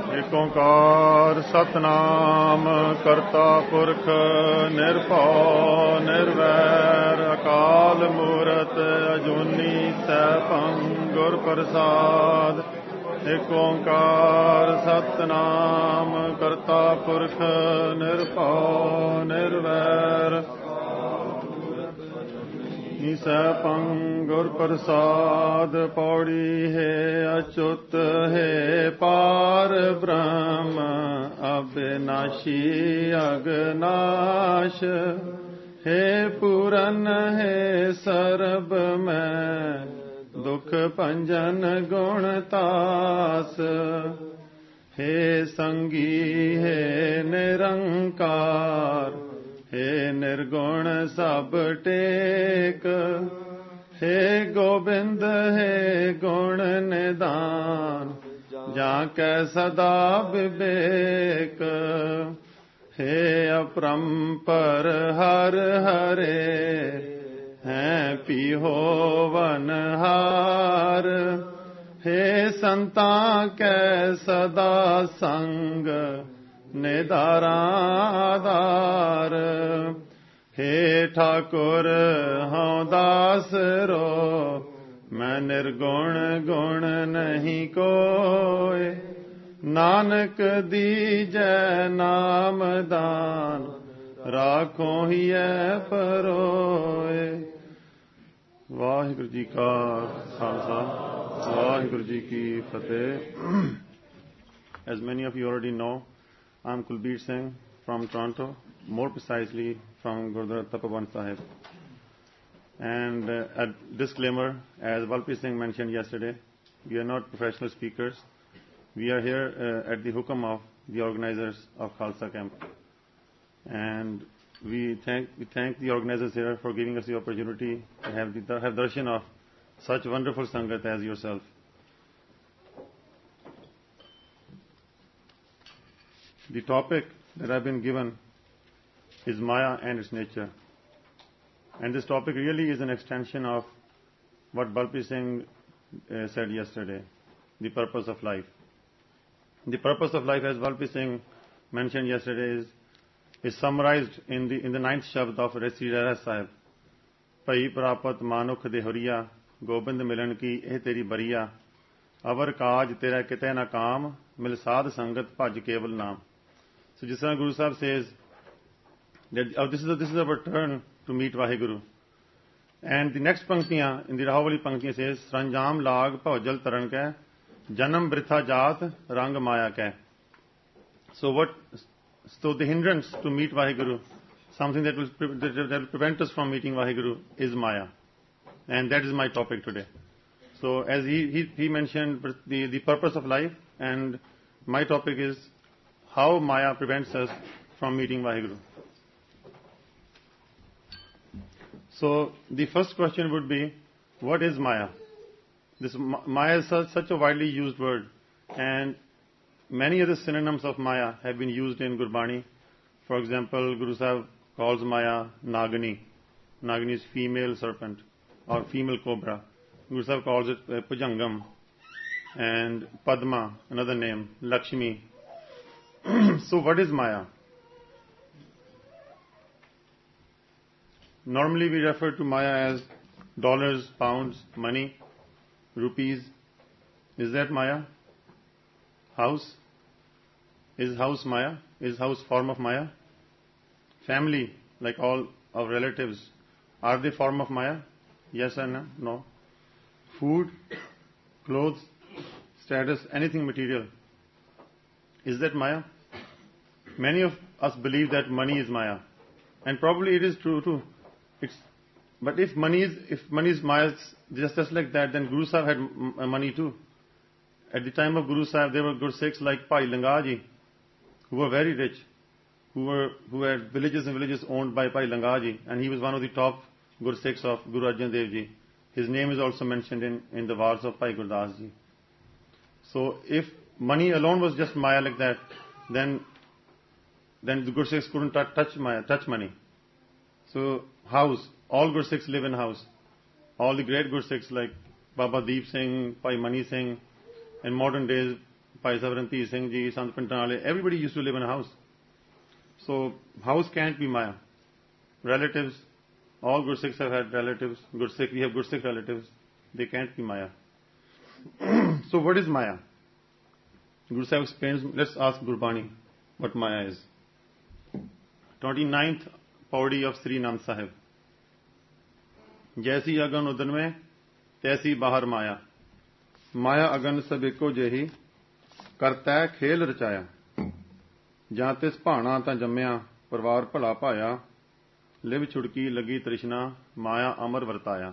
ਏਕ ਓੰਕਾਰ ਸਤਨਾਮ ਕਰਤਾ ਪੁਰਖ ਨਿਰਭਉ ਨਿਰਵੈਰ ਅਕਾਲ ਮੂਰਤ ਅਜੂਨੀ ਸੈਭੰ ਗੁਰ ਪ੍ਰਸਾਦ। ਏਕ ਓੰਕਾਰ ਸਤਨਾਮ ਕਰਤਾ ਪੁਰਖ ਨਿਰਭਉ ਨਿਰਵੈਰ ਸੈਭੰ ਗੁਰ ਪ੍ਰਸਾਦ। ਪੌੜੀ ਹੈ ਅਚੁੱਤ ਹੈ ਪਾਰ ਬ੍ਰਹਮ ਅਬਿਨਾਸ਼ੀ ਅਗਨਾਸ਼ ਹੈ ਪੂਰਨ ਹੈ ਸਰਬ ਮੈਂ ਦੁਖ ਭੰਜਨ ਗੁਣ ਤਾਸ ਹੈ ਸੰਗੀ ਹੈ ਨਿਰੰਕਾਰ हे निर्गुण सब टेक हे गोबिंद हे गुण निदान जाके सदा विवेक हे अपरंपर हर हरे हैं पिहोवन हार हे संता कै सदा संग निदारादार हे ठाकुर हूँ दासरो मैं निर्गुण गुण नहीं कोय नानक दीजै नाम दान राखो हियै परोए। वाहिगुरु जी का खालसा वाहिगुरु जी की फतेह। As many of you already know, I'm Kulbir Singh from Toronto, more precisely from Gurdwara Tapovan Sahib. And a disclaimer, as Valpir Singh mentioned yesterday, we are not professional speakers. We are here at the hukam of the organizers of Khalsa Camp. And we thank the organizers here for giving us the opportunity to have darshan of such wonderful sangat as yourself. The topic that I've been given is Maya and its nature. And this topic really is an extension of what Balpi Singh said yesterday, the purpose of life. The purpose of life, as Balpi Singh mentioned yesterday, is summarized in the ninth shabd of Resi Rehra Sahib. Pai prapat manukh de huriya, gobind milan ki eh teri bariya, avar kaaj tera kite na kaam, mil saad sangat bhaj keval naam. So Jisra Guru Sahib says that this is our turn to meet Vaheguru. And the next panktiyan in the Rahavali panktiyan says, Sanjam lag bhaujal taran keh, janam britha jaat rang maya keh. So the hindrance to meet Vaheguru, something that will prevent us from meeting Vaheguru, is Maya. And that is my topic today. So as he mentioned the purpose of life, and my topic is how Maya prevents us from meeting Vaheguru. So the first question would be, what is Maya? This Maya is such a widely used word, and many other synonyms of Maya have been used in Gurbani. For example, Guru Sahib calls Maya Nagini. Nagini is female serpent or female cobra. Guru Sahib calls it Pujangam, and Padma, another name, Lakshmi. So what is Maya? Normally we refer to Maya as dollars, pounds, money, rupees. Is that Maya? House? Is house Maya? Is house form of Maya? Family, like all our relatives, are they form of Maya? Yes or no? No. Food, clothes, status, anything material. Is that Maya? Many of us believe that money is Maya, and probably it is true too. But if money is Maya, just like that, then Guru Sahib had money too. At the time of Guru Sahib, there were Gursikhs like Bhai Langaji, who were very rich, who had villages and villages owned by Bhai Langaji, and he was one of the top Gursikhs of Guru Arjan Dev Ji. His name is also mentioned in the Vars of Bhai Gurdas Ji. So if money alone was just Maya like that, then the Gursikhs couldn't touch money. So house, all Gursikhs live in house. All the great Gursikhs like Baba Deep Singh, Bhai Mani Singh, in modern days Bhai Savranti Singh Ji, Sant Pintale, everybody used to live in a house. So, house can't be Maya. Relatives, all Gursikhs have had relatives. We have Gursikh relatives. They can't be Maya. So, what is Maya? Guru Sahib explains, let's ask Gurbani what Maya is. 29th Paudi of Sri Nand Sahib. जैसी अगन उदन में तैसी बाहर माया माया अगन सब एको जेही करता है खेल रचाया जां तिस भाना तां जम्मिया परिवार भला पाया लिव छुड़की लगी तृष्णा माया अमर वर्ताया.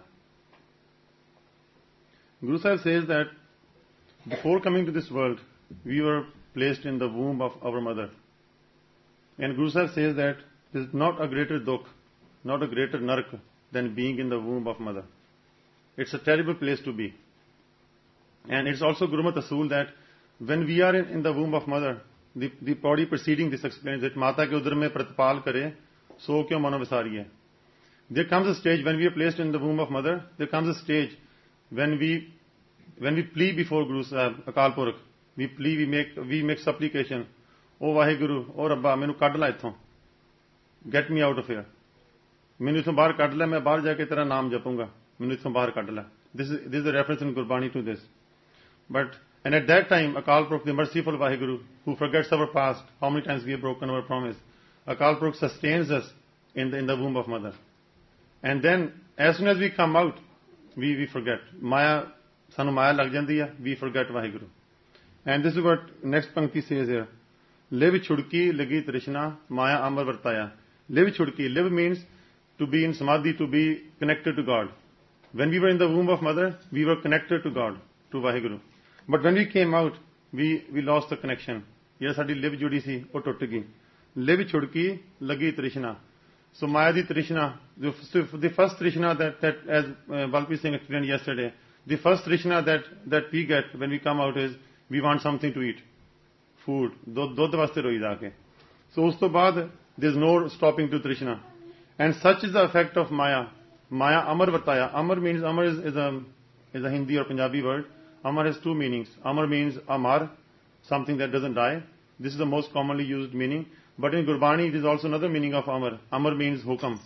Guru Sahib says that before coming to this world we were placed in the womb of our mother, and Guru Sahib says that there is not a greater dukh, not a greater nark than being in the womb of mother. It's a terrible place to be. And it's also Gurmat Asool that when we are in the womb of mother, the body preceding this explains that Mata ke udar mein pratpal kare, so kyo mano visariye. There comes a stage when we are placed in the womb of mother, there comes a stage when we plead before Guru Sahib, Akal Purakh, we plead, we make supplication, O Vaheguru, O Rabba, mainu kadd la ithon, get me out of here. मैंने इथों बाहर कढ़ ला मैं बाहर जाके तेरा नाम जपूंगा मैंने इथों बाहर कढ़ ला. This is a reference in Gurbani to this. And at that time Akal Purakh, the merciful Vaheguru, who forgets our past, how many times we have broken our promise, Akal Purakh sustains us in the womb of mother. And then as soon as we come out we forget Maya, sanu Maya lag jandi hai, we forget Vaheguru. And this is what next pankti says here. Liv chudki lagi trishna Maya amar vartaya. Liv chudki, live means to be in samadhi, to be connected to God. When we were in the womb of mother, we were connected to God, to Vaheguru. But when we came out, we lost the connection. Yes, saadi liv judi si, oh tut gayi. Liv chudki, lagi trishna. So Maya di trishna, the first trishna that as Balpi Singh explained yesterday, the first trishna that we get when we come out is, we want something to eat. Food. Dodh vaste roi jaake. So us to baad, there is no stopping to trishna. And such is the effect of Maya. Maya Amar Vartaya. Amar means, Amar is a Hindi or Punjabi word. Amar has two meanings. Amar means Amar, something that doesn't die. This is the most commonly used meaning. But in Gurbani it is also another meaning of Amar. Amar means hukam.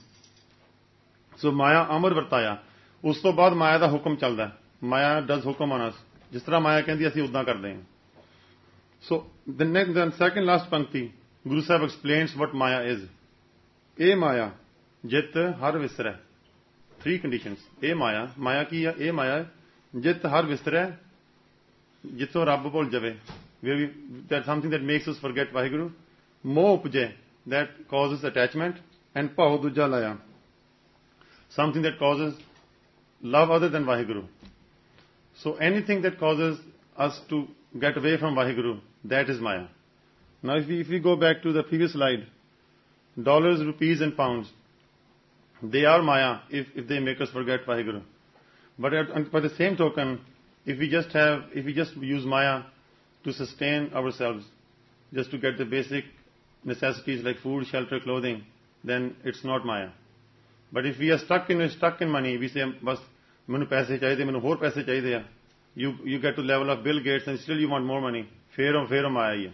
So Maya Amar Vartaya. Us to baad Maya da hukam chalda hai. Maya does hukam on us. Jis tarah Maya kendi assi udda karde hain. So the second last pankti, Guru Sahib explains what Maya is. E Maya. Jit har visra. Three conditions. A Maya. Maya ki A Maya. Jit har visra. Jito Rabb bol jave. That's something that makes us forget Vaheguru. Moh upje. That causes attachment. And Pao duja laya. Something that causes love other than Vaheguru. So anything that causes us to get away from Vaheguru, that is Maya. Now if we go back to the previous slide, dollars, rupees and pounds, they are Maya if they make us forget Vaheguru. But by the same token, if we just use Maya to sustain ourselves, just to get the basic necessities like food, shelter, clothing, then it's not Maya. But if we are stuck in money, we say, bas manu paise chahiye, manu aur paise chahiye. You get to level of Bill Gates and still you want more money. Fair Maya hai.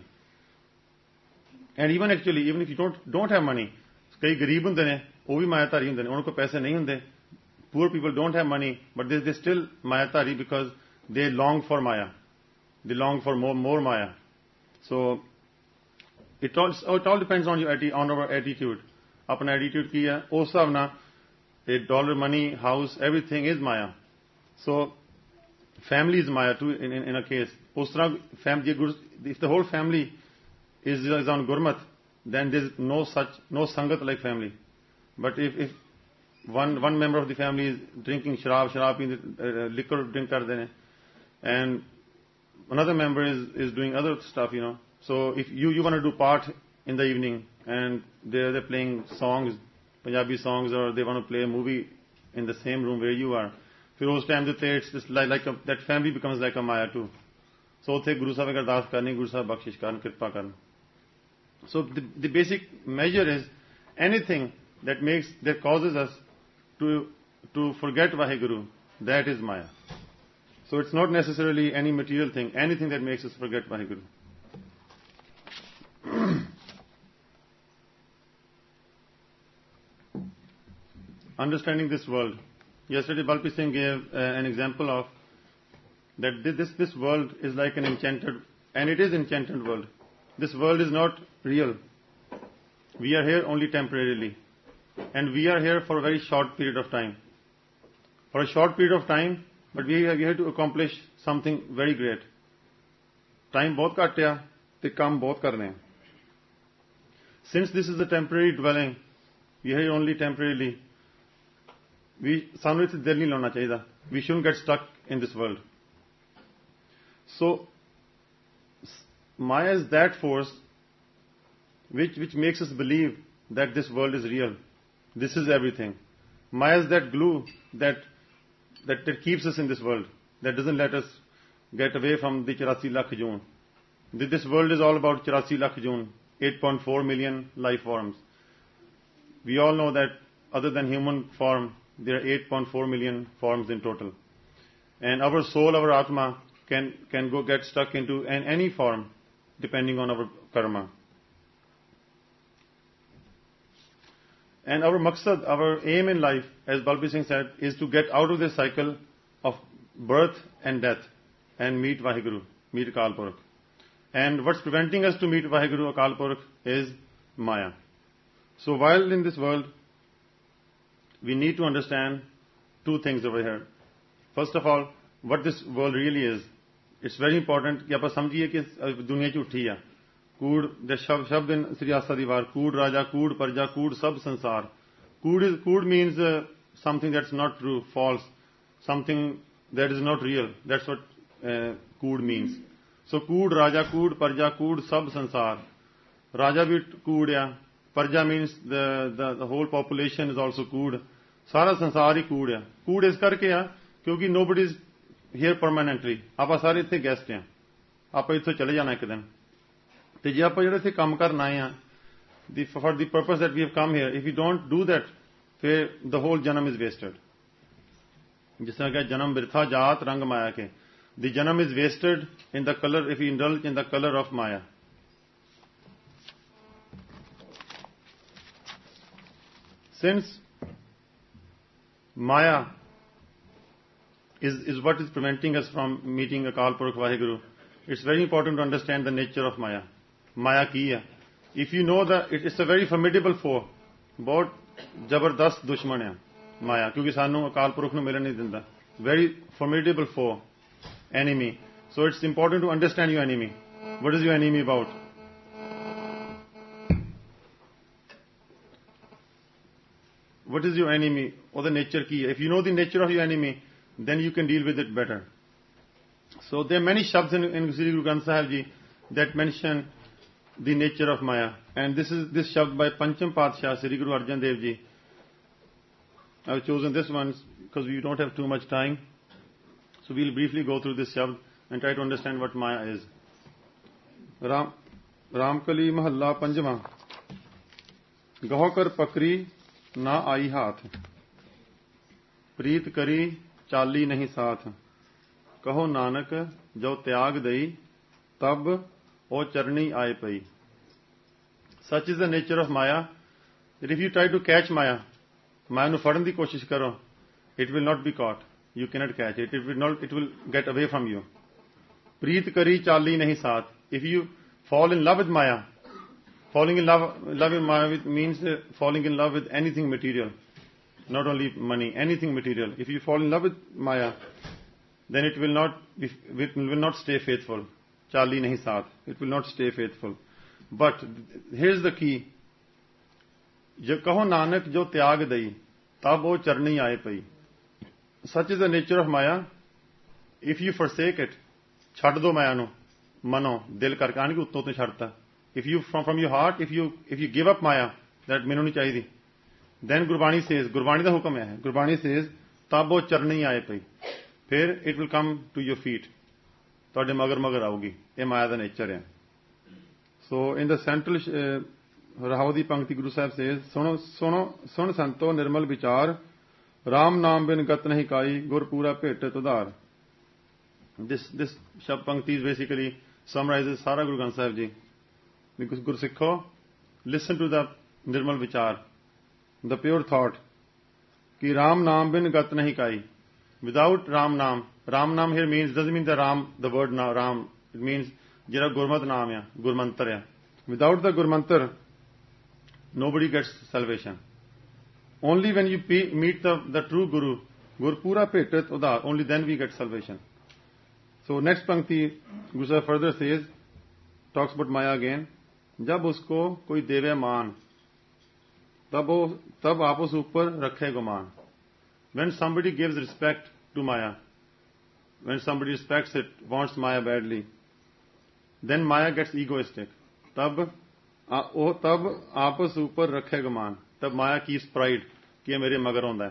And even if you don't have money, कई गरीब होंगे ने वो भी मायाधारी होंगे ने उनको पैसे नहीं होंगे. Poor people don't have money but they still mayatari because they long for Maya, they long for more Maya. So it all depends on our attitude. अपना attitude की है उस हिसाब ना dollar, money, house, everything is Maya. So family is Maya too in a case. उस तरह if the whole family is on Gurmat, then there is no sangat like family. But if one member of the family is drinking sharab liquor drink kar dene, and another member is doing other stuff, so if you want to do part in the evening and they're playing songs, Punjabi songs, or they want to play a movie in the same room where you are, फिर उस time देते it's just like that family becomes like a Maya too. So थे गुरु साहब अरदास करनी, गुरु साहब बख्शिश करन, कृपा करन. So the basic measure is anything that causes us to forget Vaheguru, that is Maya. So it's not necessarily any material thing, anything that makes us forget Vaheguru. Understanding this world. Yesterday Balpi Singh gave an example of that this world is like an enchanted, and it is enchanted world. This world is not real. We are here only temporarily. And we are here for a very short period of time. For a short period of time, but we are here to accomplish something very great. Time बहुत घट है, ते काम बहुत करने हैं. Since this is a temporary dwelling, we are here only temporarily. सानू इत्थे दिल नहीं लाना चाहिए. We shouldn't get stuck in this world. So, Maya is that force which makes us believe that this world is real. This is everything. Maya is that glue that keeps us in this world, that doesn't let us get away from the 84 lakh joon. This world is all about 84 lakh joon, 8.4 million life forms. We all know that other than human form, there are 8.4 million forms in total. And our soul, our Atma, can go get stuck into any form, depending on our karma. And our maqsad, our aim in life, as Balpi Singh said, is to get out of this cycle of birth and death and meet Vaheguru, meet Akal Purkh. And what's preventing us to meet Vaheguru, Akal Purkh, is Maya. So while in this world, we need to understand two things over here. First of all, what this world really is. It's very important कि आप समझिए कि दुनिया झूठी है. कूड़ शब्द in Sri Asa Divar, कूड़ राजा, कूड़ प्रजा, कूड़ सब संसार. Kūd means something that's not true, false, something that is not real. That's what कूड़ means. So कूड़ राजा, कूड़ प्रजा, कूड़ सब संसार. Raja bhi कूड़ है. Parja means the whole population is also कूड़. सारा संसार ही कूड़ है. कूड़ इस करके है क्योंकि nobody is here permanently. आप सारे इतने गेस्ट हैं. आप इतने चले जाना एक दिन. तो जे आप जेड़े इतने काम करना आए हैं, for the purpose that we have come here, if we don't do that, फिर the whole janam is wasted. जिस तरह का जन्म वृथा जात रंग माया के. The janam is wasted in the color, if we indulge in the color of Maya. Since Maya is what is preventing us from meeting Akal Purkh Vaheguru, it's very important to understand the nature of Maya. Maya ki hai. If you know that it's a very formidable foe, बहुत जबरदस्त दुश्मन है माया, क्योंकि सानू अकाल पुरख नू मिलन नहीं दिंदा. Very formidable foe, enemy. So it's important to understand your enemy. What is your enemy about? What is your enemy or the nature ki hai? If you know the nature of your enemy, then you can deal with it better. So there are many shabds in Sri Guru Granth Sahib Ji that mention the nature of Maya. And this shabd by Pancham Padshah, Sri Guru Arjan Dev Ji. I've chosen this one because we don't have too much time. So we'll briefly go through this shabd and try to understand what Maya is. Ramkali Mahalla Panjama. Gahokar Pakri na aayi haath. Preet kari चाली नहीं साथ. कहो नानक जो त्याग दई तब ओ चरनी आए पई. Such is the nature of Maya that if you try to catch Maya nu फड़न दी कोशिश करो, it will not be caught. You cannot catch it. It will get away from you. प्रीत करी चाली नहीं साथ. If you fall in love with Maya, falling in love with Maya means falling in love with anything material. Not only money, anything material. If you fall in love with Maya, then it will not stay faithful. Charli nahi saath. It will not stay faithful. But here's the key. Jo kaho nanak jo tyag dai, tab o charni aaye pai. Such is the nature of Maya. If you forsake it, chhad do Maya no, mano, dil karke aane ki utto te chhadta. If you from your heart, if you give up Maya, that menu nahi chahiye. Then Gurbani says, Gurbani da hukam hai. Gurbani says, tab wo charni aaye pai. Phir it will come to your feet. Tode magar aaugi. Ye Maya da nature hai. So in the central Rahawadi Pankti, Guru Sahib says, Sun santo nirmal vichar, Ram naam bin gat nahi kai, Gur pura pet tudar. This Shabd Pankti basically summarizes Sara Guru Granth Sahib Ji. Because Guru Sikho, listen to the Nirmal Vichar, the pure thought, ki Ram Naam bin gat nahi kai. Without Ram Naam here means, doesn't mean the Ram, the word Ram, it means jira Gurmat Naam ya, Gurmantar ya. Without the Gurmantar, nobody gets salvation. Only when you meet the true Guru, Gur Pura Petat Udar, only then we get salvation. So next Pankti, Guru Sahib further says, talks about Maya again, जब उसको कोई देवे मान तब आप उस ऊपर रखे गुमान. When somebody gives respect to Maya, when somebody respects it, wants Maya badly, then Maya gets egoistic. तब आप उस ऊपर रखे गुमान. तब Maya keeps pride कि ये मेरे मगर होता है.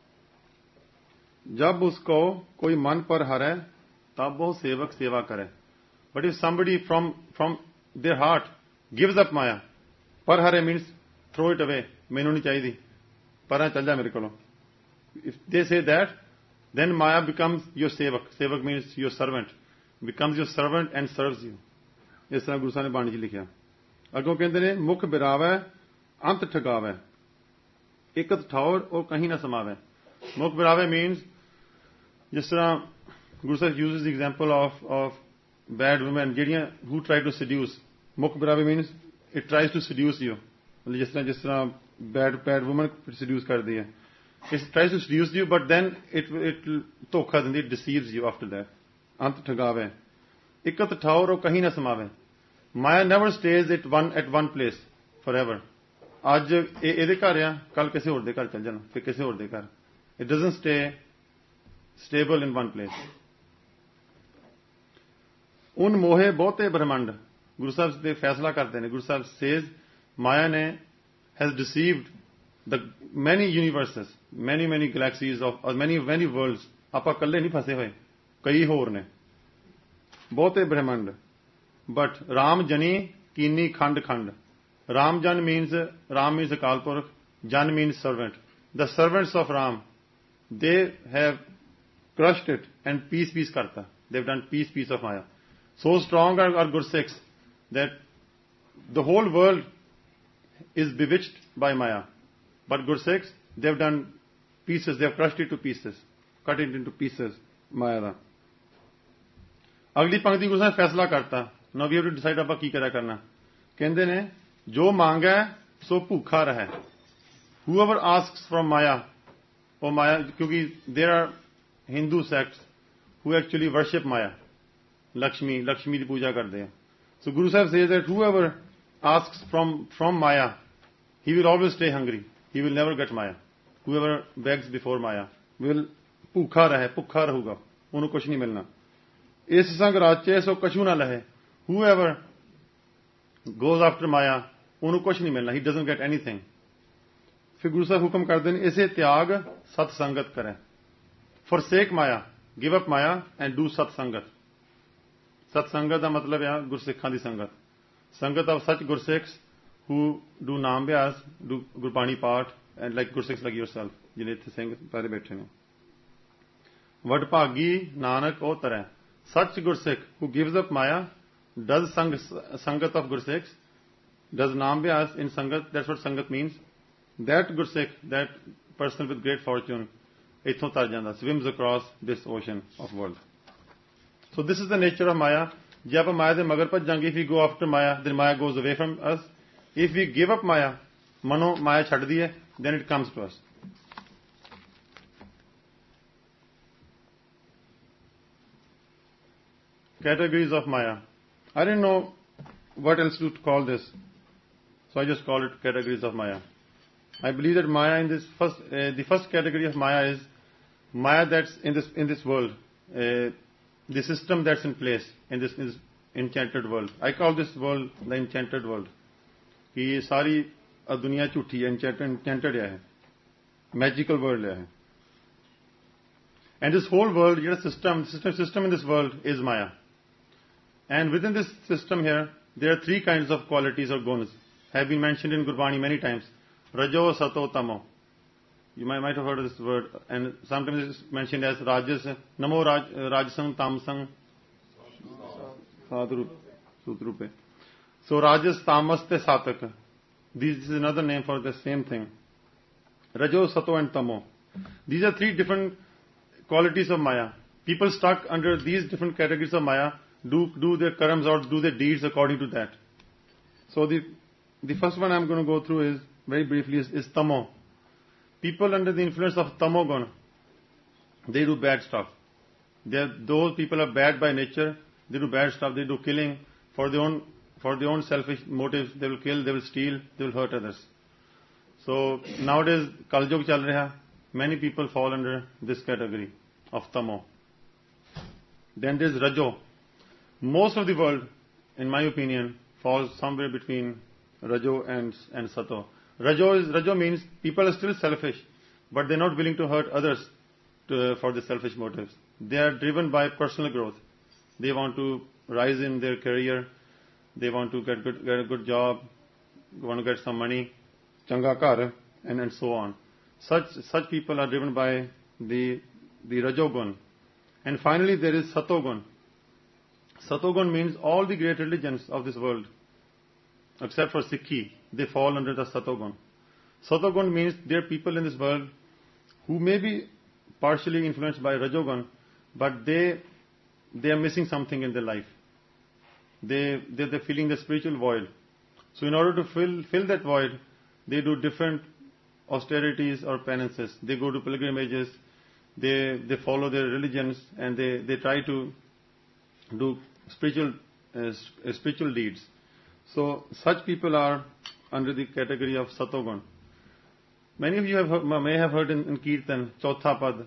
जब उसको कोई मन पर हरे तब वो सेवक सेवा करे. But if somebody from their heart gives up Maya, par hare means throw it away, mainu nahi chahiye, paran chal ja mere kolo. If they say that, then Maya becomes your sevak. Sevak means your servant, becomes your servant and serves you. Is tarah Guru Sahib ne Bani ji likhya. Aggo kehte ne mukh birawe ant thagawe, ikat thaur aur kahin na samawe. Mukh birawe means, jis tarah Guru Sahib uses the example of bad women who try to seduce. Mukh birawe means it tries to seduce you. Jis tarah bad woman seduce kar di hai. It tries to seduce you, but then it dhokha dindi, it deceives you after that. Ant thagawe. Ikat thaur aur kahin na samawe. Maya never stays at one place forever. Aaj ਇਹਦੇ ਘਰ ਆ, ਕੱਲ ਕਿਸੇ ਹੋਰ ਦੇ ਘਰ ਚਲ ਜਾਣਾ, ਫਿਰ ਕਿਸੇ ਹੋਰ ਦੇ ਘਰ. It doesn't stay stable in one place. Un mohe bahute brahmand. Guru Sahib de faisla karte ne. Guru Sahib says Maya ne has deceived the many universes, many galaxies or many worlds. Aapa kalle nahi phase hoye, kai hor ne. Bahute brahmand. But Ram Jani Kini Khand. Ram means Akal Purkh, Jan means servant. The servants of Ram, they have crushed it and peace karta. They've done peace of Maya. So strong are Gursikhs that the whole world is bewitched by Maya. But Gursikhs, they've done pieces, they've crushed it to pieces, cut it into pieces, Maya da. Agli pankti Guru Sahib faisla karta. Now we have to decide apa ki kara karna. Kehte ne, jo manga so bhukha rahe. Whoever asks from Maya, or Maya, kyunki there are Hindu sects who actually worship Maya. Lakshmi di puja karde hain. So Guru Sahib says that whoever asks from Maya, he will always stay hungry. He will never get Maya. Whoever begs before Maya will bhukha rahuga. Unhu kuch nahi milna. Is sang rache so kachu na lahe. Whoever goes after Maya, unhu kuch nahi milna. He doesn't get anything. Fir Guru Sahib hukam kar den, ise tyag sat sangat kare. Forsake Maya, give up Maya and do sat sangat. Sat sangat da matlab hai Gursikhan di sangat. Sangat of such Gursikhs who do Naam Vyas, do Gurbani Path, and like Gursikhs like yourself. Jine ithe singh sare baithe ne. Vadbhagi Nanak o tarah. Such Gursikh who gives up Maya, does sangat of Gursikhs, does Naam Vyas in sangat, that's what sangat means. That Gursikh, that person with great fortune, ithon tar janda, swims across this ocean of world. So this is the nature of Maya. Je aap Maya de magar pach jange, if we go after Maya, then Maya goes away from us. If we give up Maya, mano Maya chhad diye, then it comes to us. Categories of Maya. I didn't know what else to call this, so I just called it categories of Maya. I believe that Maya in this the first category of Maya is Maya that's in this world, the system that's in place in this enchanted world. I call this world the enchanted world. Ki sari duniya jhuthi hai, enchanted hai, magical world hai. And this whole world, system in this world is Maya. And within this system here, there are three kinds of qualities or gunas, have been mentioned in Gurbani many times. Rajo, Sato, Tamo. You might have heard of this word, and sometimes it's mentioned as Rajas, Namo Rajasang Tamsang Sadhurup Sutrupe. So Rajas Tamaste Sataka. This is another name for the same thing. Rajo, Sato and Tamo. These are three different qualities of Maya. People stuck under these different categories of Maya do their karams or do their deeds according to that. So the first one I'm going to go through is, very briefly, is Tamo. People under the influence of Tamogun, they do bad stuff. Those people are bad by nature. They do bad stuff. They do killing for their own selfish motives. They will kill, they will steal, they will hurt others. So nowadays, Kaljog chal raha, many people fall under this category of Tamo. Then there's Rajo. Most of the world, in my opinion, falls somewhere between Rajo and Sato. Rajo means people are still selfish, but they're not willing to hurt others for the selfish motives. They are driven by personal growth. They want to rise in their career. They want to get a good job, want to get some money, changa kar, and so on. Such people are driven by the Rajogun. And finally, there is Satogun. Satogun means all the great religions of this world, except for Sikhi, they fall under the Satogun. Satogun means there are people in this world who may be partially influenced by Rajogun, but they are missing something in their life. They're feeling the spiritual void. So in order to fill that void, they do different austerities or penances. They go to pilgrimages, they follow their religions, and they try to do spiritual deeds. So such people are under the category of Satogun. Many of you may have heard in Kirtan, Chautha Pad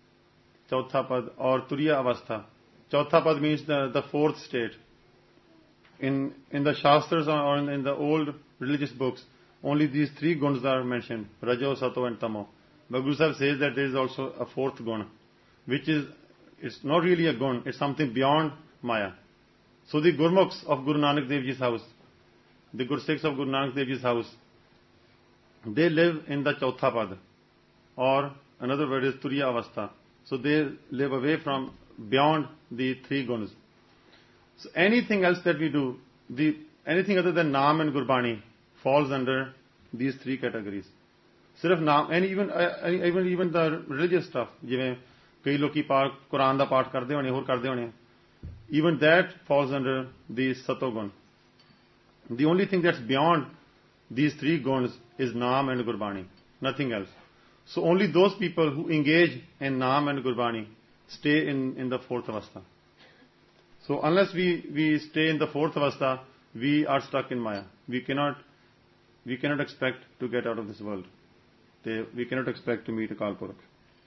or Turiya Avastha. Chautha Pad means the fourth state. In the Shastras or in the old religious books, only these three guns are mentioned, Rajo, Sato and Tamo. But Guru Sahib says that there is also a fourth gun, it's not really a gun, it's something beyond Maya. So the Gurmukhs of Guru Nanak Dev Ji's house, the Gursikhs of Guru Nanak Dev Ji's house, they live in the Chautha Pad, or another word is Turiya Avastha. So they live away from beyond the three guns. So anything else that we do, anything other than Naam and Gurbani falls under these three categories. Sirf Naam, and even the religious stuff, jive kai loki Quran da paath karde hone, hor karde hone, even that falls under the Satogun. The only thing that's beyond these three guns is Naam and Gurbani, nothing else. So only those people who engage in Naam and Gurbani stay in the fourth avastha. So unless we stay in the fourth avastha, we are stuck in Maya. We cannot expect to get out of this world. We cannot expect to meet a Akal Purakh.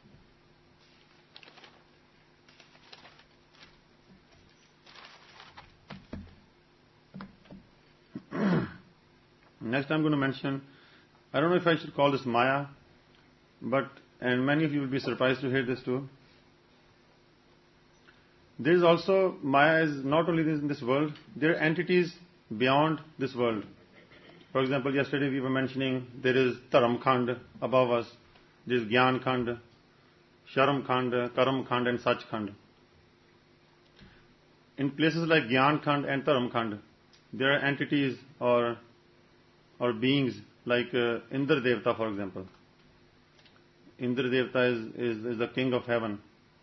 Next I'm going to mention, I don't know if I should call this Maya, and many of you will be surprised to hear this too. There is also, Maya is not only in this world, there are entities beyond this world. For example, yesterday we were mentioning there is Dharam Khand above us, there is Gyan Khand, Sharam Khand, Karam Khand and Sach Khand. In places like Gyan Khand and Dharam Khand, there are entities or beings like Indra Devta, for example. Indra Devta is the king of heaven.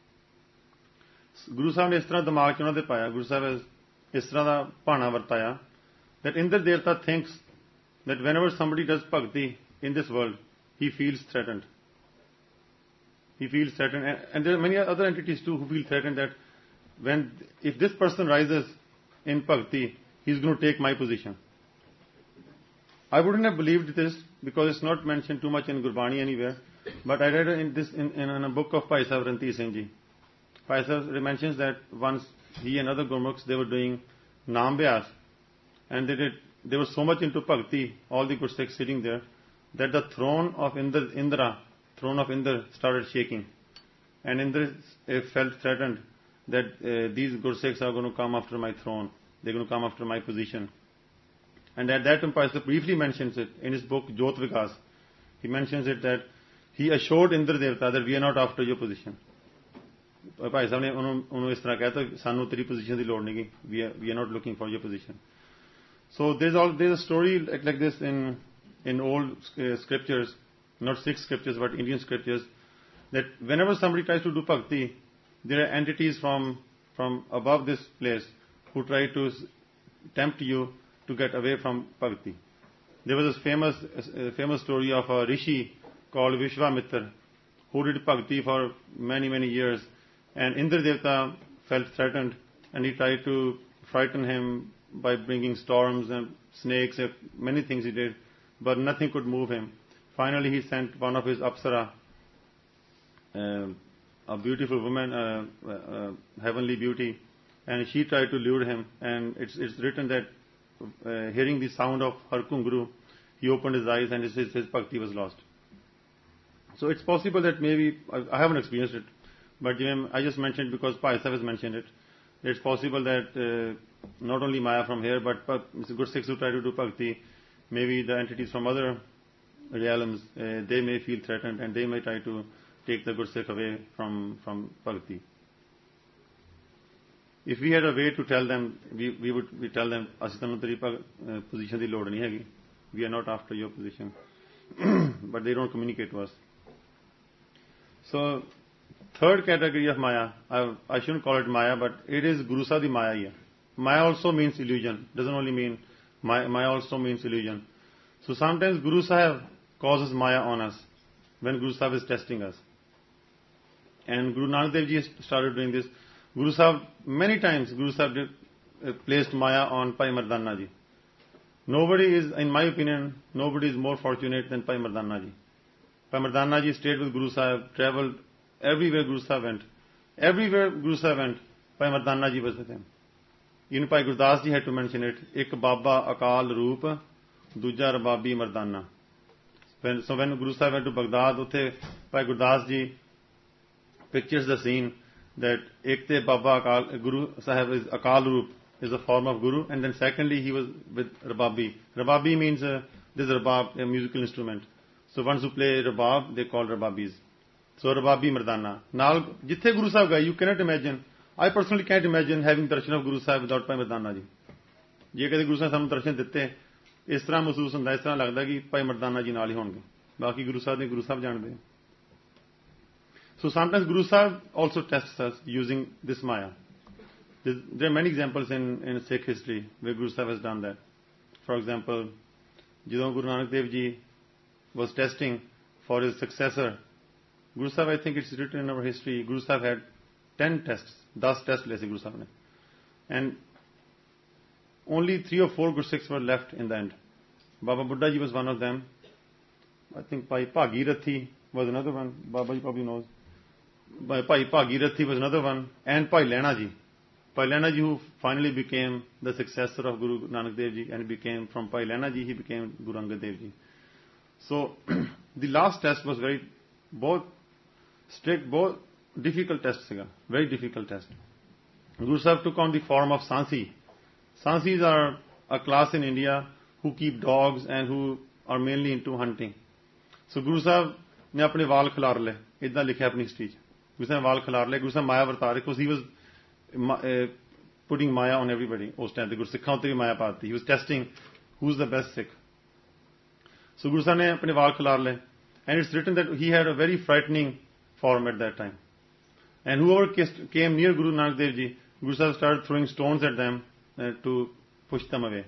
Guru Sahib ne is tarah dimag ch unhon de paya, Guru Sahib has is tarah da bhana vartaya that Indra Devta thinks that whenever somebody does bhakti in this world, he feels threatened. He feels threatened, and there are many other entities too who feel threatened that if this person rises in bhakti, he's going to take my position. I wouldn't have believed this because it's not mentioned too much in Gurbani anywhere, but I read in a book of Bhai Sahib Ranveer Singh Ji. Bhai Sahib mentions that once he and other Gurmukhs, they were doing Naam Vyas, and they were so much into bhakti, all the Gursikhs sitting there, that the throne of Indra started shaking. And Indra felt threatened that these Gursikhs are going to come after my throne, they're going to come after my position. And at that time, Bhai Sahib briefly mentions it in his book Jyot Vikas. He mentions it that he assured Indra Devta that we are not after your position. Bhai Sahib ਨੇ ਉਹਨੂੰ ਇਸ ਤਰ੍ਹਾਂ ਕਹਿਤਾ ਸਾਨੂੰ ਤੇਰੀ position ਦੀ ਲੋੜ ਨਹੀਂ we are not looking for your position. So there's a story like this in old scriptures, not Sikh scriptures but Indian scriptures, that whenever somebody tries to do bhakti, there are entities from above this place who try to tempt you to get away from bhakti. There was this famous story of a rishi called Vishwamitra who did bhakti for many years, and Indra Devta felt threatened and he tried to frighten him by bringing storms and snakes, many things he did, but nothing could move him. Finally he sent one of his apsara, a beautiful woman, heavenly beauty, and she tried to lure him, and it's written that hearing the sound of her kunguru, he opened his eyes and his bhakti was lost. So it's possible that maybe, I haven't experienced it, but I just mentioned because Bhai Sahib has mentioned it. It's possible that not only Maya from here, but good Sikhs who try to do bhakti, maybe the entities from other realms, they may feel threatened and they may try to take the good Sikh away from bhakti. If we had a way to tell them, we would tell them, ਅਸੀਂ ਤੁਹਾਨੂੰ ਤੇਰੀ position ਦੀ ਲੋੜ ਨਹੀਂ ਹੈਗੀ. We are not after your position. But they don't communicate to us. So, third category of Maya, I shouldn't call it Maya, but it is Guru Sahib di Maya here. Maya also means illusion. Doesn't only mean, Maya also means illusion. So sometimes Guru Sahib causes Maya on us when Guru Sahib is testing us. And Guru Nanak Dev Ji started doing this. Guru Sahib, many times Guru Sahib placed Maya on Bhai Mardana Ji. Nobody is, in my opinion, nobody is more fortunate than Bhai Mardana Ji. Bhai Mardana Ji stayed with Guru Sahib, travelled everywhere Guru Sahib went. Everywhere Guru Sahib went, Bhai Mardana Ji was with him. Even Bhai Gurdas Ji had to mention it. Ek Baba Akal Roop, Duja Rababi Mardana. So when Guru Sahib went to Baghdad, Bhai Gurdas Ji pictures the scene that Ekte Baba Akal, Guru Sahib is Akal Roop, is a form of Guru, and then secondly he was with Rababi. Rababi means this is Rabab, a musical instrument. So ones who play Rabab, they call Rababis. So Rababi Mardana. Now, jithe Guru Sahib gaye, you cannot imagine. I personally can't imagine having darshan of Guru Sahib without Bhai Mardana Ji. Je kade Guru Sahib sanu darshan ditte, is tarah mahsoos hunda, is tarah lagda ki Bhai Mardana Ji naal hi honge. Baaki Guru Sahib ne Guru Sahib jaande. So sometimes Guru Sahib also tests us using this Maya. There are many examples in Sikh history where Guru Sahib has done that. For example, ਜਦੋਂ Guru Nanak Dev Ji was testing for his successor, Guru Sahib, I think it's written in our history, Guru Sahib had 10 tests, 10 tests le Guru Sahib ne. And only 3 or 4 Gursikhs were left in the end. Baba Buddha Ji was one of them. I think Bhai Bhagirathi was another one. Baba Ji probably knows. Bhai Bhagirathi was another one. And Bhai Lehna Ji. Bhai Lehna Ji, who finally became the successor of Guru Nanak Dev Ji, and became, from Bhai Lehna Ji, he became Guru Angad Dev Ji. So, the last test was both strict, both difficult tests. Very difficult test. Guru Sahib took on the form of Sansi. Sansis are a class in India who keep dogs and who are mainly into hunting. So Guru Sahib ne apne waal khilar le. Idna likha apni history. Guru Sahib waal khilar le. Guru Sahib Maya varta because he was putting Maya on everybody. Us time the Guru Sikhan te Maya paati. He was testing who's the best Sikh. So Guru Sahib ne apne waal khilar le. And it's written that he had a very frightening form at that time. And whoever came near Guru Nanak Dev Ji, Guru Sahib started throwing stones at them to push them away.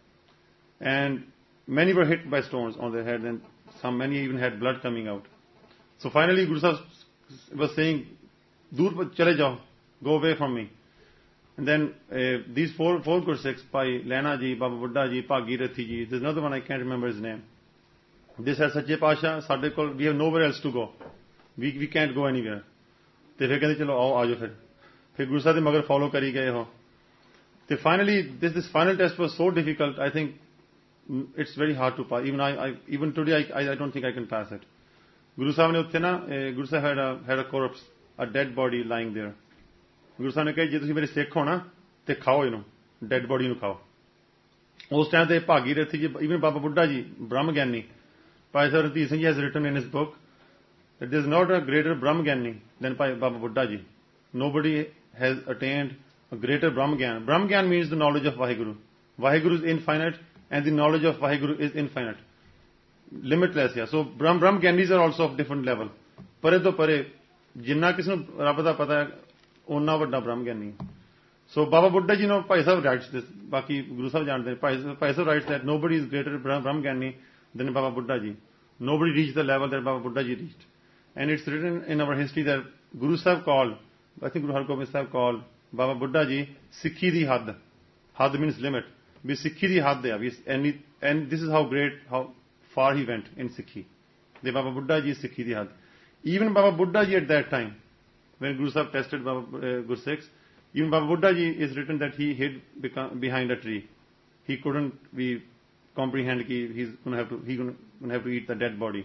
And many were hit by stones on their head, and many even had blood coming out. So finally Guru Sahib was saying, Dur chale jao, go away from me. And then these four Gursikhs, Bhai Lehna Ji, Baba Buddha Ji, Bhagirathi Ji, there's another one, I can't remember his name. This has Sache Pasha, we have nowhere else to go. We can't go anywhere. They फिर कहते चलो आओ आजो फिर Guru Sahib मगर follow करी गए हो. They finally, this final test was so difficult, I think it's very hard to pass. Even today, I don't think I can pass it. Guru Sahib ne utte na, Guru Sahib had a corpse, a dead body lying there. Guru Sahib ne kaha, je tusi mere Sikh ho na, te khao inu, dead body nu khao. Us time te Bhagirathi Ji, even Baba Buddha Ji, Brahma Gyani, Bhai Sahib Ranveer Singh Ji has written in his book that there is not a greater Brahmgyani than Baba Buddha Ji. Nobody has attained a greater Brahmgyan. Brahmgyan means the knowledge of Vaheguru. Vaheguru is infinite and the knowledge of Vaheguru is infinite. Limitless, yeah. So Brahmgyanis are also of different level. Pare to pare, jinna kisnu Rabb da pata hai, onna vadda Brahmgyani. So Baba Buddha Ji know, Bhai Sahib writes this, Baki Guru Sahib jante, Bhai Sahib writes that nobody is greater Brahmgyani than Baba Buddha Ji. Nobody reached the level that Baba Buddha Ji reached. And it's written in our history that Guru Sahib called, I think Guru Har Gobind Sahib called Baba Buddha Ji Sikhi di had. Had means limit. Be Sikhi di had hai. And this is how great, how far he went in Sikhi. The Baba Buddha Ji is Sikhi di had. Even Baba Buddha Ji at that time, when Guru Sahib tested Guru Sikhs, even Baba Buddha Ji is written that he hid behind a tree. He couldn't comprehend that he's going to have to eat the dead body.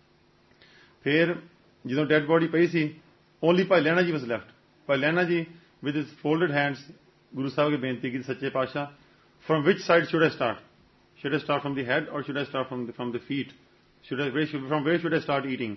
Then, when dead body pay si, only Bhai Lehna Ji was left. Bhai Lehna Ji, with his folded hands, Guru Sahib ki benti ki, Sache Pasha, from which side should I start? Should I start from the head or should I start from the feet? From where should I start eating?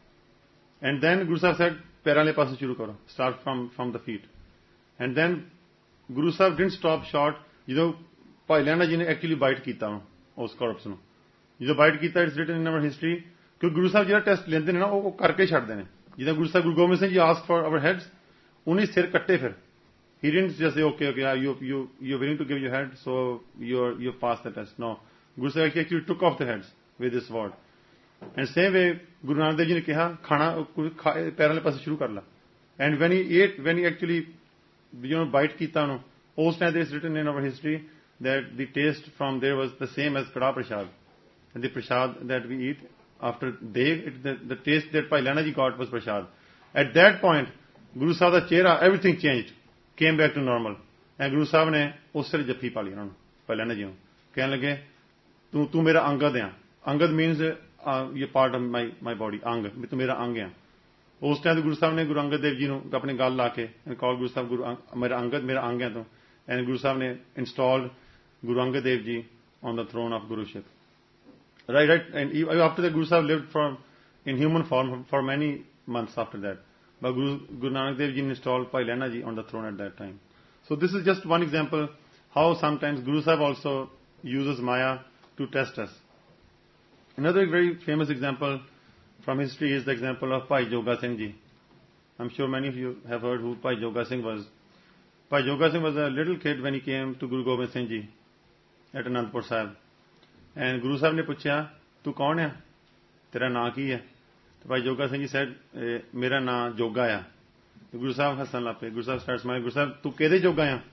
And then Guru Sahib said, Paira le paase shuru karo. Start from the feet. And then Guru Sahib didn't stop short. Bhai Lehna Ji ne actually bite kita us corpse nu. Bite kita, it's written in our history. Because Guru Sahib jehda test lende ne na, wo karke chhad dene. Jida Guru Sahib Guru Gobind Singh Ji asked for our heads, unhi sir katte fir. He didn't just say, okay, you're willing to give your head, so you passed the test. No. Guru Sahib actually took off the heads with this word. And same way, Guru Nanak Dev Ji ne kaha, khana paira le paase shuru kar la. And when he actually bite kita no, ਉਸ time it's written in our history that the taste from there was the same as Kada Prasad. And the Prasad that we eat after the taste that Bhai Lehna Ji got was Prasad. At that point, Guru Sahib da chehra, everything changed, came back to normal. And Guru Sahib ne usse li jaffi pali unhanu, Bhai Lehna Ji nu. Kehne lage, tu mera angad hai. Angad means ye part of my body, ang, tu mera ang hai. Us time Guru Sahib ne Guru Angad Dev Ji nu apne gal la ke and called Guru Sahib mera angad hai tu. And Guru Sahib ne installed Guru Angad Dev Ji on the throne of Guruship. Right. And after that, Guru Sahib lived in human form for many months after that. But Guru Nanak Dev Ji installed Bhai Lehna Ji on the throne at that time. So this is just one example how sometimes Guru Sahib also uses Maya to test us. Another very famous example from history is the example of Bhai Joga Singh Ji. I'm sure many of you have heard who Bhai Joga Singh was. Bhai Joga Singh was a little kid when he came to Guru Gobind Singh Ji at Anandpur Sahib. And Guru Sahib ne puchya, tu kaun hai? Tera naam ki hai? So Bhai Joga Singh Ji said, mera naam Joga hai. So Guru Sahib hasan la pe. Guru Sahib started smiling. Guru Sahib, tu kede Joga hai?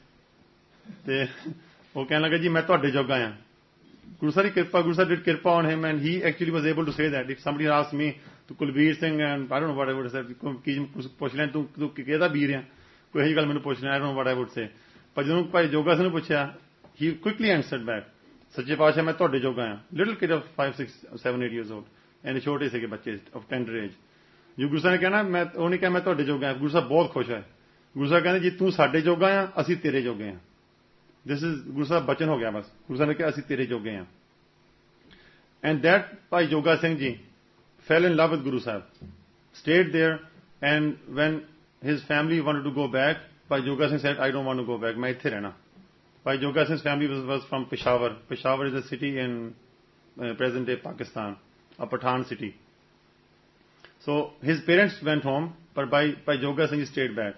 Te wo kehne laga, ji main tode Joga hai. Guru Sahib did kirpa on him, and he actually was able to say that. If somebody asked me to Kulbir Singh, and I don't know what I would have said, puch le tu keda beer hai? Koi hi gal mainu puch le, I don't know what I would say. But jadon Bhai Joga Singh ne puchya, he quickly answered back, Sache Pasha main tode Joga hai. Little kid of 5, 6, 7, 8 years old, and a छोटे से के बच्चे of tender age. जो गुरु साहब ने कहना मैं वो नहीं कहा मैं तोड़े जोगा है. गुरु साहब बहुत खुश है. गुरु साहब कहने जी तू साढ़े जोगा है, असी तेरे जोगे हैं. This is गुरु साहब बचन हो गया बस. गुरु साहब ने कहा असी तेरे जोगे हैं. And that Bhai Joga Singh Ji fell in love with Guru Sahib, stayed there, and when his family wanted to go back, Bhai Joga Singh said, I don't want to go back, मैं इत्थे रहना. Bhai Joga Singh's family was from Peshawar. Peshawar is a city in present-day Pakistan, a Pathan city. So his parents went home, but Bhai Joga Singh stayed back.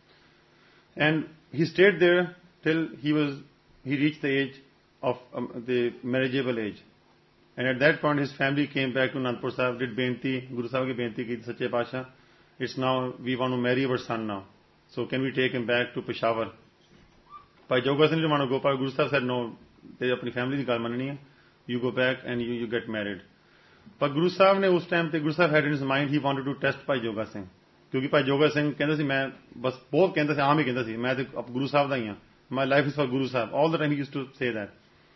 And he stayed there till he reached the age of the marriageable age. And at that point his family came back to Anandpur Sahib, did benti, Guru Sahib ki benti ki, Sache Pasha, it's now, we want to marry our son now. So can we take him back to Peshawar? Bhai Joga Singh didn't want to go, but Guru Sahib said, no, teri apni family di gaal manani hai, you go back and you get married. But Guru Sahib ne us time, Guru Sahib had in his mind, he wanted to test Bhai Joga Singh. Kyunki Bhai Joga Singh कहता सी मैं बस बहुत कहता सी आम ही कहता सी मैं तो अब Guru Sahib da ही हूँ. My life is for Guru Sahib. All the time he used to say that.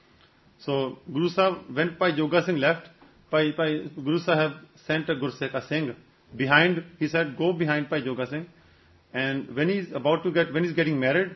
So Guru Sahib, when Bhai Joga Singh left, Guru Sahib sent a Gursekh, a Singh behind. He said, go behind Bhai Joga Singh, and when he's getting married,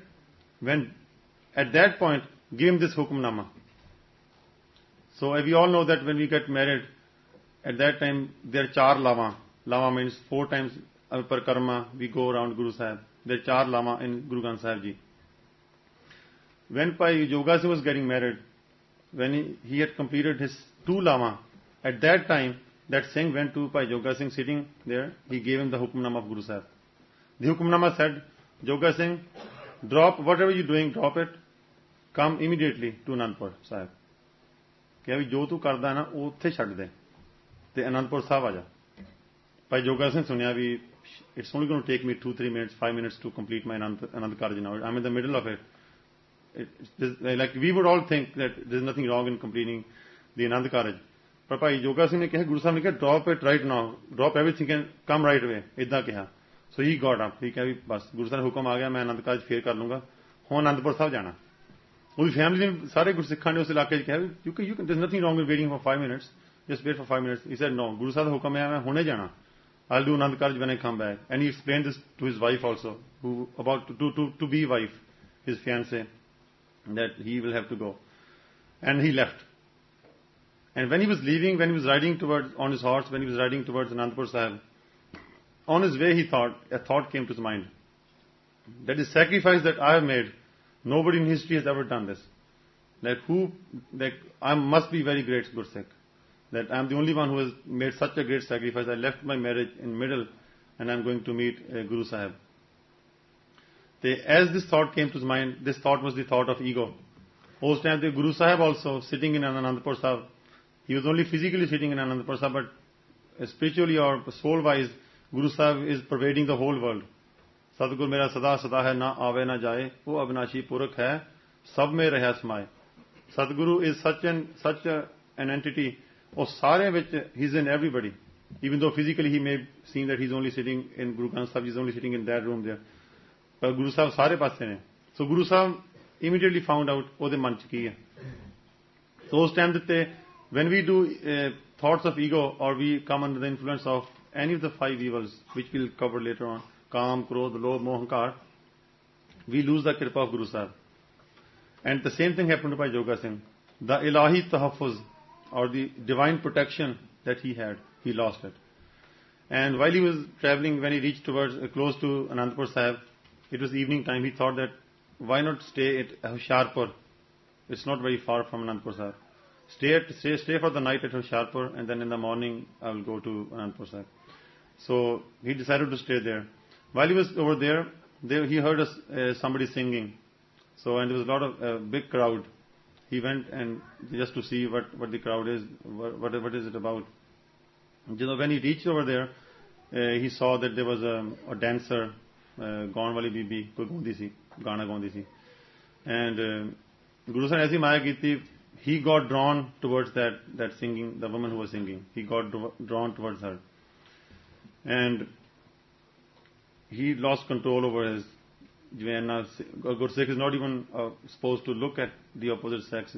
at that point, give him this hukumnama. So we all know that when we get married, at that time there are 4 lawa. Lama means 4 times per karma we go around Guru Sahib. There are 4 Lama in Guru Granth Sahib Ji. When Bhai Joga Singh was getting married, when he had completed his 2 Lama, at that time, that Singh went to Bhai Joga Singh sitting there, he gave him the Hukamnama of Guru Sahib. The Hukamnama said, Joga Singh, drop whatever you're doing, drop it, come immediately to Anandpur Sahib. कि अभी जो तू करदा है ना वो उत्थे छड्ड दे ते आनंदपुर साहब आ जा भाई जोगा सिंह सुनिया भी it's only going to take me 2-3 minutes 5 minutes to complete my Anand Karj now. I'm in the middle of it. Like we would all think that there's nothing wrong in completing the Anand Karj. पर भाई जोगा सिंह ने कहा गुरु साहब ने कहा drop it right now, drop everything and come right away. इतना कहा. So he got up. He कहा भी बस गुरु साहब हुक्म आ गया मैं आनंद कार्ज फेर कर लूंगा हुण आनंदपुर साहब जाना. वो फैमिली ने सारे गुरसिखां ने उस इलाके च कहा you can there's nothing wrong with waiting for 5 minutes, just wait for 5 minutes. He said no, गुरु साहब का हुक्म है मैं हुणे जाना. I'll do Anand Karj when I come back. And he explained this to his wife also, who about to be wife, his fiancée, that he will have to go. And he left. And when he was leaving, when he was riding towards on his horse, when he was riding towards Anandpur Sahib, on his way a thought came to his mind. That is sacrifice that I have made. Nobody in history has ever done this. That I must be very great Gursikh. That I am the only one who has made such a great sacrifice. I left my marriage in middle and I am going to meet Guru Sahib. As this thought came to his mind, this thought was the thought of ego. ਉਸ time the Guru Sahib also sitting in Anandpur Sahib. He was only physically sitting in Anandpur Sahib, but spiritually or soul-wise, Guru Sahib is pervading the whole world. Sadgur mera sada sada hai na aave na jaye, wo abinashi purak hai, sab mein raha samaye. Sadguru is such an entity, oh sare vich, he's in everybody. Even though physically he may seem that he's only sitting in Guru Granth Sahib, he's only sitting in that room there. But Guru Sahib sare paase ne. So Guru Sahib immediately found out, ode man ch ki hai. So us time that when we do thoughts of ego or we come under the influence of any of the 5 evils, which we'll cover later on, Kaam, Krodh, Lobh, Moh, Ahankar, we lose the Kripa of Guru Sahib. And the same thing happened to Bhai Joga Singh. The Ilahi Tahaffuz, or the divine protection that he had, he lost it. And while he was travelling, when he reached close to Anandpur Sahib, it was evening time, he thought that why not stay at Hoshiarpur? It's not very far from Anandpur Sahib. Stay for the night at Hoshiarpur, and then in the morning I will go to Anandpur Sahib. So he decided to stay there. While he was over there he heard somebody singing. So and there was a lot of big crowd. He went and just to see what the crowd is, what is it about. When he reached over there, he saw that there was a dancer, gaun wali bibi, koi gaundi si, gana gaundi si. And Guru Sahib aisi maya ki thi, he got drawn towards that singing, the woman who was singing. He got drawn towards her. And he lost control over his Gursikh is not even supposed to look at the opposite sex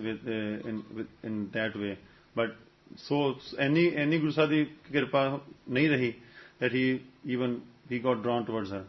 in that way. But so any Guru Sahib ki kripa nahi rahi that he got drawn towards her.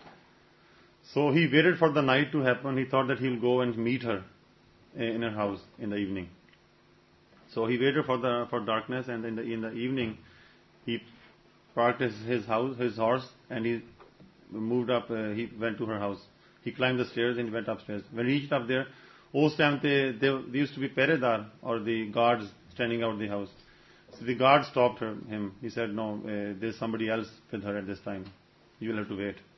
So he waited for the night to happen. He thought that he will go and meet her in her house in the evening. So he waited for darkness, and in the evening he parked his horse, and he moved up. He went to her house. He climbed the stairs and he went upstairs. When he reached up there, those time there used to be peredar, or the guards standing out the house. So the guard stopped him. He said, no, there's somebody else with her at this time. You will have to wait.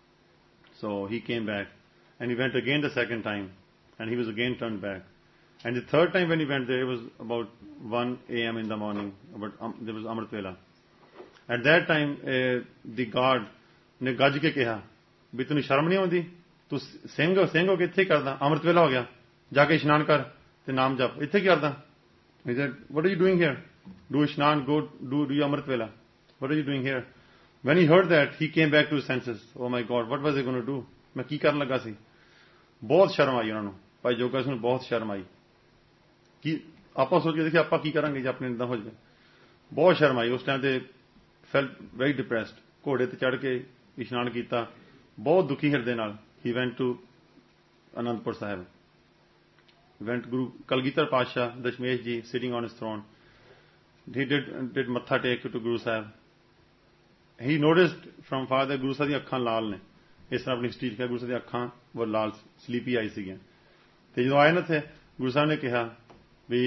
So he came back, and he went again the second time, and he was again turned back. And the third time when he went there, it was about 1 a.m. in the morning. There was Amrit Vela. At that time, the guard ne gaj ke keha, bhi tunu sharm nahi aunਦੀ ਤੂੰ ਸਿੰਘ ਹੋ ਕੇ ਇੱਥੇ ਕਰਦਾ ਅੰਮ੍ਰਿਤ ਵੇਲਾ ਹੋ ਗਿਆ ਜਾ ਕੇ ਇਸ਼ਨਾਨ ਕਰ ਤੇ ਨਾਮ ਜਪ ਇੱਥੇ ਕੀ ਕਰਦਾ he said what are you doing here do ishnan go do your amrit vela what are you doing here when he heard that he came back to his senses oh my god what was I going to do ਮੈਂ ਕੀ ਕਰਨ ਲੱਗਾ ਸੀ ਬਹੁਤ ਸ਼ਰਮ ਆਈ ਉਹਨਾਂ ਨੂੰ ਭਾਈ ਜੋਗਾ ਸਿੰਘ ਨੂੰ ਬਹੁਤ ਸ਼ਰਮ ਆਈ ਕਿ ਆਪਾਂ ਸੋਚ ਕੇ ਦੇਖਿਆ ਆਪਾਂ ਕੀ ਕਰਾਂਗੇ ਜੇ ਆਪਣੇ ਇਦਾਂ ਹੋ ਜਾਵੇ ਬਹੁਤ ਸ਼ਰਮ ਆਈ ਉਸ ਟਾਈਮ ਤੇ felt very depressed ਘੋੜੇ ਤੇ ਚੜ੍ਹ ਕੇ ਇਸ਼ਨਾਨ ਕੀਤਾ ਬਹੁਤ ਦੁਖੀ ਹਿਰਦੇ ਨਾਲ he went to Anandpur Sahib. He went to Guru Kalgitar Pasha, Dashmesh Ji, sitting on his throne. He did Matha take to Guru Sahib. he noticed from far that Guru Sahib ਦੀਆਂ ਅੱਖਾਂ ਲਾਲ ਨੇ ਇਸ ਤਰ੍ਹਾਂ ਆਪਣੀ history ਲਿਖਿਆ ਗੁਰੂ ਸਾਹਿਬ ਦੀਆਂ ਅੱਖਾਂ ਉਹ ਲਾਲ ਸਲੀਪੀ ਆਈ ਸੀਗੀਆਂ ਤੇ ਜਦੋਂ ਆਏ ਨਾ ਇੱਥੇ ਗੁਰੂ ਸਾਹਿਬ ਨੇ ਕਿਹਾ ਵੀ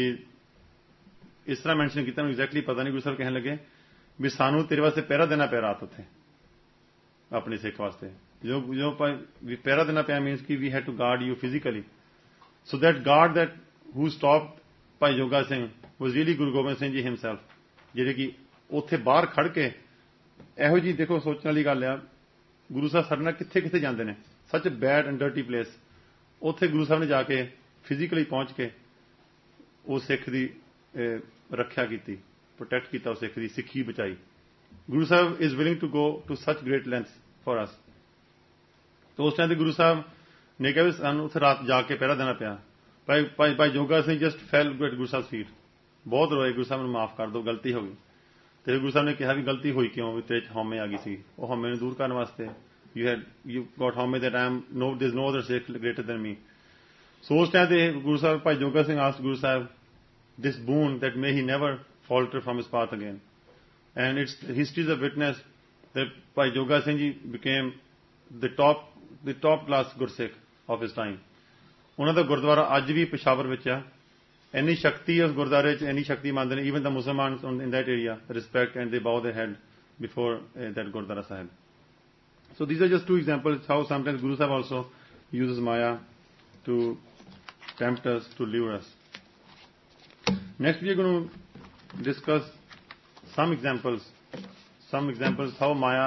ਇਸ ਤਰ੍ਹਾਂ ਮੈਂਸ਼ਨ ਕੀਤਾ ਮੈਨੂੰ ਐਗਜ਼ੈਕਟਲੀ ਪਤਾ ਨਹੀਂ ਗੁਰੂ ਸਾਹਿਬ ਕਹਿਣ ਲੱਗੇ ਵੀ ਸਾਨੂੰ ਤੇਰੇ ਵਾਸਤੇ ਪਹਿਰਾ ਦੇਣਾ ਪਿਆ ਰਾਤ ਉੱਥੇ ਆਪਣੇ ਸਿੱਖ ਵਾਸਤੇ ਜੋ ਵੀ ਪਹਿਰਾ ਦੇਣਾ ਪਿਆ ਮੀਨਸ ਕਿ we had to guard you physically so that guard that who stopped Bhai Joga Singh was really Guru Gobind Singh ji himself ਜਿਹੜੇ ਕਿ ਉੱਥੇ ਬਾਹਰ ਖੜ ਕੇ ਇਹੋ ਜਿਹੀ ਦੇਖੋ ਸੋਚਣ ਵਾਲੀ ਗੱਲ ਆ ਗੁਰੂ ਸਾਹਿਬ ਸਾਡੇ ਨਾਲ ਕਿੱਥੇ ਕਿੱਥੇ ਜਾਂਦੇ ਨੇ ਸੱਚ ਬੈਡ ਐਂਡ ਡਰਟੀ ਪਲੇਸ ਉੱਥੇ ਗੁਰੂ ਸਾਹਿਬ ਨੇ ਜਾ ਕੇ ਫਿਜ਼ੀਕਲੀ ਪਹੁੰਚ ਕੇ ਉਹ ਸਿੱਖ ਦੀ ਰੱਖਿਆ ਕੀਤੀ ਪ੍ਰੋਟੈਕਟ ਕੀਤਾ ਉਹ ਸਿੱਖ ਦੀ ਸਿੱਖੀ ਬਚਾਈ Guru Sahib is willing to go to such great lengths for us तो उस टाइम ਤੇ ਗੁਰੂ ਸਾਹਿਬ ਨੇ ਕਿਹਾ ਵੀ ਸਾਨੂੰ ਉੱਥੇ ਰਾਤ ਜਾ ਕੇ ਪਹਿਰਾ ਦੇਣਾ ਪਿਆ Bhai Joga Singh just fell at Guru Sahib feet ਬਹੁਤ ਰੋਏ ਗੁਰੂ ਸਾਹਿਬ ਨੂੰ ਮਾਫ ਕਰ ਦਿਓ ਗਲਤੀ ਹੋ ਗਈ ਤੇ ਗੁਰੂ ਸਾਹਿਬ ਨੇ ਕਿਹਾ ਵੀ ਗਲਤੀ ਹੋਈ ਕਿਉਂ ਵੀ ਤੇਰੇ ਚ ਹਉਮੈ ਆ ਗਈ ਸੀ ਉਹ ਹਉਮੈ ਨੂੰ ਦੂਰ ਕਰਨ ਵਾਸਤੇ you got home that there's no other Sikh greater than me. So ਉਸ time ਤੇ ਗੁਰੂ ਸਾਹਿਬ ਭਾਈ Joga Singh asked Guru Sahib this boon that may he never falter from his path again. And it's history is a witness that Bhai Joga Singh ji became the top class Gursikh of his time. ਉਹਨਾਂ ਦਾ ਗੁਰਦੁਆਰਾ ਅੱਜ ਵੀ ਪਸ਼ਾਵਰ ਵਿੱਚ ਆ ਇੰਨੀ ਸ਼ਕਤੀ ਹੈ ਉਸ ਗੁਰਦੁਆਰੇ 'ਚ ਇੰਨੀ ਸ਼ਕਤੀ ਮੰਨਦੇ ਨੇ even the Muslims in that area respect and they bow their head before that Gurdwara Sahib. So these are just two examples how sometimes Guru Sahib also uses Maya to tempt us, to lure us. Next we are going to discuss some examples how Maya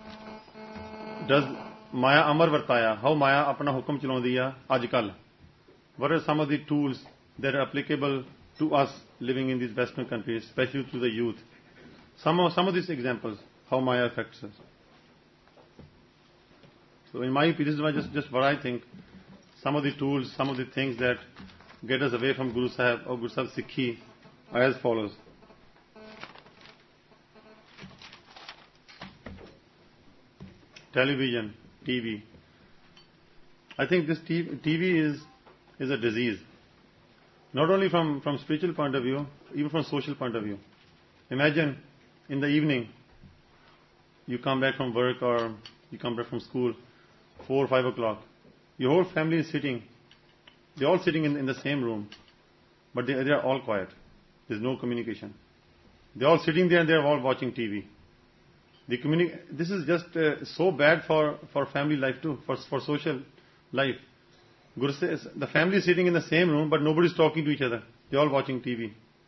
does Maya Amar Vartaya, how Maya apna hukum chalaunਦੀ ਆ ਅੱਜ ਕੱਲ. What are some of the tools that are applicable to us living in these Western countries, especially to the youth? Some of these examples, how Maya affects us. So in my opinion, this is just what I think. Some of the tools, some of the things that get us away from Guru Sahib or Guru Sahib Sikhi are as follows. Television, TV. I think this TV is a disease. Not only from spiritual point of view, even from social point of view. Imagine in the evening, you come back from work or you come back from school, 4 or 5 o'clock. Your whole family is sitting. They're all sitting in the same room. But they are all quiet. There's no communication. They're all sitting there and they're all watching TV. This is just so bad for family life too, for social life. Guru says the family is sitting in the same room but nobody is talking to each other. They're all watching TV.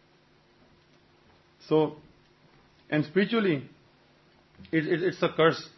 So, and spiritually, it's a curse.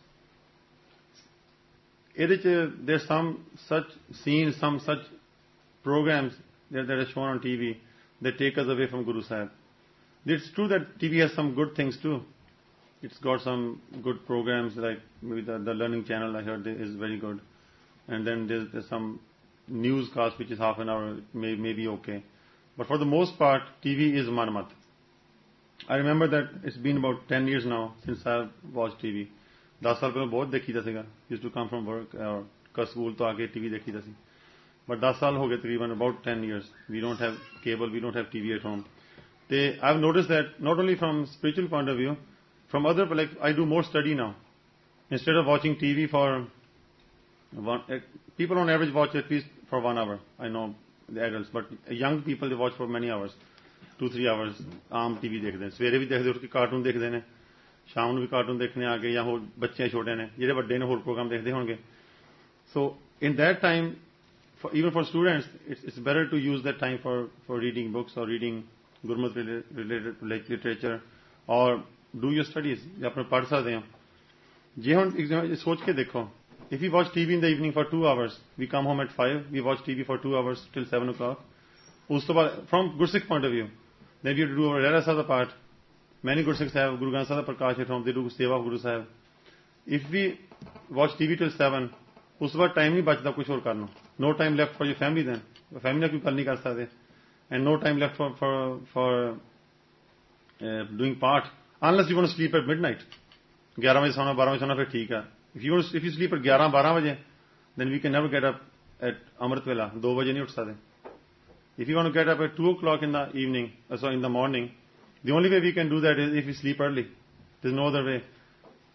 There's some such scenes, some such programs that are shown on TV that take us away from Guru Sahib. It's true that TV has some good things too. It's got some good programs like maybe the Learning Channel I heard is very good. And then there's some newscast which is half an hour, maybe okay. But for the most part, TV is Manmat. I remember that it's been about 10 years now since I've watched TV. 10 ਸਾਲ ਪਹਿਲਾਂ ਬਹੁਤ ਦੇਖੀਦਾ ਸੀਗਾ. Used to come from work or school to ਆਕੇ TV ਦੇਖੀਦਾ C. But 10 ਸਾਲ ਹੋ ਗਏ ਤਕਰੀਬਨ, about 10 years. We don't have cable, we don't have TV at home. I've noticed that not only from spiritual point of view, from other, like I do more study now. Instead of watching TV for people on average watch at least for 1 hour. I know the adults, but young people they watch for many hours, 2-3 hours. Aam TV ਦੇਖਦੇ ਨੇ, ਸਵੇਰੇ ਵੀ ਦੇਖਦੇ, ਉੱਠ ਕੇ cartoon ਦੇਖਦੇ ਨੇ, ਸ਼ਾਮ ਨੂੰ ਵੀ cartoon ਦੇਖਣੇ ਆ ਕੇ, ਜਾਂ ਹੋਰ ਬੱਚੇ ਛੋਟੇ ਨੇ ਜਿਹੜੇ ਵੱਡੇ ਨੇ ਹੋਰ ਪ੍ਰੋਗਰਾਮ ਦੇਖਦੇ ਹੋਣਗੇ. So in that time, even for students, it's better to use that time for reading books or reading Gurmat related literature or do your studies. ਜਾਂ ਆਪਣੇ ਪੜ੍ਹ ਸਕਦੇ ਹੋ. ਜੇ ਹੁਣ ਸੋਚ ਕੇ ਦੇਖੋ, if we watch TV in the evening for 2 hours, we come home at 5, we watch TV for 2 hours till 7 o'clock. ਉਸ ਤੋਂ ਬਾਅਦ from Gursikh point of view, then we have to do our Rehra Sahib part. Many Gursikhs have Guru Granth Sahib Prakash at home, they do Seva of Guru Sahib. If we watch TV till 7, ਉਸ ਤੋਂ ਬਾਅਦ time ਨਹੀਂ ਬਚਦਾ ਕੁਝ ਹੋਰ ਕਰਨ ਨੂੰ. No time left for your family then. Family ਨਾਲ ਕੋਈ ਗੱਲ ਨਹੀਂ ਕਰ ਸਕਦੇ. And no time left for doing part. Unless you want to sleep at midnight. 11 ਵਜੇ ਸੌਣਾ, 12 ਵਜੇ ਸੌਣਾ, ਫਿਰ ਠੀਕ ਆ. If you sleep at 11-12 ਵਜੇ, then we can never get up at Amrit Vela. 2 ਵਜੇ ਨਹੀਂ ਉੱਠ ਸਕਦੇ. If you want to get up at 2 o'clock in the evening, in the morning, the only way we can do that is if we sleep early. There's no other way.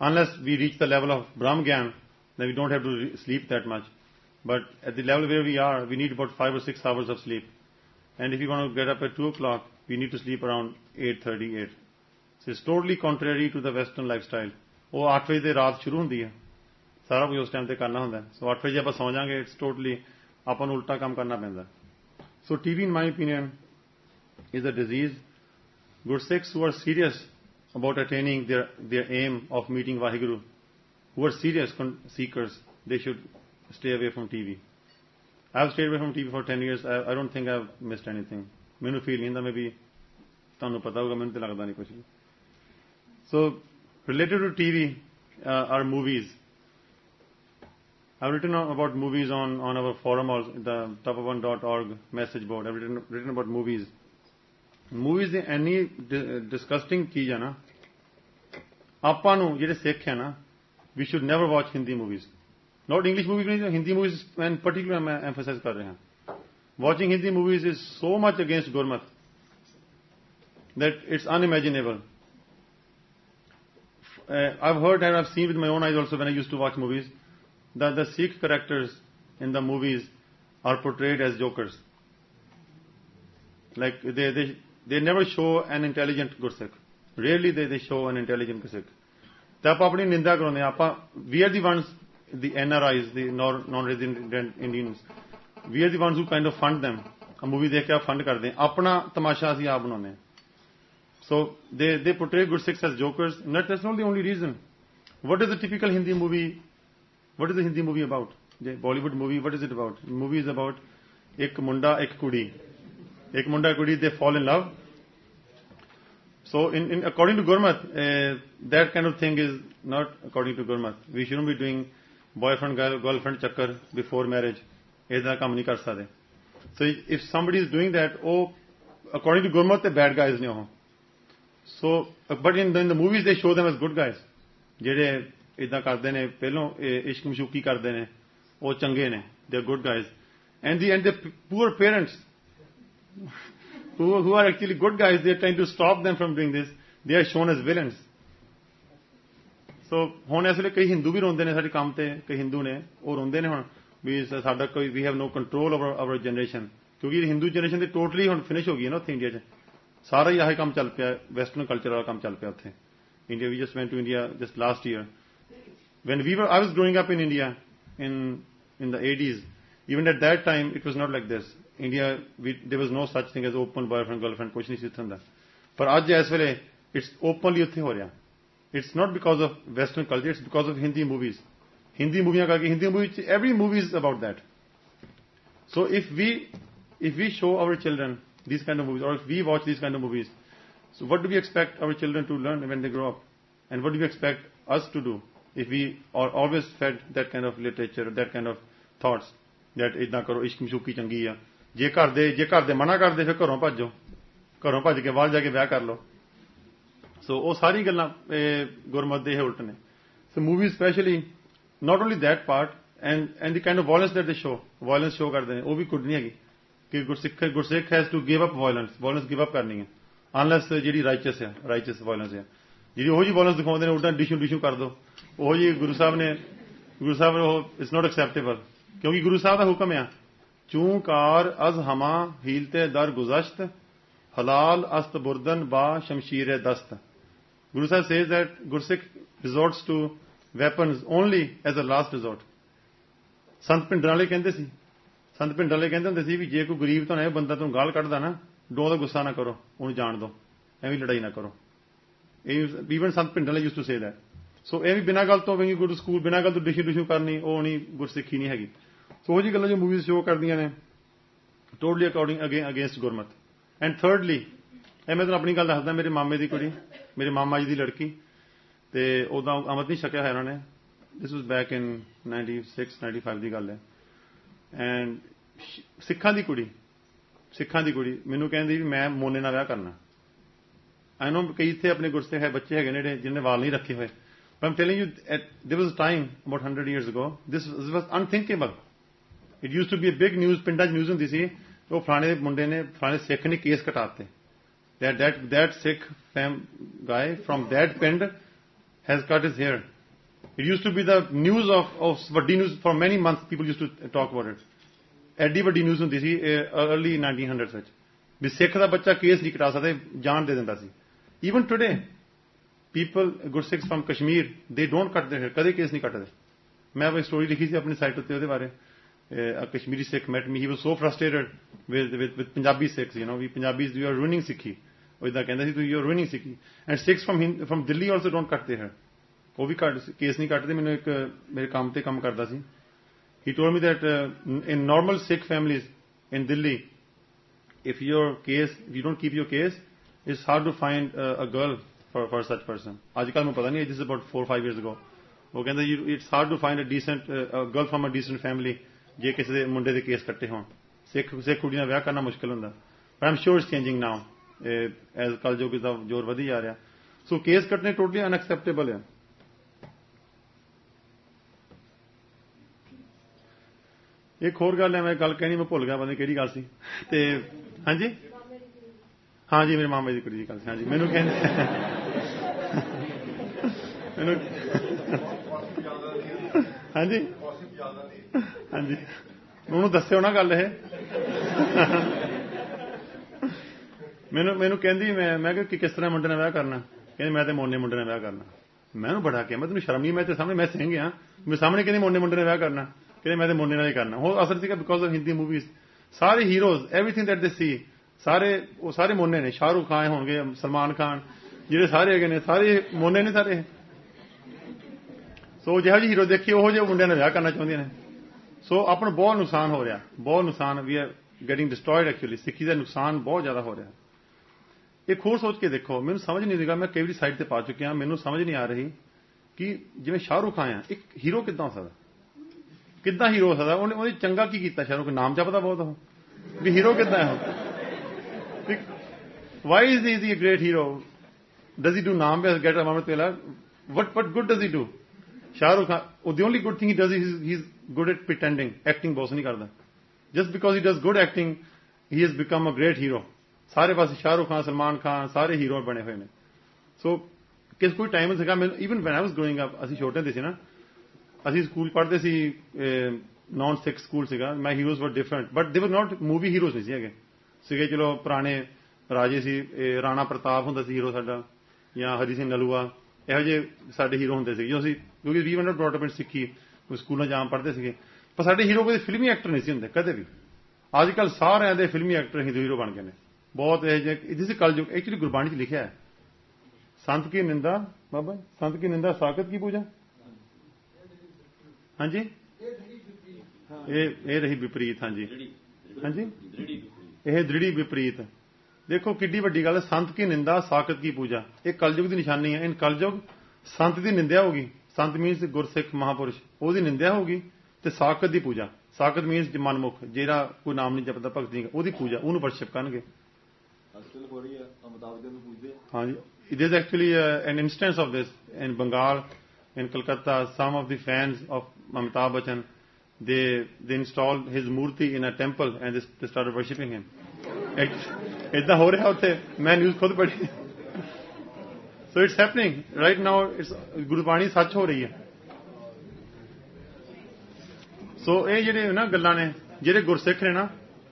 unless we reach the level of Brahm Gyan, then we don't have to sleep that much. But at the level where we are, we need about 5 or 6 hours of sleep. And if you want to get up at 2 o'clock, we need to sleep around 8:38. So it's totally contrary to the Western lifestyle. ਉਹ 8 ਵਜੇ ਤੇ ਰਾਤ ਸ਼ੁਰੂ ਹੁੰਦੀ ਹੈ, ਸਾਰਾ ਕੁਝ ਉਸ ਟਾਈਮ ਤੇ ਕਰਨਾ ਹੁੰਦਾ. ਸੋ 8 ਵਜੇ ਆਪਾਂ ਸੌਂ ਜਾਾਂਗੇ, ਇਟਸ ਟੋਟਲੀ ਆਪਾਂ ਨੂੰ ਉਲਟਾ ਕੰਮ ਕਰਨਾ ਪੈਂਦਾ. So TV, in my opinion, is a disease. Gursikhs who are serious about attaining their aim of meeting Vaheguru, who are serious seekers, they should stay away from TV. I have stayed away from TV for 10 years. I don't think I have missed anything. Mainu feel nahi hunda, maybe tanu pata hoga, mainu te lagda nahi kuch. So related to TV are movies. I've written about movies on our forum, or the topovan.org message board. I've written about movies. Movies is any disgusting चीज है ना. ਆਪਾਂ ਨੂੰ ਜਿਹੜੇ ਸਿੱਖ ਹੈ ਨਾ, we should never watch Hindi movies. Not English movies, Hindi movies in particular मैं emphasize कर रहे हैं. Watching Hindi movies is so much against Gurmat that it's unimaginable. I've heard and I've seen with my own eyes also when I used to watch movies that the Sikh characters in the movies are portrayed as jokers. Like they never show an intelligent Gursikh. Rarely they show an intelligent Gursikh. तो आप अपनी निंदा करो नहीं. We are the ones, the NRIs, the non-resident Indians, we are the ones who kind of fund them. A movie देख के आप fund कर दें. अपना तमाशा ਅਸੀਂ आप बनाने हैं. So they portray Gursikhs as jokers. That's not the only reason. What is the typical Hindi movie? What is the Hindi movie about? The Bollywood movie, what is it about? The movie is about ek munda, ek kudi. Ek munda, kudi, they fall in love. So according to Gurmat, that kind of thing is not according to Gurmat. We shouldn't be doing boyfriend, girlfriend chakkar before marriage. Aisa kaam nahi kar sakte. So if somebody is doing that, according to Gurmat, they bad guys nahi ho. So, but in the movies they show them as good guys. ਜਿਹੜੇ ਇਦਾਂ ਕਰਦੇ ਨੇ, ਪਹਿਲੋਂ ਇਸ਼ਕ ਮਸ਼ੂਕੀ ਕਰਦੇ ਨੇ, ਉਹ ਚੰਗੇ ਨੇ, they are good guys. And the poor parents who are actually good guys, they are trying to stop them from doing this. They are shown as villains. So ਹੁਣ ਇਸ ਵੇਲੇ ਕਈ ਹਿੰਦੂ ਵੀ ਰੋਂਦੇ ਨੇ ਸਾਡੇ ਕੰਮ ਤੇ, ਕਈ ਹਿੰਦੂ ਨੇ ਉਹ ਰੋਂਦੇ ਨੇ ਹੁਣ ਵੀ ਸਾਡਾ ਕੋਈ we have no control over our generation, ਕਿਉਂਕਿ ਹਿੰਦੂ ਜਨਰੇਸ਼ਨ ਤੇ ਟੋਟਲੀ ਹੁਣ ਫਿਨਿਸ਼ ਹੋ ਗਈ ਹੈ ਨਾ ਉੱਥੇ ਇੰਡੀਆ 'ਚ. ਸਾਰਾ ਹੀ ਆਹੀ ਕੰਮ ਚੱਲ ਪਿਆ, ਵੈਸਟਰਨ ਕਲਚਰ ਵਾਲਾ ਕੰਮ ਚੱਲ ਪਿਆ ਉੱਥੇ. India, we just went to India just last year. When I was growing up in India in the 80s, even at that time it was not like this. India, there was no such thing as open boyfriend girlfriend, ਕੁਛ ਨਹੀਂ ਸੀ ਉੱਥੇ ਹੁੰਦਾ. ਪਰ ਅੱਜ ਇਸ ਵੇਲੇ it's openly ਉੱਥੇ ਹੋ ਰਿਹਾ. It's not because of Western culture, it's because of Hindi movies. Hindi movies ਕਰਕੇ, Hindi movies, every movie is about that. So if we show our children these kind of movies, or if we watch these kind of movies, so what do we expect our children to learn when they grow up? And what do we expect us to do if we are always fed that kind of literature, that kind of thoughts, that ਇਦਾਂ ਕਰੋ, ਇਸ਼ਕ ਮਸ਼ੂਕੀ ਚੰਗੀ ਆ, ਜੇ ਘਰ ਦੇ ਮਨਾ ਕਰਦੇ ਫਿਰ ਘਰੋਂ ਭੱਜ ਕੇ ਬਾਹਰ ਜਾ ਕੇ ਵਿਆਹ ਕਰ ਲਓ. ਸੋ ਉਹ ਸਾਰੀ ਗੱਲਾਂ ਗੁਰਮਤ ਦੇ ਉਲਟ ਨੇ. So movie specially, not only that part, and the kind of violence that they show, violence show ਕਰਦੇ ਨੇ, ਉਹ ਵੀ ਗੁੱਡ ਨਹੀਂ ਹੈਗੀ ਕਿ ਗੁਰਸਿੱਖ has to give up violence give up ਕਰਨੀ ਹੈ, unless ਜਿਹੜੀ righteous violence ਹੈ. ਜਿਹੜੀ ਉਹ ਜਿਹੀ violence ਦਿਖਾਉਂਦੇ ਨੇ, ਉਲਟਾ ਡਿਸ਼ੂ ਕਰ ਦੋ, ਉਹ ਜੀ ਗੁਰੂ ਸਾਹਿਬ ਨੇ ਉਹ it's not acceptable, ਕਿਉਂਕਿ ਗੁਰੂ ਸਾਹਿਬ ਦਾ ਹੁਕਮ ਆ, ਚੂੰ ਕਾਰ ਅਜ਼ ਹਮਾ ਹੀਲਤੇ ਦਰ ਗੁਜ਼ਸ਼ਤ ਹਲਾਲ ਅਸਤ ਬੁਰਦਨ ਬਾ ਸ਼ਮਸ਼ੀਰ ਦਸਤ. Guru Sahib says that Gursikh resorts to weapons only as a last resort. ਸੰਤ ਪਿੰਡਰਾਂ ਵਾਲੇ ਕਹਿੰਦੇ ਹੁੰਦੇ ਸੀ ਵੀ ਜੇ ਕੋਈ ਗਰੀਬ ਤੋਂ ਨਾ ਬੰਦਾ ਤੁਹਾਨੂੰ ਗਾਲ ਕੱਢਦਾ ਨਾ, ਡੋ ਦਾ ਗੁੱਸਾ ਨਾ ਕਰੋ, ਉਹਨੂੰ ਜਾਣ ਦਿਓ, ਐਵੇਂ ਲੜਾਈ ਨਾ ਕਰੋ. Even ਸੰਤ ਪਿੰਡਰਾਂ ਵਾਲੇ used to say that. ਸੋ ਇਹ ਵੀ ਬਿਨਾਂ ਗੱਲ ਤੋਂ ਵੀ ਗੁਰੂ ਸਕੂਲ ਬਿਨਾਂ ਗੱਲ ਤੋਂ ਡਿਸ਼ੂ ਕਰਨੀ, ਉਹ ਨਹੀਂ, ਗੁਰਸਿੱਖੀ ਨਹੀਂ ਹੈਗੀ. ਸੋ ਉਹ ਜਿਹੀ ਗੱਲਾਂ ਜੋ ਮੂਵੀਜ਼ ਸ਼ੋਅ ਕਰਦੀਆਂ ਨੇ, totally against Gurmat. And thirdly, ਇਹ ਮੈਂ ਤੁਹਾਨੂੰ ਆਪਣੀ ਗੱਲ ਦੱਸਦਾ, ਮੇਰੇ ਮਾਮੇ ਦੀ ਕੁੜੀ, ਮੇਰੇ ਮਾਮਾ ਜੀ ਦੀ ਲੜਕੀ, ਤੇ ਉਦਾਂ ਅੰਮ੍ਰਿਤ ਨਹੀਂ ਛਕਿਆ ਹੋਇਆ ਉਹਨਾਂ ਨੇ. ਦਿਸ ਵਾਜ਼ ਬੈਕ ਇਨ 96-95 ਦੀ ਗੱਲ ਹੈ. ਐਂਡ ਸਿੱਖਾਂ ਦੀ ਕੁੜੀ ਮੈਨੂੰ ਕਹਿੰਦੀ ਵੀ ਮੈਂ ਮੋਨੇ ਨਾਲ ਵਿਆਹ ਕਰਨਾ. ਆਈ ਨੋ ਕਈ ਇੱਥੇ ਆਪਣੇ ਗੁਰਸਿੱਖ ਹੈ ਬੱਚੇ ਹੈਗੇ ਨੇ ਜਿਹਨੇ ਵਾਲ ਨਹੀਂ ਰੱਖੇ ਹੋਏ. But I'm telling you, there was a time about 100 years ago, this was unthinkable. It used to be a big news, ਪਿੰਡਾਂ 'ਚ news ਹੁੰਦੀ ਸੀ, ਉਹ ਫਲਾਣੇ ਮੁੰਡੇ ਨੇ, ਫਲਾਣੇ ਸਿੱਖ ਨੇ ਕੇਸ ਕਟਾਤੇ. That Sikh guy from that pind has cut his hair It used to be the news of ਵੱਡੀ news for many months. People used to talk about it. ਐਡੀ ਵੱਡੀ ਨਿਊਜ਼ ਹੁੰਦੀ ਸੀ early 1900s ਵਿੱਚ ਵੀ ਸਿੱਖ ਦਾ ਬੱਚਾ ਕੇਸ ਨਹੀਂ ਕਟਾ ਸਕਦਾ, ਜਾਨ ਦੇ ਦਿੰਦਾ ਸੀ. Even today, people, Gursikhs from Kashmir, they don't cut their hair. ਕਦੇ ਕੇਸ ਨਹੀਂ ਕੱਟਦੇ. ਮੈਂ ਉਹ ਸਟੋਰੀ ਲਿਖੀ ਸੀ ਆਪਣੀ ਸਾਈਟ ਉੱਤੇ ਉਹਦੇ ਬਾਰੇ. A Kashmiri Sikh met me. He was so frustrated with Punjabi Sikhs. We Punjabis, you are ruining Sikhi. ਉਹ ਇਦਾਂ ਕਹਿੰਦਾ ਸੀ, you are ruining Sikhi. And Sikhs from Delhi also don't cut their hair. ਉਹ ਵੀ case ਨਹੀਂ ਕੱਟਦੇ. ਮੈਨੂੰ ਇੱਕ ਮੇਰੇ ਕੰਮ ਤੇ ਕੰਮ ਕਰਦਾ ਸੀ. He told me that in normal Sikh families in Delhi, if you don't keep your case, it's hard to find a girl for such person. ਅੱਜ ਕੱਲ੍ਹ ਮੈਨੂੰ ਪਤਾ ਨਹੀਂ, this is about 4-5 years ago. ਉਹ ਕਹਿੰਦਾ it's hard to find a girl from a decent family ਜੇ ਕਿਸੇ ਦੇ ਮੁੰਡੇ ਦੇ ਕੇਸ ਕੱਟੇ ਹੋਣ. ਸਿੱਖ ਕੁੜੀ ਨਾਲ ਵਿਆਹ ਕਰਨਾ ਮੁਸ਼ਕਿਲ ਹੁੰਦਾ. But I'm sure it's changing now. As ਕਲਯੁਗ ਦਾ ਜ਼ੋਰ ਵਧੀ ਜਾ ਰਿਹਾ. So ਕੇਸ ਕੱਟਣੇ totally unacceptable ਹੈ. ਇੱਕ ਹੋਰ ਗੱਲ ਹੈ, ਮੈਂ ਗੱਲ ਕਹਿਣੀ ਮੈਂ ਭੁੱਲ ਗਿਆ, ਪਤਾ ਨਹੀਂ ਕਿਹੜੀ ਗੱਲ ਸੀ. ਤੇ ਹਾਂਜੀ ਹਾਂਜੀ ਮੇਰੇ ਮਾਮਾ ਜੀ ਦੀ ਕੁੜੀ ਦੀ ਗੱਲ ਸੀ. ਹਾਂਜੀ ਮੈਨੂੰ ਕਹਿੰਦੇ ਮੈਨੂੰ ਹਾਂਜੀ ਹਾਂਜੀ ਉਹਨੂੰ ਦੱਸਿਓ ਨਾ ਗੱਲ ਇਹ. ਮੈਨੂੰ ਕਹਿੰਦੀ ਮੈਂ ਕਿਹਾ ਕਿਸ ਤਰ੍ਹਾਂ ਮੁੰਡੇ ਨਾਲ ਵਿਆਹ ਕਰਨਾ. ਕਹਿੰਦੀ ਮੈਂ ਤੇ ਮੋਨੇ ਮੁੰਡੇ ਨਾਲ ਵਿਆਹ ਕਰਨਾ. ਮੈਂ ਉਹਨੂੰ ਬੜਾ ਕਿਹਾ ਮੈਂ ਤੈਨੂੰ ਸ਼ਰਮ ਨਹੀਂ, ਮੈਂ ਤੇ ਸਾਹਮਣੇ ਮੈਂ ਸਿੰਘ ਹਾਂ, ਮੇਰੇ ਸਾਹਮਣੇ ਕਹਿੰਦੀ ਮੋਨੇ ਮੁੰਡੇ ਨਾਲ ਵਿਆਹ ਕਰਨਾ. ਕਹਿੰਦੇ ਮੈਂ ਤੇ ਮੋਨੇ ਨਾਲ ਹੀ ਕਰਨਾ. ਉਹ ਅਸਲ ਸੀਗਾ ਬਿਕੋਜ਼ ਆਫ ਹਿੰਦੀ ਮੂਵੀਜ਼. ਸਾਰੇ ਹੀਰੋਜ਼ ਐਵਰੀਥਿੰਗ ਦੈਟ ਦੇ ਸੀ ਸਾਰੇ ਮੋਨੇ ਨੇ. ਸ਼ਾਹਰੁਖ ਖਾਨ ਹੋਣਗੇ, ਸਲਮਾਨ ਖਾਨ, ਜਿਹੜੇ ਸਾਰੇ ਹੈਗੇ ਨੇ ਸਾਰੇ ਮੋਨੇ ਨੇ ਸਾਰੇ. ਸੋ ਜਿਹੋ ਜਿਹੇ ਹੀਰੋ ਦੇਖੀਏ ਉਹੋ ਜਿਹੇ ਮੁੰਡਿਆਂ ਨਾਲ ਵਿਆਹ ਕਰਨਾ ਚਾਹੁੰਦੀਆਂ ਨੇ. ਸੋ ਆਪਣਾ ਬਹੁਤ ਨੁਕਸਾਨ ਹੋ ਰਿਹਾ, ਬਹੁਤ ਨੁਕਸਾਨ. We are getting destroyed actually. Sikhi ਦਾ ਨੁਕਸਾਨ ਬਹੁਤ ਜ਼ਿਆਦਾ ਹੋ ਰਿਹਾ. ਇੱਕ ਹੋਰ ਸੋਚ ਕੇ ਦੇਖੋ, ਮੈਨੂੰ ਸਮਝ ਨਹੀਂ ਲੱਗਾ, ਮੈਂ ਕਈ ਵਾਰੀ ਸਾਈਡ ਤੇ ਪਾ ਚੁੱਕਿਆ, ਮੈਨੂੰ ਸਮਝ ਨਹੀਂ ਆ ਰਹੀ ਕਿ ਜਿਵੇਂ ਸ਼ਾਹਰੁਖ ਖਾਨ ਆ, ਇੱਕ ਹੀਰੋ ਕਿੱਦਾਂ ਹੋ ਸਕਦਾ, ਕਿੱਦਾਂ ਹੀਰੋ ਹੋ ਸਕਦਾ? ਉਹਨੇ ਚੰਗਾ ਕੀ ਕੀਤਾ? ਸ਼ਾਹਰੁਖ ਨਾਮ ਜਪਦਾ ਬਹੁਤ, ਉਹ ਵੀ ਹੀਰੋ ਕਿੱਦਾਂ ਹੈ? Why is he great hero? Does he do naam ਬੇਸ get amrit vela? what good does he do? Shahrukh Khan, the only good thing he does is he's good at pretending. Acting ਬਹੁਤ ਨਹੀਂ ਕਰਦਾ. Just because he does good acting, he has become a great hero. ਸਾਰੇ ਪਾਸੇ ਸ਼ਾਹਰੁਖ ਖਾਨ, ਸਲਮਾਨ ਖਾਨ, ਸਾਰੇ hero ਬਣੇ ਹੋਏ ਨੇ. ਸੋ ਕੋਈ ਟਾਈਮ ਸੀਗਾ ਮੈਨੂੰ, even when I was growing up, ਅਸੀਂ ਛੋਟੇ ਹੁੰਦੇ ਸੀ ਨਾ, ਅਸੀਂ ਸਕੂਲ ਪੜ੍ਹਦੇ ਸੀ, ਨਾਨ ਸਿੱਖ ਸਕੂਲ ਸੀਗਾ. My heroes were different, but they were not movie heroes ਨਹੀਂ ਸੀ ਹੈਗੇ. ਸੀਗੇ ਚਲੋ ਪੁਰਾਣੇ ਰਾਜੇ ਸੀ, ਰਾਣਾ ਪ੍ਰਤਾਪ ਹੁੰਦਾ ਸੀ ਹੀਰੋ ਸਾਡਾ, ਜਾਂ ਹਰੀ ਸਿੰਘ ਨਲੂਆ, ਇਹੋ ਜਿਹੇ ਸਾਡੇ ਹੀਰੋ ਹੁੰਦੇ ਸੀਗੇ. ਜੋ ਅਸੀਂ ਕਿਉਂਕਿ ਵੀ ਵਰ ਨਾਟ ਬ੍ਰੌਟ ਅਪ ਇਨ ਸਿੱਖੀ, ਸਕੂਲਾਂ ਜਾਂ ਪੜ੍ਹਦੇ ਸੀਗੇ, ਪਰ ਸਾਡੇ ਹੀਰੋ ਕੋਈ ਫਿਲਮੀ ਐਕਟਰ ਨਹੀਂ ਸੀ ਹੁੰਦੇ ਕਦੇ ਵੀ. ਅੱਜ ਕੱਲ੍ਹ ਸਾਰਿਆਂ ਦੇ ਫਿਲਮੀ ਐਕਟਰ ਹੀਰੋ ਬਣ ਗਏ ਨੇ. ਬਹੁਤ ਇਹ ਜਿਹੇ ਇਹਦੇ ਸੀ ਕਲਯੁਗ. ਐਕਚੁਅਲੀ ਗੁਰਬਾਣੀ 'ਚ ਲਿਖਿਆ ਹੈ, ਸੰਤ ਕੀ ਨਿੰਦਾ, ਬਾਬਾ ਸੰਤ ਕੀ ਨਿੰਦਾ ਸਾਕਤ ਕੀ ਪੂਜਾ. ਹਾਂਜੀ ਇਹ ਰਹੀ ਵਿਪਰੀਤ. ਹਾਂਜੀ ਹਾਂਜੀ ਇਹ ਦ੍ਰਿੜੀ ਵਿਪਰੀਤ. ਦੇਖੋ ਕਿੱਡੀ ਵੱਡੀ ਗੱਲ ਹੈ. ਸੰਤ ਕੀ ਨਿੰਦਾ ਸਾਕਤ ਕੀ ਪੂਜਾ, ਇਹ ਕਲਯੁਗ ਦੀ ਨਿਸ਼ਾਨੀ ਹੈ. ਇਨ ਕਲਯੁਗ ਸੰਤ ਦੀ ਨਿੰਦਿਆ ਹੋਗੀ. ਸੰਤ ਮੀਨਸ ਗੁਰਸਿੱਖ ਮਹਾਪੁਰਸ਼, ਉਹਦੀ ਨਿੰਦਿਆ ਹੋਗੀ. ਤੇ ਸਾਕਤ ਦੀ ਪੂਜਾ, ਸਾਕਤ ਮੀਨਸ ਮਨਮੁਖ, ਜਿਹੜਾ ਕੋਈ ਨਾਮ ਨਹੀਂ ਜਪਦਾ, ਭਗਤ ਨਹੀਂ, ਉਹਦੀ ਪੂਜਾ, ਉਹਨੂੰ ਵਰਸ਼ਿਪ ਕਰਨਗੇ. ਹਾਂਜੀ, there is actually an instance of this in Bengal, in Calcutta. Some of the fans of Amitabh Bachchan, they installed his murti in a temple and they started worshipping him. ਏਦਾਂ ਹੋ ਰਿਹਾ ਉੱਥੇ, ਮੈਂ news ਖੁਦ ਪੜ੍ਹੀ. So it's happening right now. It's Gurbani ਸੱਚ ਹੋ ਰਹੀ ਹੈ. ਸੋ ਇਹ ਜਿਹੜੇ ਨਾ ਗੱਲਾਂ ਨੇ, ਜਿਹੜੇ ਗੁਰਸਿੱਖ ਨੇ ਨਾ,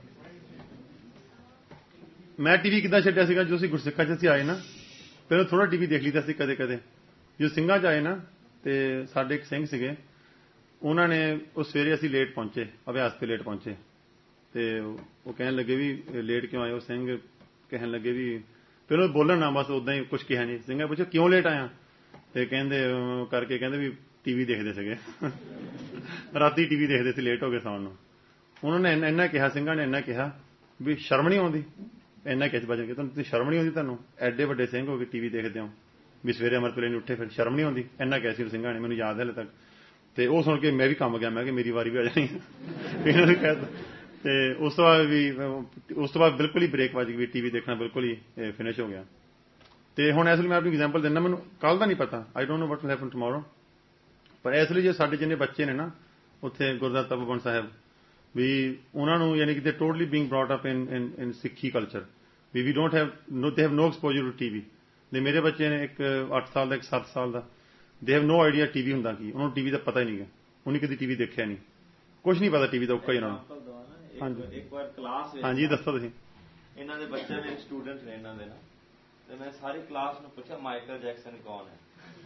ਮੈਂ ਟੀਵੀ ਕਿੱਦਾਂ ਛੱਡਿਆ ਸੀਗਾ ਜੋ ਅਸੀਂ ਗੁਰਸਿੱਖਾਂ 'ਚ ਅਸੀਂ ਆਏ ਨਾ, ਪਹਿਲਾਂ ਥੋੜਾ ਟੀਵੀ ਦੇਖ ਲਈਦਾ ਸੀ ਕਦੇ ਕਦੇ. ਜੋ ਸਿੰਘਾਂ 'ਚ ਆਏ ਨਾ, ਤੇ ਸਾਡੇ ਇੱਕ ਸਿੰਘ ਸੀਗੇ, ਉਹਨਾਂ ਨੇ ਉਹ ਸਵੇਰੇ ਅਸੀਂ ਲੇਟ ਪਹੁੰਚੇ, ਅਭਿਆਸ ਤੇ ਲੇਟ ਪਹੁੰਚੇ, ਤੇ ਉਹ ਕਹਿਣ ਲੱਗੇ ਵੀ ਲੇਟ ਕਿਉਂ ਆਏ ਹੋ? ਸਿੰਘ ਕਹਿਣ ਲੱਗੇ ਵੀ ਪਹਿਲਾਂ ਬੋਲਣ ਨਾ, ਬਸ ਉਦਾਂ ਹੀ ਕੁਛ ਕਿਹਾ ਨਹੀਂ. ਸਿੰਘਾਂ ਪੁੱਛਿਆ ਕਿਉਂ ਲੇਟ ਆਇਆ? ਤੇ ਕਹਿੰਦੇ ਕਰਕੇ ਕਹਿੰਦੇ ਵੀ ਟੀਵੀ ਦੇਖਦੇ ਸੀਗੇ, ਰਾਤੀ ਟੀਵੀ ਦੇਖਦੇ ਸੀ, ਲੇਟ ਹੋ ਗਏ ਸੌਣ ਨੂੰ. ਉਹਨਾਂ ਨੇ ਇੰਨਾ ਕਿਹਾ, ਸਿੰਘਾਂ ਨੇ ਇੰਨਾ ਕਿਹਾ ਵੀ ਸ਼ਰਮ ਨਹੀਂ ਆਉਂਦੀ? ਇੰਨਾ ਕਿਹਾ ਬਚਨ ਕੇ ਤੁਹਾਨੂੰ ਸ਼ਰਮ ਨਹੀਂ ਆਉਂਦੀ? ਤੁਹਾਨੂੰ ਐਡੇ ਵੱਡੇ ਸਿੰਘ ਹੋ ਕੇ ਟੀਵੀ ਦੇਖਦੇ ਹੋ, ਵੀ ਸਵੇਰੇ ਅੰਮ੍ਰਿਤ ਵੇਲੇ ਨੂੰ ਉੱਠੇ, ਫਿਰ ਸ਼ਰਮ ਨਹੀਂ ਆਉਂਦੀ? ਇੰਨਾ ਕਿਹਾ ਸੀ ਸਿੰਘਾਂ ਨੇ, ਮੈਨੂੰ ਯਾਦ ਹੈ ਹਲੇ ਤੱਕ. ਤੇ ਉਹ ਸੁਣ ਕੇ ਮੈਂ ਵੀ ਕੰਮ ਗਿਆ, ਮੈਂ ਕਿ ਮੇਰੀ ਵਾਰੀ ਵੀ ਆ ਜਾਣੀ. ਇਹਨਾਂ ਨੇ ਕਹਿ ਦਿੱਤਾ. ਤੇ ਉਸ ਤੋਂ ਬਾਅਦ ਬਿਲਕੁਲ ਹੀ ਬ੍ਰੇਕ ਵੱਜ ਗਈ, ਵੀ ਟੀਵੀ ਦੇਖਣਾ ਬਿਲਕੁਲ ਹੀ ਫਿਨਿਸ਼ ਹੋ ਗਿਆ. ਤੇ ਹੁਣ ਇਸ ਲਈ ਮੈਂ ਆਪਣੀ ਐਗਜ਼ਾਮਪਲ ਦਿੰਦਾ, ਮੈਨੂੰ ਕੱਲ੍ਹ ਦਾ ਨਹੀਂ ਪਤਾ, I don't know what will happen tomorrow, ਪਰ ਇਸ ਲਈ ਜੇ ਸਾਡੇ ਜਿੰਨੇ ਬੱਚੇ ਨੇ ਨਾ ਉੱਥੇ ਗੁਰਦੁਆਰਾ ਤਪੋਵਨ ਸਾਹਿਬ, ਵੀ ਉਹਨਾਂ ਨੂੰ ਯਾਨੀ ਕਿ they totally being brought up in Sikhi culture, we don't have they have no exposure to TV. ਦੇ ਮੇਰੇ ਬੱਚੇ ਨੇ, ਇੱਕ 8 ਸਾਲ ਦਾ, ਇੱਕ 7 ਸਾਲ ਦਾ, ਦੇ ਹੈਵ ਨੋ ਆਈਡੀਆ ਟੀਵੀ ਹੁੰਦਾ ਕੀ, ਉਹਨਾਂ ਨੂੰ ਟੀਵੀ ਦਾ ਪਤਾ ਹੀ ਨਹੀਂ ਗਾ, ਉਹਨੇ ਕਦੀ ਟੀਵੀ ਦੇਖਿਆ ਨਹੀਂ, ਕੁਝ ਨਹੀਂ ਪਤਾ ਟੀਵੀ ਦਾ ਉੱਕਾ ਹੀ ਉਹਨਾਂ ਨੂੰ। ਹਾਂਜੀ ਇੱਕ ਵਾਰ ਕਲਾਸ ਵਿੱਚ ਹਾਂਜੀ ਦੱਸੋ ਤੁਸੀਂ। ਇਹਨਾਂ ਦੇ ਬੱਚੇ ਨੇ, ਸਟੂਡੈਂਟ ਨੇ ਇਹਨਾਂ ਦੇ ਨਾਲ, ਤੇ ਮੈਂ ਸਾਰੀ ਕਲਾਸ ਨੂੰ ਪੁੱਛਿਆ ਮਾਈਕਲ ਜੈਕਸਨ ਕੌਣ ਹੈ।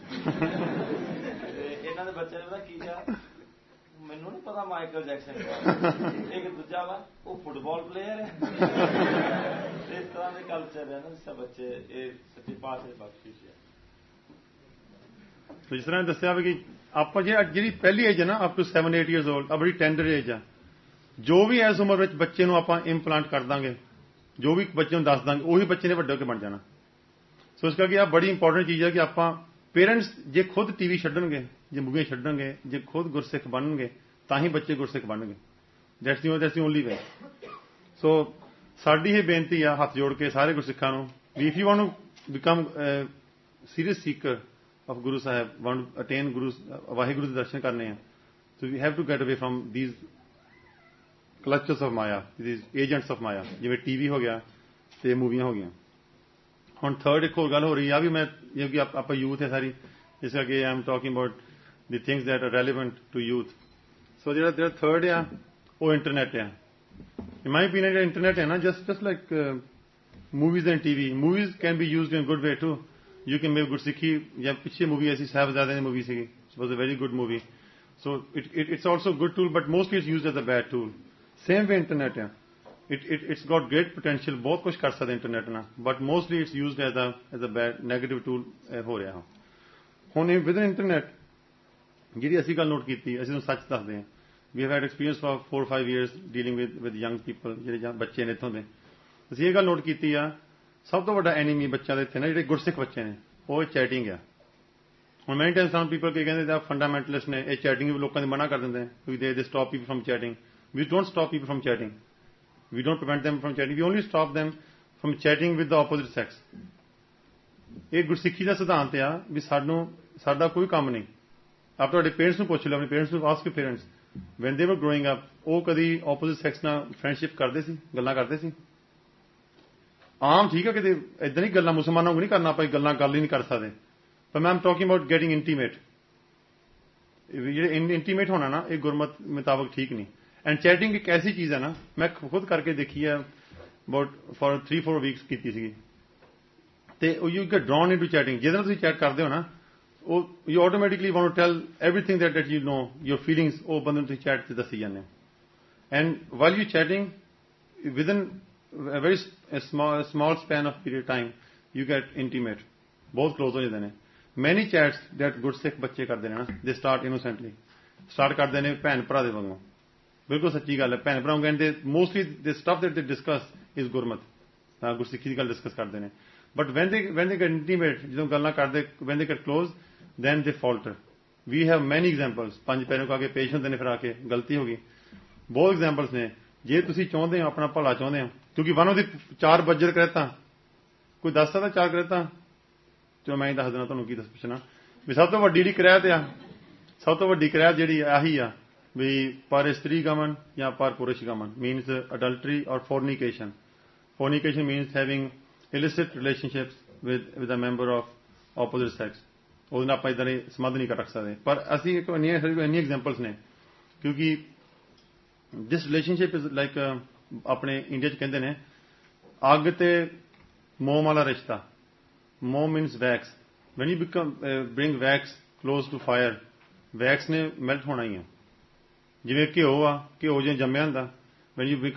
ਤੇ ਇਹਨਾਂ ਦੇ ਬੱਚੇ ਨੇ ਪਤਾ ਕੀ ਕਿਹਾ, ਮੈਨੂੰ ਨਹੀਂ ਪਤਾ ਮਾਈਕਲ ਜੈਕਸਨ ਕੌਣ। ਇੱਕ ਦੂਜਾ ਵਾ ਉਹ ਫੁੱਟਬਾਲ ਪਲੇਅਰ ਹੈ। ਇਸ ਤਰ੍ਹਾਂ ਦੇ ਕਲਚਰ ਹੈ ਨਾ ਸਭ ਬੱਚੇ, ਇਹ ਸੱਚੀ ਪਾਤਸ਼ਾਹ ਦੀ ਬਖਸ਼ਿਸ਼ ਹੈ। ਜਿਸ ਤਰ੍ਹਾਂ ਦੱਸਿਆ ਵੀ ਕਿ ਆਪਾਂ ਜਿਹੜੀ ਪਹਿਲੀ ਏਜ ਹੈ ਨਾ ਅਪ ਟੂ 7-8 years old, ਆ ਬੜੀ ਟੈਂਡਰ ਏਜ ਆ। ਜੋ ਵੀ ਇਸ ਉਮਰ ਵਿੱਚ ਬੱਚੇ ਨੂੰ ਆਪਾਂ ਇੰਪਲਾਂਟ ਕਰ ਦਾਂਗੇ, ਜੋ ਵੀ ਬੱਚੇ ਨੂੰ ਦੱਸ ਦਾਂਗੇ, ਉਹੀ ਬੱਚੇ ਨੇ ਵੱਡੇ ਹੋ ਕੇ ਬਣ ਜਾਣਾ। ਸੋ ਇਸ ਕਰਕੇ ਆਹ ਬੜੀ ਇੰਪੋਰਟੈਂਟ ਚੀਜ਼ ਹੈ ਕਿ ਆਪਾਂ ਪੇਰੈਂਟਸ ਜੇ ਖੁਦ ਟੀਵੀ ਛੱਡਣਗੇ, ਜੇ ਮੂਵੀਆਂ ਛੱਡਣਗੇ, ਜੇ ਖੁਦ ਗੁਰਸਿੱਖ ਬਣਨਗੇ ਤਾਂ ਹੀ ਬੱਚੇ ਗੁਰਸਿੱਖ ਬਣਨਗੇ। ਦੈਟਸ ਦੀ ਓਨਲੀ ਵੇ। ਸੋ ਸਾਡੀ ਇਹ ਬੇਨਤੀ ਆ ਹੱਥ ਜੋੜ ਕੇ ਸਾਰੇ ਗੁਰਸਿੱਖਾਂ ਨੂੰ, ਵੀ if you want to become serious seeker of Guru Sahib, want to attain Vaheguru ਦੇ ਦਰਸ਼ਨ ਕਰਨੇ ਆ, so we have to get away from these clutches of Maya, these agents of Maya, ਜਿਵੇਂ ਟੀਵੀ ਹੋ ਗਿਆ ਤੇ ਮੂਵੀਆਂ ਹੋ ਗਈਆਂ। ਹੁਣ ਥਰਡ ਇੱਕ ਹੋਰ ਗੱਲ ਹੋ ਰਹੀ ਆ ਵੀ ਮੈਂ, ਕਿਉਂਕਿ ਆਪਾਂ ਯੂਥ ਹੈ ਸਾਰੀ, ਇਸ ਕਰਕੇ I am talking about the things that are relevant to youth. So ਜਿਹੜਾ ਥਰਡ ਆ ਉਹ ਇੰਟਰਨੈਟ ਆ। ਇਨ ਮਾਈ ਓਪੀਨੀਅਨ ਜਿਹੜਾ ਇੰਟਰਨੈਟ ਹੈ ਨਾ, just like movies and TV, movies can be used in good way too. You can make Gursikhi, ਜਾਂ ਪਿੱਛੇ movie ਐਸੀ ਸਾਹਿਬਜ਼ਾਦੇ ਦੀ ਮੂਵੀ ਸੀਗੀ, it was a very good movie. So it's also a good tool, but mostly it's used as a bad tool. Same way internet ਹੈ, it's got great potential, ਬਹੁਤ ਕੁਝ ਕਰ ਸਕਦਾ ਇੰਟਰਨੈਟ ਨਾਲ, but mostly it's used as a bad negative tool ਹੋ ਰਿਹਾ। ਹੁਣ with internet ਜਿਹੜੀ ਅਸੀਂ ਗੱਲ ਨੋਟ ਕੀਤੀ, ਅਸੀਂ ਤੁਹਾਨੂੰ ਸੱਚ ਦੱਸਦੇ ਹਾਂ, we have had experience for 4-5 years dealing with young people, ਜਿਹੜੇ ਬੱਚੇ ਨੇ ਇੱਥੋਂ ਦੇ। ਅਸੀਂ ਇਹ ਗੱਲ ਨੋਟ ਕੀਤੀ ਆ, ਸਭ ਤੋਂ ਵੱਡਾ ਐਨੀਮੀ ਬੱਚਿਆਂ ਦੇ ਇੱਥੇ ਨਾ ਜਿਹੜੇ ਗੁਰਸਿੱਖ ਬੱਚੇ ਨੇ, ਉਹ ਚੈਟਿੰਗ ਆ। ਹੁਣ ਮੈਨੀ ਟਾਈਮ ਸਮ ਪੀਪਲ ਕਹਿੰਦੇ ਆ ਫੰਡਾਮੈਂਟਲਿਸਟ ਨੇ, ਇਹ ਚੈਟਿੰਗ ਵੀ ਲੋਕਾਂ ਦੀ ਮਨਾ ਕਰ ਦਿੰਦੇ ਵੀ they stop people from chatting. We don't stop people from chatting, we don't prevent them from chatting, we only stop them from chatting with the opposite sex. ਇਹ ਗੁਰਸਿੱਖੀ ਦਾ ਸਿਧਾਂਤ ਆ ਵੀ ਸਾਡਾ ਕੋਈ ਕੰਮ ਨਹੀਂ। ਆਪ ਤੁਹਾਡੇ ਪੇਰੈਂਟਸ ਨੂੰ ਪੁੱਛ ਲਓ, ਆਪਣੇ ਪੇਰੈਂਟਸ ਨੂੰ ਆਸਕ ਯੂਰ ਪੇਰੈਂਟਸ ਵੈਨ ਦੇ ਵਰ ਗਰੋਇੰਗ ਅਪ, ਉਹ ਕਦੀ ਆਪੋਜ਼ਿਟ ਸੈਕਸ ਨਾਲ ਫਰੈਂਡਸ਼ਿਪ ਕਰਦੇ ਸੀ, ਗੱਲਾਂ ਕਰਦੇ ਸੀ? ਆਮ ਠੀਕ ਹੈ, ਕਿਤੇ ਇਦਾਂ ਨਹੀਂ ਗੱਲਾਂ ਮੁਸਲਮਾਨਾਂ ਨੂੰ ਨਹੀਂ ਕਰਨਾ, ਆਪਾਂ ਗੱਲ ਹੀ ਨਹੀਂ ਕਰ ਸਕਦੇ। ਪਰ ਮੈਂ am talking about getting intimate. ਜਿਹੜੇ ਇੰਟੀਮੇਟ ਹੋਣਾ ਨਾ, ਇਹ ਗੁਰਮਤ ਮੁਤਾਬਕ ਠੀਕ ਨਹੀਂ। ਐਂਡ ਚੈਟਿੰਗ ਇੱਕ ਐਸੀ ਚੀਜ਼ ਹੈ ਨਾ, ਮੈਂ ਖੁਦ ਕਰਕੇ ਦੇਖੀ ਹੈ, ਅਬਾਊਟ ਫॉर 3-4 ਵੀਕਸ ਕੀਤੀ ਸੀਗੀ, ਤੇ you get drawn into chatting. ਜਿਹਦੇ ਨਾਲ ਤੁਸੀਂ ਚੈਟ ਕਰਦੇ ਹੋ ਨਾ, ਉਹ you automatically want to tell everything that you know, your feelings, ਉਹ ਬੰਦੇ ਨੂੰ ਤੁਸੀਂ ਚੈਟ 'ਤੇ ਦੱਸੀ ਜਾਂਦੇ ਹੋ। And while you chatting within a very small span of period time you get intimate, ਬਹੁਤ close ਹੋ ਜਾਂਦੇ ਨੇ। many chats that ਗੁਰਸਿੱਖ ਬੱਚੇ ਕਰਦੇ ਨੇ ਨਾ, they start innocently, start ਕਰਦੇ ਨੇ ਭੈਣ ਭਰਾ ਦੇ ਵਾਂਗੂ। ਬਿਲਕੁਲ ਸੱਚੀ ਗੱਲ ਹੈ, ਭੈਣ ਭਰਾ ਕਹਿੰਦੇ mostly the stuff that they discuss is ਗੁਰਮਤ, ਗੁਰਸਿੱਖੀ ਦੀ ਗੱਲ ਡਿਸਕਸ ਕਰਦੇ ਨੇ। but when they get intimate, ਜਦੋਂ ਗੱਲਾਂ ਕਰਦੇ, when they get close, then they falter. we have many examples, ਪੰਜ ਪੈਰੋਂ ਕਾ ਕੇ ਪੇਸ਼ ਹੁੰਦੇ ਨੇ, ਫਿਰ ਆ ਕੇ ਗਲਤੀ ਹੋ ਗਈ। ਬਹੁਤ ਐਗਜ਼ਾਮਪਲਸ ਨੇ। ਜੇ ਤੁਸੀਂ ਚਾਹੁੰਦੇ ਹੋ ਆਪਣਾ ਭਲਾ ਚਾਹੁੰਦੇ ਹੋ, ਕਿਉਂਕਿ ਵਨ ਆਫ ਦੀ 4 ਬੱਜਰ ਕ੍ਰੈਤਾਂ, ਕੋਈ ਦੱਸ ਸਕਦਾ 4 ਕ੍ਰੈਤਾਂ? ਚਲੋ ਮੈਂ ਹੀ ਦੱਸ ਦੇਣਾ ਤੁਹਾਨੂੰ, ਕੀ ਦੱਸ ਪੁੱਛਣਾ ਵੀ ਸਭ ਤੋਂ ਵੱਡੀ ਜਿਹੜੀ ਕ੍ਰੈਤ ਆ, ਸਭ ਤੋਂ ਵੱਡੀ ਕ੍ਰੈਤ ਜਿਹੜੀ ਆਹੀ ਆ ਵੀ ਪਰ ਇਸਤਰੀ ਗਮਨ ਜਾਂ ਪਰ ਪੁਰਸ਼ ਗਮਨ, means adultery or fornication. Fornication means having illicit relationships with a member of opposite sex. ਉਹਦੇ ਨਾਲ ਆਪਾਂ ਇੱਦਾਂ ਦੇ ਸੰਬੰਧ ਨਹੀਂ ਰੱਖ ਸਕਦੇ। ਪਰ ਅਸੀਂ ਇੰਨੀਆਂ ਐਗਜ਼ਾਮਪਲਸ ਨੇ, ਕਿਉਂਕਿ ਦਿਸ ਰਿਲੇਸ਼ਨਸ਼ਿਪ ਇਜ਼ ਲਾਈਕ, ਆਪਣੇ ਇੰਡੀਆ 'ਚ ਕਹਿੰਦੇ ਨੇ ਅੱਗ ਤੇ ਮੋਮ ਵਾਲਾ ਰਿਸ਼ਤਾ। Mom means wax. When you bring wax close to fire, wax ਨੇ ਮੈਲਟ ਹੋਣਾ ਹੀ ਆ। ਜਿਵੇਂ ਘਿਓ ਆ, ਘਿਓ ਜਿਵੇਂ ਜੰਮਿਆ ਹੁੰਦਾ, when you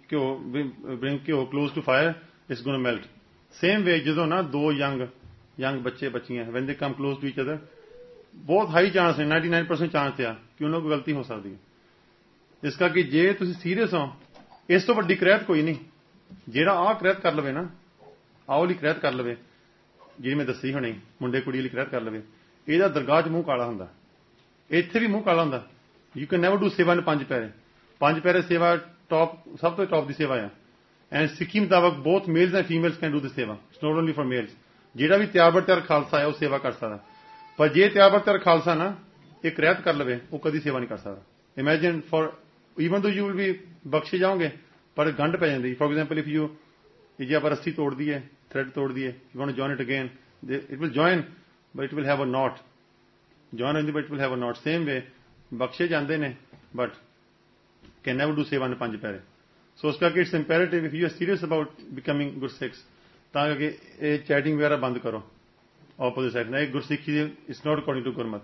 bring ghee close to fire, it's going to melt. Same way ਜਦੋਂ ਨਾ ਦੋ ਯੰਗ ਬੱਚੇ ਬੱਚੀਆਂ, when they come close to each other, ਬਹੁਤ ਹਾਈ ਚਾਂਸ ਹੈ, 99% ਚਾਂਸ ਆ ਕਿ ਉਹਨਾਂ ਕੋਲ ਗਲਤੀ ਹੋ ਸਕਦੀ ਹੈ। ਇਸ ਕਰਕੇ ਜੇ ਤੁਸੀਂ ਸੀਰੀਅਸ ਹੋ, ਇਸ ਤੋਂ ਵੱਡੀ ਕ੍ਰੈਤ ਕੋਈ ਨਹੀਂ। ਜਿਹੜਾ ਆਹ ਕ੍ਰੈਤ ਕਰ ਲਵੇ ਨਾ, ਆਹ ਵਾਲੀ ਕ੍ਰੈਤ ਕਰ ਲਵੇ ਜਿਹੜੀ ਮੈਂ ਦੱਸੀ ਹੁਣੇ, ਮੁੰਡੇ ਕੁੜੀ ਵਾਲੀ ਕ੍ਰੈਤ ਕਰ ਲਵੇ, ਇਹਦਾ ਦਰਗਾਹ 'ਚ ਮੂੰਹ ਕਾਲਾ ਹੁੰਦਾ, ਇੱਥੇ ਵੀ ਮੂੰਹ ਕਾਲਾ ਹੁੰਦਾ। ਯੂ ਕੈਨ ਨੈਵਰ ਡੂ ਸੇਵਾ ਇਨ 5 ਪੈਰੇ। 5 ਪੈਰੇ ਸੇਵਾ ਟੌਪ, ਸਭ ਤੋਂ ਟੌਪ ਦੀ ਸੇਵਾ ਆ। ਐਂਡ ਸਿੱਖੀ ਮੁਤਾਬਕ both males and females can do this seva, it's not only for males. ਜਿਹੜਾ ਵੀ ਤਿਆਰ ਬਰ ਤਿਆਰ ਖਾਲਸਾ ਹੈ ਉਹ ਸੇਵਾ ਕਰ ਸਕਦਾ। ਪਰ ਜੇ ਤਿਆਰ ਬਰ ਤਿਆਰ ਖਾਲਸਾ ਨਾ ਇਹ ਕ੍ਰੈਤ ਕਰ ਲਵੇ, ਉਹ ਕਦੀ ਸੇਵਾ ਨਹੀਂ ਕਰ ਸਕਦਾ। Imagine for even though you will ਵੀ ਬਖਸ਼ੇ ਜਾਓਗੇ, ਪਰ ਗੰਢ ਪੈ ਜਾਂਦੀ। ਫॉर ਐਗਜ਼ਾਮਪਲ ਇਫ ਯੂ, ਜੇ ਆਪਾਂ ਰੱਸੀ ਤੋੜ ਦਈਏ, ਥ੍ਰੈਡ ਤੋੜ ਦਈਏ, you want to join it again, it will join but it will have a knot. John individual have a not same way ਬਖਸ਼ੇ ਜਾਂਦੇ ਨੇ but can never do seva in ਪੰਜ ਪਿਆਰੇ. So ਇਸ ਕਰਕੇ it's imperative if you are serious about becoming Gursikhs ਤਾਂ ਕਿ ਇਹ ਚੈਟਿੰਗ ਵਗੈਰਾ ਬੰਦ ਕਰੋ opposite side ਨਾ. ਇਹ ਗੁਰਸਿੱਖੀ it's not according to Gurmat.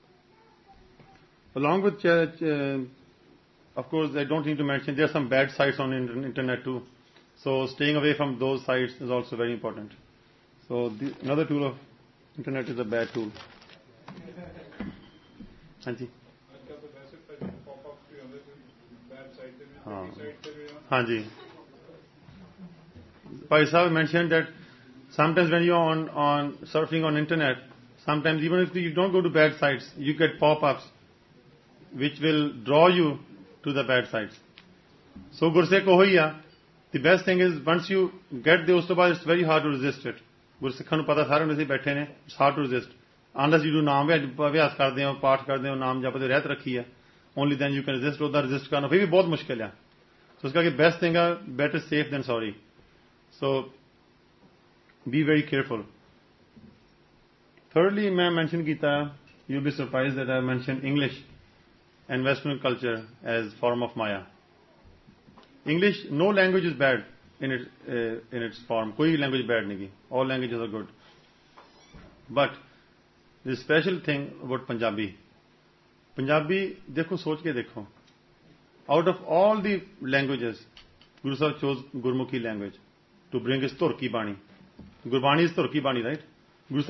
Along with of course I don't need to mention there are some bad sites on internet too. So staying away from those sites is also very important. So another tool of internet is a bad tool. ਹਾਂਜੀ ਹਾਂਜੀ Bhai Sahib mentioned that sometimes when you are on surfing on internet, sometimes even if you don't go to bad sites, you get pop-ups which will draw you to the bad sites. So Gursikh hoiya, the best thing is once you get the ਉਸ ਤੋਂ ਬਾਅਦ it's very hard to resist it. ਗੁਰਸਿੱਖਾਂ ਨੂੰ ਪਤਾ ਸਾਰੇ ਅਸੀਂ ਬੈਠੇ ਨੇ, it's hard to resist. Unless you do ਨਾਮ ਅਭਿਆਸ ਕਰਦੇ ਹੋ, ਪਾਠ ਕਰਦੇ ਹੋ, ਨਾਮ ਜਪਦੇ ਰਹਿਤ ਰੱਖੀ ਹੈ, only then you can resist. ਉਹਦਾ resist ਕਰਨਾ ਫਿਰ ਵੀ ਬਹੁਤ ਮੁਸ਼ਕਿਲ ਹੈ. So ਇਸ ਕਰਕੇ best thing ਹੈ better safe than sorry. So be very careful. Thirdly, मैं mention ਕੀਤਾ, you'll be surprised that I mentioned English and Western culture as form of Maya. English, no language is bad in its form. कोई language bad नहीं. All languages are good. But the special thing about Punjabi. Punjabi, देखो सोच के देखो. Out of all the languages, Guru Sahib chose Gurmukhi language to bring his Turki Bani. Gurbani is Turki Bani, right? Guru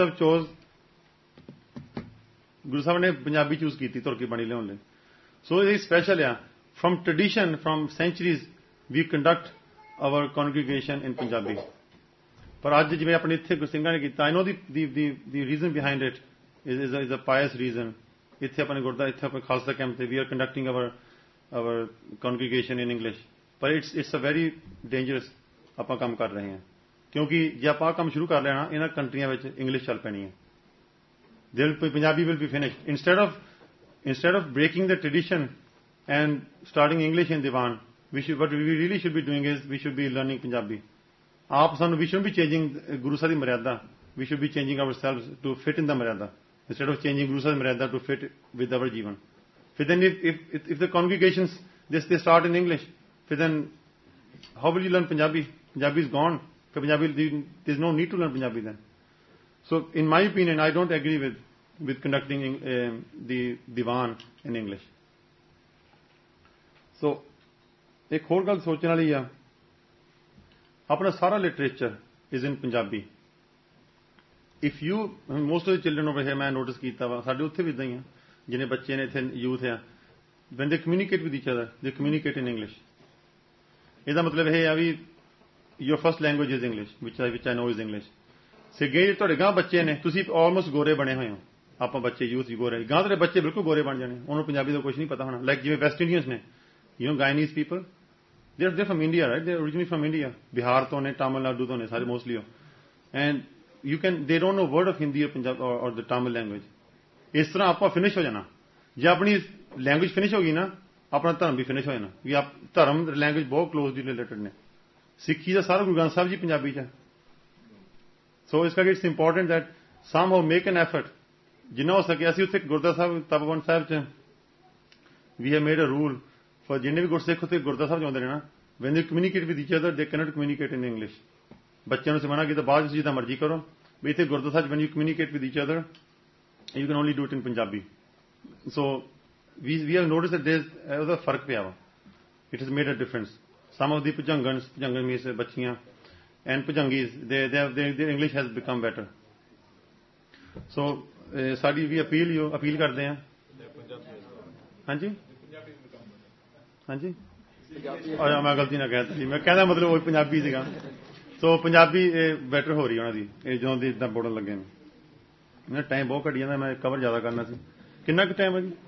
Sahib ने Punjabi choose की थी Turki Bani लियाउन ले. So it is special, yeah. From tradition, from centuries, we conduct our congregation in Punjabi. पर आज जिਵੇਂ ਆਪਣੇ ਇੱਥੇ ਗੁਰਸਿੰਘਾਂ ਨੇ ਕੀਤਾ, I know the reason behind it is a pious reason. ਇੱਥੇ ਆਪਣੇ ਗੁਰਦੁਆਰਾ, ਇੱਥੇ ਆਪਣੇ ਖਾਲਸਾ ਕੈਂਪ ਤੇ we are conducting our congregation in English. ਪਰ it's a very dangerous ਆਪਾਂ ਕੰਮ ਕਰ ਰਹੇ ਹਾਂ, ਕਿਉਂਕਿ ਜੇ ਆਪਾਂ ਕੰਮ ਸ਼ੁਰੂ ਕਰ ਲੈਣਾ ਇਹਨਾਂ ਕੰਟਰੀਆਂ ਵਿੱਚ ਇੰਗਲਿਸ਼ ਚੱਲ ਪੈਣੀ ਹੈ. Punjabi will be finished. Instead of breaking the tradition and starting English in Diwan, what we really should be doing is we should be learning Punjabi. We shouldn't be changing Guru Sahib Maryada. We should be changing ourselves to fit in the Maryada instead of changing Guru Sahib Maryada to fit with our Jivan. Then if the congregations they start in English, then how will you learn Punjabi? Punjabi is gone. There's no need to learn Punjabi then. So in my opinion, I don't agree with conducting the Diwan in English. So एक और गल सोचने वाली है, अपना सारा literature is in Punjabi. If you most of the children over here मैं notice किया वा साडे उत्थे भी इदां ही आ, जिन्ने बच्चे ने इत्थे यूथ है, when they communicate with each other they communicate in English. ਇਹਦਾ ਮਤਲਬ ਇਹ ਆ ਵੀ your first language is English which I know is English. ਸਿੱਗੇ ਤੁਹਾਡੇ ਗਾਂ ਬੱਚੇ ਨੇ, ਤੁਸੀਂ ਆਲਮੋਸਟ ਗੋਰੇ ਬਣੇ ਹੋਏ ਹੋ. ਆਪਾਂ ਬੱਚੇ ਯੂਥ ਵੀ ਗੋਰੇ, ਗਾਂ ਤੁਹਾਡੇ ਬੱਚੇ ਬਿਲਕੁਲ ਗੋਰੇ ਬਣ ਜਾਣੇ, ਉਹਨੂੰ ਪੰਜਾਬੀ ਦਾ ਕੁਝ ਨਹੀਂ ਪਤਾ ਹੋਣਾ. ਲਾਈਕ ਜਿਵੇਂ ਵੈਸਟ ਇੰਡੀਅਨਸ ਨੇ, you know Guyanese people, they're from India, right? They're originally from India. Bihar to ne, Tamil Nadu to ne, sare mostly ho. And they don't know word of Hindi or Punjab or the Tamil language. ਇਸ ਤਰ੍ਹਾਂ ਆਪਾਂ finish ਹੋ ਜਾਣਾ. ਜੇ ਆਪਣੀ language finish ਹੋ ਗਈ ਨਾ, ਆਪਣਾ ਧਰਮ ਵੀ ਫਿਨਿਸ਼ ਹੋ ਜਾਣਾ. ਵੀ ਆਪ ਧਰਮ ਲੈਂਗੁਏਜ ਬਹੁਤ ਕਲੋਜ਼ਲੀ ਰਿਲੇਟਡ ਨੇ. ਸਿੱਖੀ ਦਾ ਸਾਰਾ ਗੁਰੂ ਗ੍ਰੰਥ ਸਾਹਿਬ ਜੀ ਪੰਜਾਬੀ 'ਚ ਹੈ. ਸੋ ਇਸ ਕਰਕੇ it's important that somehow make an effort, ਜਿੰਨਾ ਹੋ ਸਕੇ. ਅਸੀਂ ਉੱਥੇ ਗੁਰਦੁਆਰਾ ਸਾਹਿਬ ਤਪੋਵਨ ਸਾਹਿਬ 'ਚ we have made a rule for ਜਿੰਨੇ ਵੀ ਗੁਰਸਿੱਖ ਉੱਥੇ ਗੁਰਦੁਆਰਾ ਸਾਹਿਬ ਜਾਂਦੇ ਨੇ ਨਾ, when they communicate with each other they cannot communicate in English. ਬੱਚਿਆਂ ਨੂੰ ਸਿਖਾਉਣਾ ਕਿ ਤਾਂ ਬਾਅਦ ਜਿੱਦਾਂ ਮਰਜ਼ੀ ਕਰੋ, ਵੀ ਇੱਥੇ ਗੁਰਦੁਆਰਾ ਸਾਹਿਬ when you communicate with each other you can only do it in Punjabi. So we have noticed that there's ਉਹਦਾ ਫਰਕ ਪਿਆ ਵਾ. It has made a difference. Some of the Pujangans means ਬੱਚੀਆਂ and Pujangis, their English has become better. So ਸਾਡੀ ਵੀ appeal ਕਰਦੇ ਹਾਂ. ਹਾਂਜੀ ਹਾਂਜੀ ਮੈਂ ਗਲਤੀ ਨਾਲ ਕਹਿ ਦਿੱਤੀ, ਮੈਂ ਕਹਿੰਦਾ ਮਤਲਬ ਉਹ ਪੰਜਾਬੀ ਸੀਗਾ. ਸੋ ਪੰਜਾਬੀ ਬੈਟਰ ਹੋ ਰਹੀ ਉਹਨਾਂ ਦੀ ਜਦੋਂ ਦੀ ਇੱਦਾਂ ਬੋਲਣ ਲੱਗੇ ਨੇ. ਇਹਨਾਂ ਟਾਈਮ ਬਹੁਤ ਘੱਟ ਜਾਂਦਾ, ਮੈਂ ਕਵਰ ਜ਼ਿਆਦਾ ਕਰਨਾ ਸੀ. ਕਿੰਨਾ ਕੁ ਟਾਈਮ ਹੈ ਜੀ?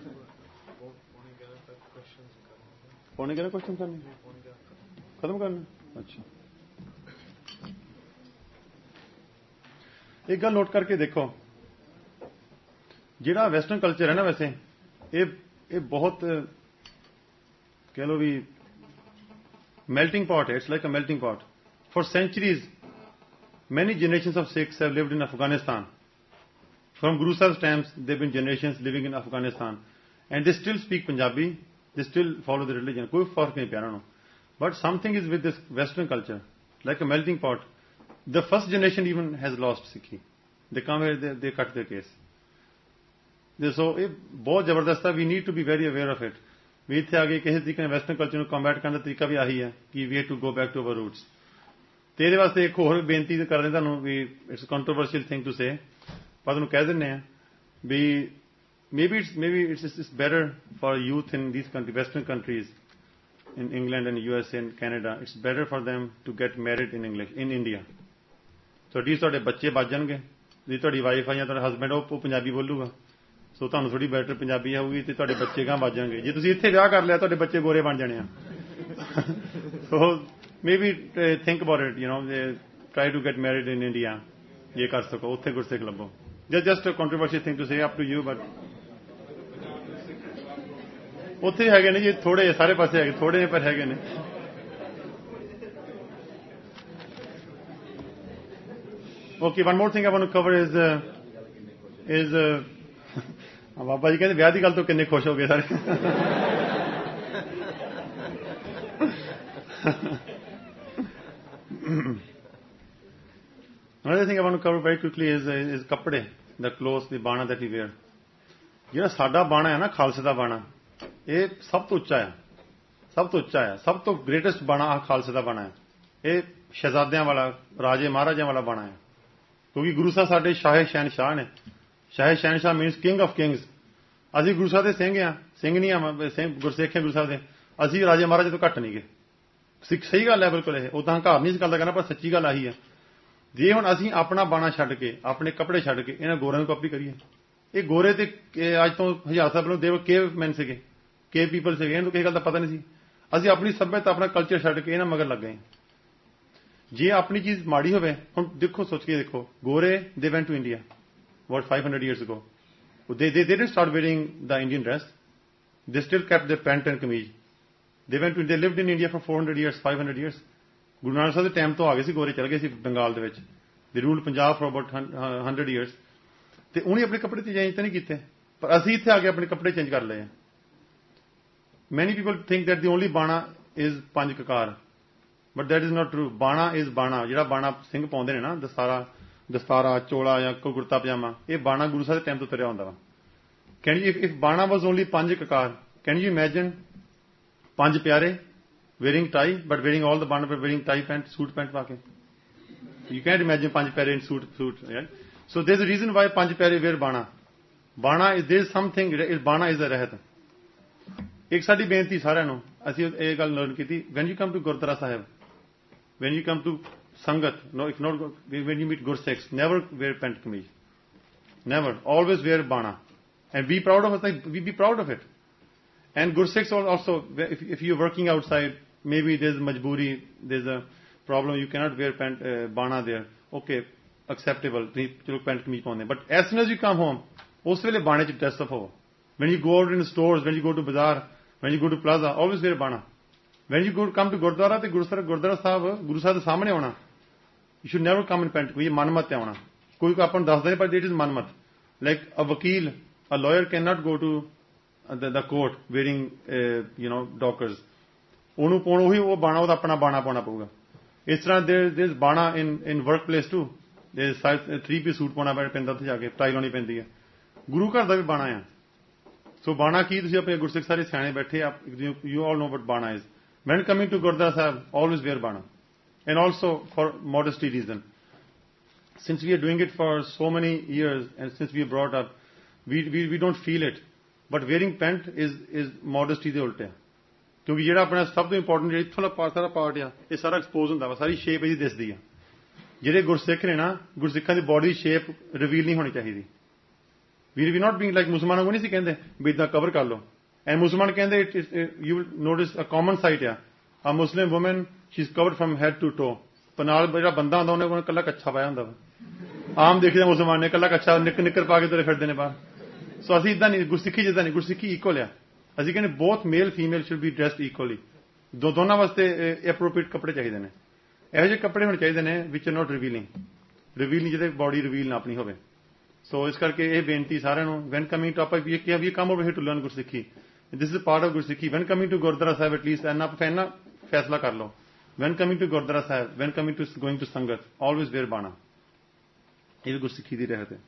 ਪੌਣੇ ਕਿਹੜਾ ਕੁਐਸਚਨ ਕਰਨੇ ਖਤਮ ਕਰਨਾ? ਅੱਛਾ, ਇੱਕ ਗੱਲ ਨੋਟ ਕਰਕੇ ਦੇਖੋ, ਜਿਹੜਾ ਵੈਸਟਰਨ ਕਲਚਰ ਹੈ ਨਾ, ਵੈਸੇ ਇਹ ਬਹੁਤ ਕਹਿ ਲਓ ਵੀ melting pot. It's like a melting pot. For centuries, many generations of Sikhs have lived in Afghanistan. From Guru Sahib's times, there have been generations living in Afghanistan, and they still speak Punjabi, they still follow the religion. कोई फर्क नहीं प्यारा नो. But something is with this Western culture, like a melting pot. The first generation even has lost Sikhi. They come here, they cut their case. So, ਇਹ ਬਹੁਤ ਜ਼ਬਰਦਸਤ ਹੈ. We need to be very aware of it. ਵੀ ਇੱਥੇ ਆ ਕੇ ਕਿਸੇ ਤਰੀਕੇ ਨਾਲ western culture ਨੂੰ ਕੰਬੈਟ ਕਰਨ ਦਾ ਤਰੀਕਾ ਵੀ ਆਹੀ ਹੈ ਕਿ we have to go back to our roots. ਤੇ ਇਹਦੇ ਵਾਸਤੇ ਇੱਕ ਹੋਰ ਬੇਨਤੀ ਕਰ ਰਹੇ ਤੁਹਾਨੂੰ ਵੀ it's controversial thing to say, ਪਰ ਤੁਹਾਨੂੰ ਕਹਿ ਦਿੰਦੇ ਆ ਵੀ maybe it's better for youth in these western countries, in England and USA and Canada, it's better for them to get married in India. So at least ਤੁਹਾਡੇ ਬੱਚੇ ਬਚ ਜਾਣਗੇ, ਜੇ ਤੁਹਾਡੀ ਵਾਈਫ ਆ ਜਾਂ ਤੁਹਾਡਾ ਹਸਬੈਂਡ ਉਹ ਪੰਜਾਬੀ ਬੋਲੂਗਾ, ਸੋ ਤੁਹਾਨੂੰ ਥੋੜੀ ਬੈਟਰ ਪੰਜਾਬੀ ਆਊਗੀ ਤੇ ਤੁਹਾਡੇ ਬੱਚੇ ਗਾਂ ਬਚ ਜਾਣਗੇ. ਜੇ ਤੁਸੀਂ ਇੱਥੇ ਵਿਆਹ ਕਰ ਲਿਆ ਤੁਹਾਡੇ ਬੱਚੇ ਗੋਰੇ ਬਣ ਜਾਣੇ ਆ. ਸੋ maybe think about it, try to get married in India. ਇਹ ਕਰ ਸਕੋ, ਉੱਥੇ ਗੁਰਸਿੱਖ ਲੱਭੋ. Just a controversial thing to say, up to you, but ਉੱਥੇ ਹੈਗੇ ਨੇ ਜੀ ਥੋੜੇ, ਸਾਰੇ ਪਾਸੇ ਹੈਗੇ, ਥੋੜੇ ਨੇ ਪਰ ਹੈਗੇ ਨੇ. Okay, one more thing I want to cover is Baba ji ਕਹਿੰਦੇ ਵਿਆਹ ਦੀ ਗੱਲ ਤੋਂ ਕਿੰਨੇ ਖੁਸ਼ ਹੋ ਗਏ ਸਾਰੇ. Another thing I want to cover very quickly is ਕੱਪੜੇ, the clothes, the ਬਾਣਾ that we wear. ਜਿਹੜਾ ਸਾਡਾ ਬਾਣਾ ਹੈ ਨਾ, ਖਾਲਸੇ ਦਾ ਬਾਣਾ, ਇਹ ਸਭ ਤੋਂ ਉੱਚਾ ਹੈ, ਸਭ ਤੋਂ ਉੱਚਾ ਹੈ, ਸਭ ਤੋਂ ਗ੍ਰੇਟੈਸਟ ਬਾਣਾ ਆ ਖਾਲਸੇ ਦਾ ਬਾਣਾ ਹੈ. ਇਹ ਸ਼ਹਿਜ਼ਾਦਿਆਂ ਵਾਲਾ, ਰਾਜੇ ਮਹਾਰਾਜਿਆਂ ਵਾਲਾ ਬਾਣਾ ਹੈ, ਕਿਉਂਕਿ ਗੁਰੂ ਸਾਹਿਬ ਸਾਡੇ ਸ਼ਾਹੇ ਸ਼ਹਿਨਸ਼ਾਹ ਨੇ. ਸ਼ਾਹੇ ਸ਼ਹਿਨਸ਼ਾਹ ਮੀਨਸ ਕਿੰਗ ਆਫ ਕਿੰਗਸ. ਅਸੀਂ ਗੁਰੂ ਸਾਹਿਬ ਦੇ ਸਿੰਘ ਆ, ਸਿੰਘ ਨਹੀਂ ਆ, ਗੁਰਸਿੱਖ ਹੈ ਗੁਰੂ ਸਾਹਿਬ ਦੇ. ਅਸੀਂ ਰਾਜੇ ਮਹਾਰਾਜੇ ਤੋਂ ਘੱਟ ਨਹੀਂ ਗਏ. ਸਹੀ ਗੱਲ ਹੈ ਬਿਲਕੁਲ. ਇਹ ਉਦਾਂ ਹੰਕਾਰ ਨਹੀਂ ਇਸ ਗੱਲ ਦਾ ਕਹਿਣਾ, ਪਰ ਸੱਚੀ ਗੱਲ ਆਹੀ ਹੈ. ਜੇ ਹੁਣ ਅਸੀਂ ਆਪਣਾ ਬਾਣਾ ਛੱਡ ਕੇ, ਆਪਣੇ ਕੱਪੜੇ ਛੱਡ ਕੇ ਇਹਨਾਂ ਗੋਰਿਆਂ ਨੂੰ ਕਾਪੀ ਕਰੀਏ, ਇਹ ਗੋਰੇ ਤੇ ਅੱਜ ਤੋਂ 1000 ਸਾਲ ਪਹਿਲਾਂ ਦੇਵ ਕੇਵ ਮੈਨ ਸੀਗੇ, ਕੇਵ ਪੀਪਲ ਸੀਗੇ, ਇਹਨੂੰ ਕਿਸੇ ਗੱਲ ਦਾ ਪਤਾ ਨਹੀਂ ਸੀ. ਅਸੀਂ ਆਪਣੀ ਸੱਭਿਅਤਾ, ਆਪਣਾ ਕਲਚਰ ਛੱਡ ਕੇ ਇਹਨਾਂ ਮਗਰ ਲੱਗ ਗਏ. ਜੇ ਆਪਣੀ ਚੀਜ਼ ਮਾੜੀ ਹੋਵੇ, ਹੁਣ ਦੇਖੋ, ਸੋਚ ਕੇ ਦੇਖੋ, ਗੋਰੇ they went to India what 500 years ago. They didn't start wearing the Indian dress. They still kept their pant and kameez. They lived in India for 400 years, 500 years. Guru Nanak Sahib ਦੇ time ਤੋਂ ਆ ਗਏ ਸੀ, ਗੋਰੇ ਚਲ ਗਏ ਸੀ ਬੰਗਾਲ ਦੇ ਵਿੱਚ. They ruled Punjab for about 100 years. ਤੇ ਉਹਨੇ ਆਪਣੇ ਕੱਪੜੇ ਤੇ ਚੇਂਜ ਤਾਂ ਨਹੀਂ ਕੀਤੇ, ਪਰ ਅਸੀਂ ਇੱਥੇ ਆ ਕੇ ਆਪਣੇ ਕੱਪੜੇ ਚੇਂਜ ਕਰ ਲਏ ਆ. Many people think that the only ਬਾਣਾ is ਪੰਜ ਕਕਾਰ, but that is not true. ਬਾਣਾ is ਬਾਣਾ. ਜਿਹੜਾ ਬਾਣਾ ਸਿੰਘ ਪਾਉਂਦੇ ਨੇ ਨਾ, ਦਸਤਾਰਾ, ਚੋਲਾ ਜਾਂ ਕੁੜਤਾ ਪਜਾਮਾ, ਇਹ ਬਾਣਾ ਗੁਰੂ ਸਾਹਿਬ ਦੇ ਟਾਈਮ ਤੋਂ ਤੁਰਿਆ ਹੁੰਦਾ ਵਾ. ਕੈਨ ਯੂ, ਇਫ ਬਾਣਾ ਵਾਜ਼ ਓਨਲੀ ਪੰਜ ਕਕਾਰ, ਕੈਨ ਯੂ ਇਮੈਜਿਨ ਪੰਜ ਪਿਆਰੇ wearing tie, but wearing all the ਬਾਣਾ, but wearing tie pant, suit pant ਪਾ ਕੇ? You can't imagine ਪੰਜ ਪਿਆਰੇ in suit, right? So there's a reason why ਪੰਜ ਪਿਆਰੇ wear ਬਾਣਾ. ਬਾਣਾ is, there is something, ਬਾਣਾ is a ਰਹਿਤ. ਇੱਕ ਸਾਡੀ ਬੇਨਤੀ ਸਾਰਿਆਂ ਨੂੰ, ਅਸੀਂ ਇਹ ਗੱਲ ਲਰਨ ਕੀਤੀ, when you come to Gurdwara Sahib, when you come to Sangat, no, if not, when you meet Gursikhs, never wear pant kameez. Never. Always wear bana. And be proud of it. Be proud of it. And Gursikhs also, if you're working outside, maybe there's majboori, there's a problem, you cannot wear bana there. Okay, acceptable. Chalo pant kameez paunde. But as soon as you come home, us vele bane ch dress up ho. When you go out in stores, when you go to bazaar, when you go to plaza, always wear bana. When you come to Gurdwara, ਤੇ ਗੁਰਦੁਆਰਾ ਸਾਹਿਬ, ਗੁਰੂ ਸਾਹਿਬ ਦੇ ਸਾਹਮਣੇ ਆਉਣਾ. You should never come in pant. ਕੋਈ ਮਨਮਤ ਆਉਣਾ. ਕੋਈ ਆਪਾਂ ਨੂੰ ਦੱਸਦਾ ਨਹੀਂ, ਪਰ it is ਮਨਮਤ. Like a ਵਕੀਲ, a lawyer cannot go to the court wearing, dockers. ਉਹਨੂੰ ਪਾਉਣ, ਉਹੀ ਉਹ ਬਾਣਾ, ਉਹਦਾ ਆਪਣਾ ਬਾਣਾ ਪਾਉਣਾ ਪਊਗਾ. ਇਸ ਤਰ੍ਹਾਂ there is ਬਾਣਾ in workplace too. There is 3-piece suit ਪਾਉਣਾ ਪੈਂਦਾ ਉੱਥੇ ਜਾ ਕੇ, ਟਾਈ ਲਾਉਣੀ ਪੈਂਦੀ ਹੈ. ਗੁਰੂ ਘਰ ਦਾ ਵੀ ਬਾਣਾ ਆ. ਸੋ ਬਾਣਾ ਕੀ, ਤੁਸੀਂ ਆਪਣੇ ਗੁਰਸਿੱਖ ਸਾਰੇ ਸਿਆਣੇ ਬੈਠੇ, you all know what ਬਾਣਾ is. When coming to Gurdwara Sahib, always wear bana. And also for modesty reason. Since we are doing it for so many years and since we are brought up, we don't feel it. But wearing pant is modesty ਦੇ ਉਲਟੇ. ਕਿਉਂਕਿ ਜਿਹੜਾ ਆਪਣਾ ਸਭ ਤੋਂ important ਜਿਹੜਾ ਇੱਥੋਂ ਦਾ ਸਾਰਾ ਪਾਰਟ ਆ, ਇਹ ਸਾਰਾ ਐਕਸਪੋਜ਼ ਹੁੰਦਾ ਵਾ, ਸਾਰੀ ਸ਼ੇਪ ਇਹਦੀ ਦਿਸਦੀ ਆ. ਜਿਹੜੇ ਗੁਰਸਿੱਖ ਨੇ ਨਾ, ਗੁਰਸਿੱਖਾਂ ਦੀ ਬੋਡੀ ਦੀ ਸ਼ੇਪ ਰਿਵੀਲ ਨਹੀਂ ਹੋਣੀ ਚਾਹੀਦੀ. ਵੀ ਨਾਟ ਬੀਇੰਗ ਲਾਈਕ ਮੁਸਲਮਾਨਾਂ ਨੂੰ ਨਹੀਂ ਸੀ ਕਹਿੰਦੇ ਵੀ ਇਦਾਂ ਕਵਰ ਕਰ ਲਓ. And Musliman ਕਹਿੰਦੇ, you will notice a common sight ਆ, a Muslim woman, she's covered from head to toe. ਪਰ ਨਾਲ ਜਿਹੜਾ ਬੰਦਾ ਹੁੰਦਾ ਉਹਨੇ ਇਕੱਲਾ ਕੱਛਾ ਪਾਇਆ ਹੁੰਦਾ ਵਾ. ਆਮ ਦੇਖਦੇ ਮੁਸਲਮਾਨ ਨੇ ਇਕੱਲਾ ਕੱਛਾ ਨਿੱਕਰ ਪਾ ਕੇ ਤੁਰੇ ਫਿਰਦੇ ਨੇ ਬਾਹਰ. ਸੋ ਅਸੀਂ ਇਦਾਂ ਨਹੀਂ, ਗੁਰਸਿੱਖੀ ਜਿੱਦਾਂ ਨਹੀਂ, ਗੁਰਸਿੱਖੀ ਇਕੁਅਲ ਆ. ਅਸੀਂ ਕਹਿੰਦੇ both male female should be dressed equally. ਦੋਨਾਂ ਵਾਸਤੇ ਐਪਰੋਪ੍ਰੀਏਟ ਕੱਪੜੇ ਚਾਹੀਦੇ ਨੇ. ਇਹੋ ਜਿਹੇ ਕੱਪੜੇ ਹੋਣੇ ਚਾਹੀਦੇ ਨੇ ਵਿਚ ਆਰ ਨਾਟ ਰਿਵੀਲਿੰਗ, ਜਿਹਦੇ ਬਾਡੀ ਰਿਵੀਲ ਨਾ ਆਪਣੀ ਹੋਵੇ. ਸੋ ਇਸ ਕਰਕੇ ਇਹ ਬੇਨਤੀ ਸਾਰਿਆਂ ਨੂੰ ਵੈਨ ਕਮਿੰਗ ਟੂ ਆਪਾਂ ਵੀ ਕਿਹਾ we come over here to learn Gursikhi this is part of Gursikhi when coming to Gurdwara Sahib at least ਇੰਨਾ ਫੈਸਲਾ ਕਰ ਲਓ when coming to Gurdwara Sahib when coming to going to sangat always wear bana ਇਹ ਵੀ ਗੁਰਸਿੱਖੀ ਦੀ ਰਹਿਤ ਹੈ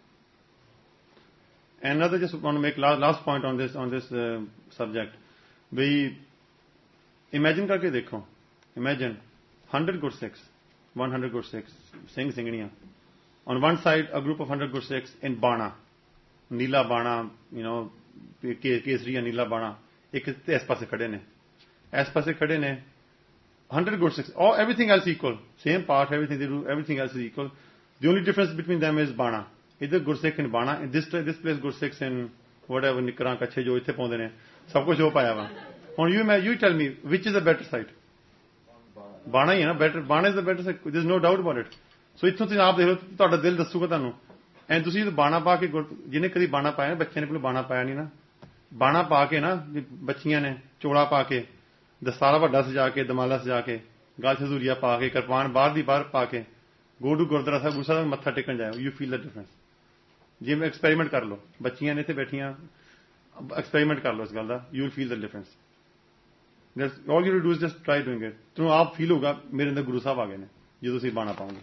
And another, just want to make last point on this subject. We imagine करके देखो. Imagine 100 Gursikhs, 100 Gursikhs, Singhniya. On one side, a group of 100 Gursikhs in Bana, Neela Bana, Kesriya Neela Bana. एक इस पासे खड़े ने, इस पासे खड़े ने 100 Gursikhs. Everything else equal, same part, everything they do, everything else is equal. The only difference between them is Bana. Either Gursikh in Bana, in this place Gursikhs in whatever Nikran Kache jo ithe paunde ne sab kuch ho paya wa and you tell me which is the better side Bana hi hai na better Bana is the better side there is no doubt about it so itthon ਤੁਸੀਂ ਆਪ ਦੇਖ ਲਓ ਤੁਹਾਡਾ ਦਿਲ ਦੱਸੂਗਾ ਤੁਹਾਨੂੰ ਐਂ ਤੁਸੀਂ ਬਾਣਾ ਪਾ ਕੇ ਜਿਹਨੇ ਕਦੀ ਬਾਣਾ ਪਾਇਆ ਬੱਚੇ ਨੇ ਪਹਿਲਾਂ ਬਾਣਾ ਪਾਇਆ ਨਹੀਂ ਨਾ ਬਾਣਾ ਪਾ ਕੇ ਨਾ ਬੱਚੀਆਂ ਨੇ ਚੋਲਾ ਪਾ ਕੇ ਦਸਤਾਰਾ ਵੱਡਾ ਸਜਾ ਕੇ ਦਮਾਲਾ ਸਜਾ ਕੇ ਗਲ ਹਜ਼ੂਰੀਆ ਪਾ ਕੇ ਕਿਰਪਾਨ ਬਾਹਰ ਦੀ ਬਾਹਰ ਪਾ ਕੇ ਗੋ ਟੂ ਗੁਰਦੁਆਰਾ ਸਾਹਿਬ ਗੁਰੂ ਸਾਹਿਬ ਮੱਥਾ ਟੇਕਣ ਜਾਓ ਯੂ ਫੀਲ ਦ ਡਿਫਰੈਂਸ ਜੇ ਮੈਂ ਐਕਸਪੈਰੀਮੈਂਟ ਕਰ ਲਓ ਬੱਚੀਆਂ ਨੇ ਇੱਥੇ ਬੈਠੀਆਂ ਐਕਸਪੈਰੀਮੈਂਟ ਕਰ ਲਓ ਇਸ ਗੱਲ ਦਾ you will feel the difference that's all you do is just try doing it ਤੁਹਾਨੂੰ ਆਪ ਫੀਲ ਹੋਗਾ ਮੇਰੇ ਅੰਦਰ ਗੁਰੂ ਸਾਹਿਬ ਆ ਗਏ ਨੇ ਜਦੋਂ ਤੁਸੀਂ ਬਾਣਾ ਪਾਓਗੇ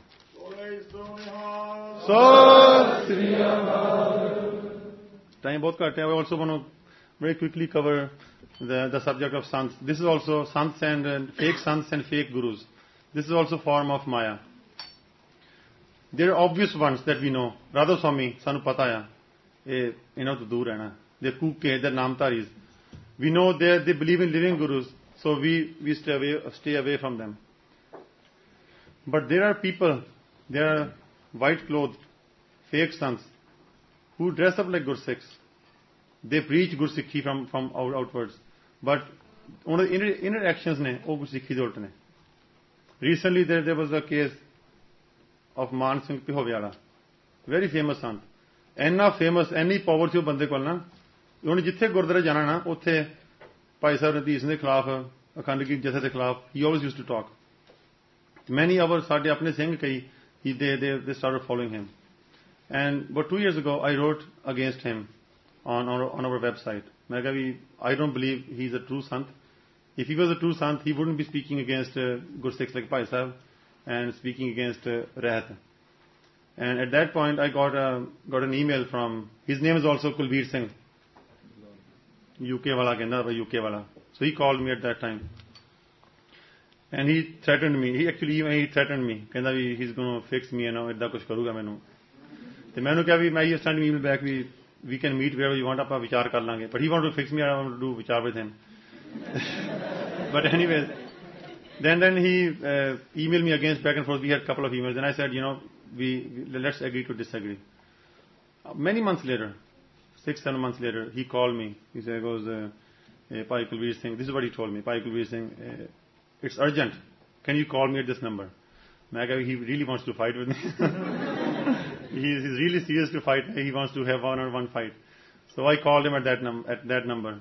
ਟਾਈਮ ਬਹੁਤ ਘੱਟ ਹੈ I also want to very quickly cover the subject of sants. This is also sants and fake gurus. This is also form of Maya. There are obvious ones that we know. Radha Swami, sanu pata hai. To dur rehna. They're kuke, they're namtaris. We know they believe in living gurus, so we stay away from them. But there are people, there are white clothed, fake sants, who dress up like Gursikhs. They preach Gursikhi from outwards. But on the inner actions ne, oh Gursikhi de ulte ne. Recently there was a case of Man Singh Pihoviala, very famous sant. ਇੰਨਾ famous any power ਸੀ ਉਹ ਬੰਦੇ ਕੋਲ ਨਾ ਉਹਨੇ ਜਿੱਥੇ ਗੁਰਦੁਆਰੇ ਜਾਣਾ ਨਾ ਉੱਥੇ ਭਾਈ ਸਾਹਿਬ ਰਣਧੀਰ ਸਿੰਘ ਦੇ ਖਿਲਾਫ ਅਖੰਡ ਕੀਰਤਨ ਜਥੇ ਦੇ ਖਿਲਾਫ ਹੀ always used to talk many our ਸਾਡੇ ਆਪਣੇ ਸਿੰਘ ਕਈ they started following him and but 2 years ago I wrote against him on our website ਮੈਂ ਕਿਹਾ ਵੀ I don't believe he is a true sant. If he was a true sant he wouldn't be speaking against Gursikhs like Bhai Sahib and speaking against Rehat. And at that point I got an email from, his name is also Kulveer Singh, UK wala kenda UK wala. So he called me at that time and he threatened me. He threatened me kenda vi he's going to fix me and idda kuch karuga mainu. Te mainu kiha vi I sent him email back we can meet wherever you want aapa vichar kar lange, but he wanted to fix me and I wanted to do vichar with him. But anyways then he emailed me against back and forth. We had a couple of emails and I said let's agree to disagree. Many months later, 6-7 months later, he called me. He goes Pai Kulveer Singh, this is what he told me. Pai Kulveer Singh, it's urgent, can you call me at this number? He really wants to fight with me. He's really serious to fight. He wants to have one-on-one fight. So I called him at that number.